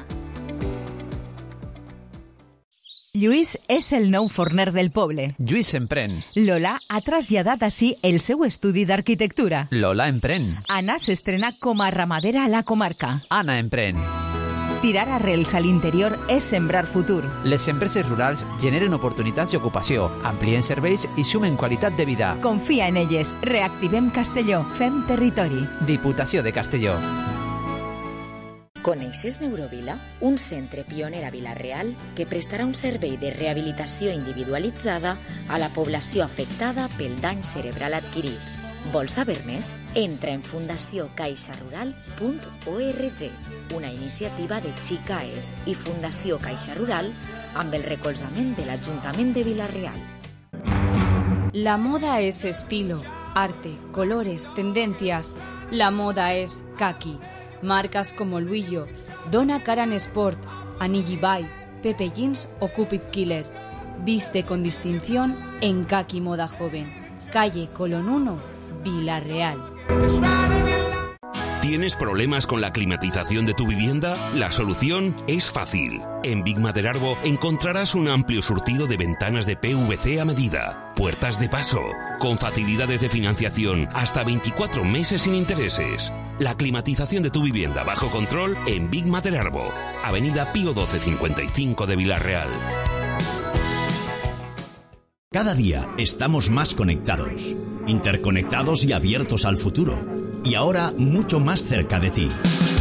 Lluís és el nou forner del poble. Lluís emprèn. Lola ha traslladat ací el seu estudi d'arquitectura. Lola emprèn. Anna s'estrena com a ramadera a la comarca. Anna emprèn. Tirar arrels a l'interior és sembrar futur. Les empreses rurals generen oportunitats d'ocupació, amplien serveis i sumen qualitat de vida. Confia en elles. Reactivem Castelló. Fem territori. Diputació de Castelló. Coneixes Neurovila? Un centre pioner a Vila-real que prestarà un servei de rehabilitació individualitzada a la població afectada pel dany cerebral adquirit. Vols saber més? Entra en fundació caixa rural punt org, una iniciativa de Xicaes i Fundació Caixa Rural amb el recolzament de l'Ajuntament de Vila-real. La moda es estilo, arte, colores, tendencias. La moda es kaki. Marcas como Luillo, Donna Karan Sport, Anigi Bai, Pepe Jeans o Cupid Killer. Viste con distinción en Kaki Moda Joven. Calle Colón uno, Vila-real. ¿Tienes problemas con la climatización de tu vivienda? La solución es fácil. En Big Maderarbo encontrarás un amplio surtido de ventanas de P V C a medida, puertas de paso, con facilidades de financiación hasta veinticuatro meses sin intereses. La climatización de tu vivienda bajo control en Big Maderarbo, Avenida Pío doce cincuenta y cinco de Vila-real. Cada día estamos más conectados, interconectados y abiertos al futuro. Y ahora mucho más cerca de ti.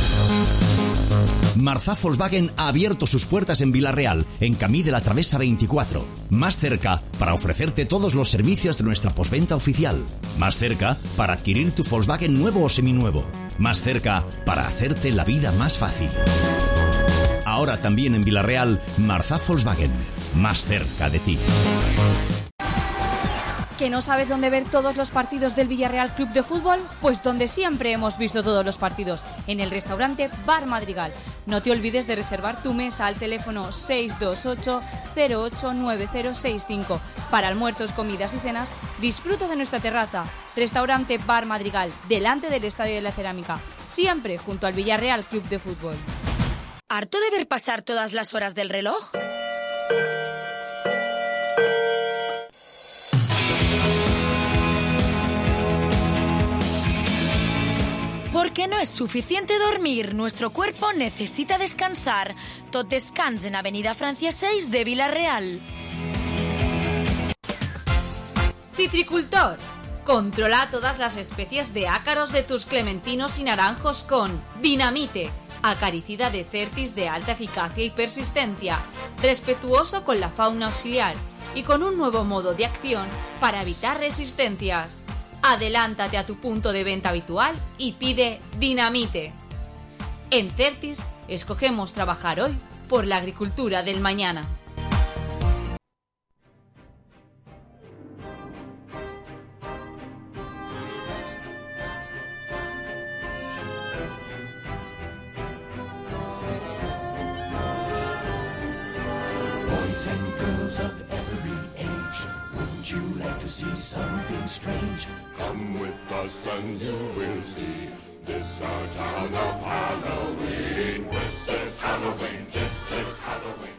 Marzá Volkswagen ha abierto sus puertas en Vila-real, en Camí de la Travesa veinticuatro. Más cerca para ofrecerte todos los servicios de nuestra postventa oficial. Más cerca para adquirir tu Volkswagen nuevo o seminuevo. Más cerca para hacerte la vida más fácil. Ahora también en Vila-real, Marzá Volkswagen. Más cerca de ti. ¿Que no sabes dónde ver todos los partidos del Villarreal Club de Fútbol? Pues donde siempre hemos visto todos los partidos, en el restaurante Bar Madrigal. No te olvides de reservar tu mesa al teléfono seis dos ocho cero ocho nueve cero seis cinco. Para almuerzos, comidas y cenas, disfruta de nuestra terraza. Restaurante Bar Madrigal, delante del Estadio de la Cerámica, siempre junto al Villarreal Club de Fútbol. ¿Harto de ver pasar todas las horas del reloj? Porque no es suficiente dormir, nuestro cuerpo necesita descansar. Tot descans en Avenida Francia seis de Vila-real. Citricultor. Controla todas las especies de ácaros de tus clementinos y naranjos con Dinamite, acaricida de Certis de alta eficacia y persistencia, respetuoso con la fauna auxiliar y con un nuevo modo de acción para evitar resistencias. Adelántate a tu punto de venta habitual y pide Dinamite. En Certis escogemos trabajar hoy por la agricultura del mañana. Boys and girls of every age, wouldn't you like to see something strange? Come with us and you will see. This our town of Halloween. This is Halloween. This is Halloween.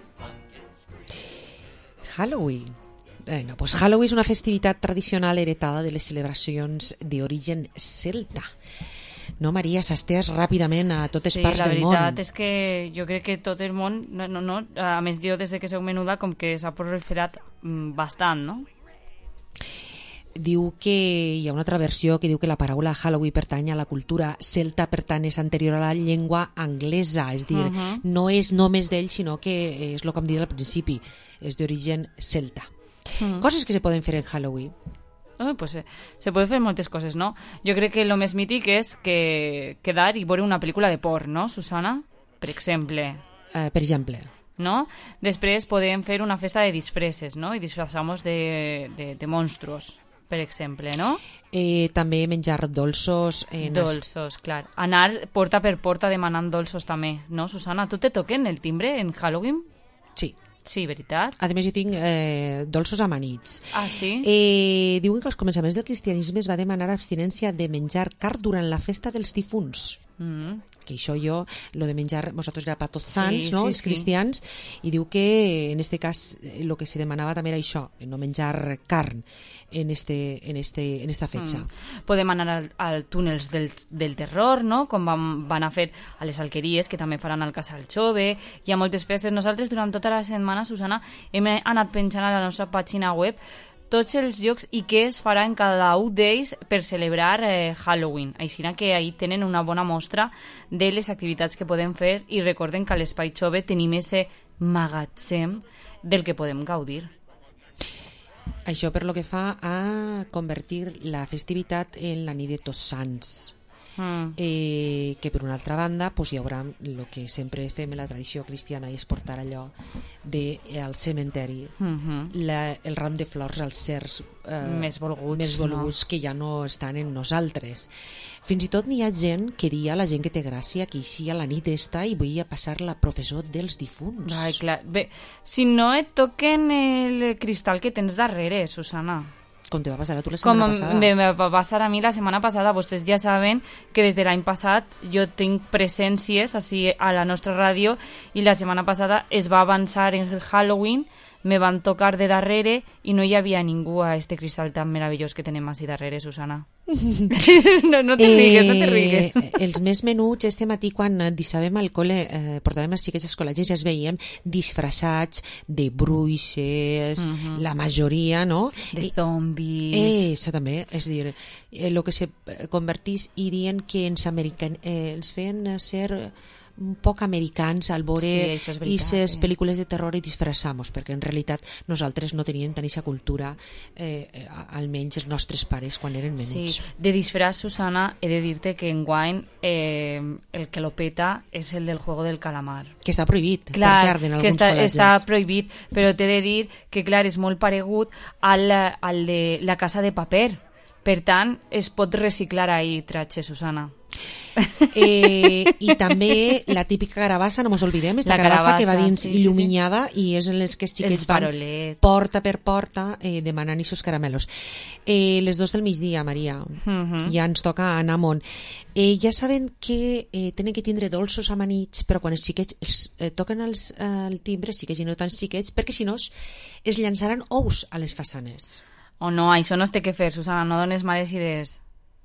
Halloween. Bueno, pues Halloween és una festivitat tradicional heretada de les celebracions d'origen celta. No, Maria, s'estès ràpidament a totes sí, parts del món. Sí, la veritat és que jo crec que tot el món, no, no, no, a més jo des de que soc menuda com que s'ha proliferat bastant, no? Diu que hi ha una altra versió que diu que la paraula Halloween pertany a la cultura celta, per tant és anterior a la llengua anglesa, és dir, uh-huh. no és només d'ell, sinó que és el que em dit al principi, és d'origen celta. Uh-huh. Coses que se poden fer en Halloween. Oh, pues eh, se puede fer moltes coses, no? Jo crec que el més mític és que quedar i veure una pel·lícula de por, no, Susana? Per exemple. Uh, per exemple. No? Després podem fer una festa de disfresses, no? I disfrazamos de, de, de monstruos, per exemple, no? Eh, també menjar dolços. En dolços, clar. Anar porta per porta demanant dolços també, no, Susana? Tu te toquen el timbre en Halloween? Sí. Sí, veritat? A més, jo tinc eh, dolços amanits. Ah, sí? Eh, diuen que als començaments del cristianisme es va demanar abstinència de menjar carn durant la festa dels difunts. Mm. Que això jo, lo de menjar, vosaltres era per tots sants, sí, no? Sí, els sí. cristians, i diu que en este cas el que se demanava també era això, no menjar carn en, este, en, este, en esta fetge. Mm. Podem anar al, al túnels del, del terror, no? Com van, van a fer a les alqueries, que també faran al Casal Xove. Hi ha moltes festes. Nosaltres durant tota la setmana, Susana, hem anat penjant a la nostra pàgina web tots els llocs i què es farà en cada un d'ells per celebrar eh, Halloween. Així que ahí tenen una bona mostra de les activitats que podem fer i recorden que a l'Espai Xove tenim ese magatzem del que podem gaudir. Això per lo que fa a convertir la festivitat en la nit de Tots Sants. Mm. Eh, que per una altra banda pues, hi haurà el que sempre fem en la tradició cristiana i és portar allò de, eh, al cementeri mm-hmm. la, el ram de flors als certs eh, més volguts, més volguts no? Que ja no estan en nosaltres. Fins i tot n'hi ha gent que dia, la gent que té gràcia, que eixia la nit esta i volia passar la professó dels difunts. Ai, clar. Bé, si no et toquen el cristal que tens darrere, Susana. Com te va passar a tu la setmana Com passada? Me va passar a mi la setmana passada. Vostès ja saben que des de l'any passat jo tinc presències així a la nostra ràdio i la setmana passada es va avançar en el Halloween, me van tocar de darrere i no hi havia ningú a este cristal tan meravellós que tenem així darrere, Susana. no, no te rigues, eh, no te rigues. Els més menuts, este matí quan dissàvem al col·le, eh, portàvem els xiquets als col·legis, ja es veiem disfressats de bruixes, uh-huh. la majoria, no? De zombis. Eh, això també, és a dir, el eh, que se convertís i dient que ens, american, eh, ens feien ser un poc americans al veure sí, aquestes eh? pel·lícules de terror i disfressamos, perquè en realitat nosaltres no teníem tant aquesta cultura, eh, almenys els nostres pares quan eren menuts. Sí, de disfraç, Susana, he de dir-te que enguany eh, el que lo peta és el del juego del calamar. Que està prohibit, clar, per cert, en alguns que està, col·legis. Està prohibit, però t'he de dir que, clar, és molt paregut al, al de la casa de paper. Per tant, es pot reciclar ahí, tratge, Susana. eh, i també la típica carabassa, no mos oblidem, esta carabassa, carabassa que va dins sí, il·luminada sí, sí. i és en les que els xiquets van porta per porta eh, demanant aquests caramelos. Eh, les dos del migdia, Maria, uh-huh. ja ens toca anar amunt. Eh, ja saben que eh, tenen que tindre dolços amanits, però quan els xiquets els, eh, toquen els, eh, el timbre, xiquets i no tan xiquets, perquè si no es llançaran ous a les façanes. O oh, no, això no es té que fer, Susana, no dones males idees.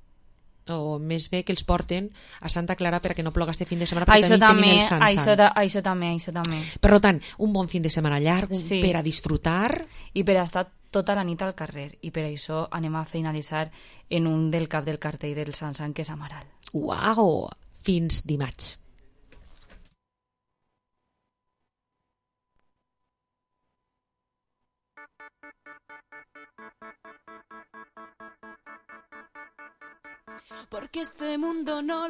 O més bé que els porten a Santa Clara perquè no ploga este fin de setmana, perquè això també tenim el Sant això, Sant. Da, això també, això també. Per tant, un bon fin de setmana llarg sí. per a disfrutar. I per a estar tota la nit al carrer. I per això anem a finalitzar en un del cap del cartell del Sant Sant, que és Amaral. Uau! Fins dimarts. Porque este mundo no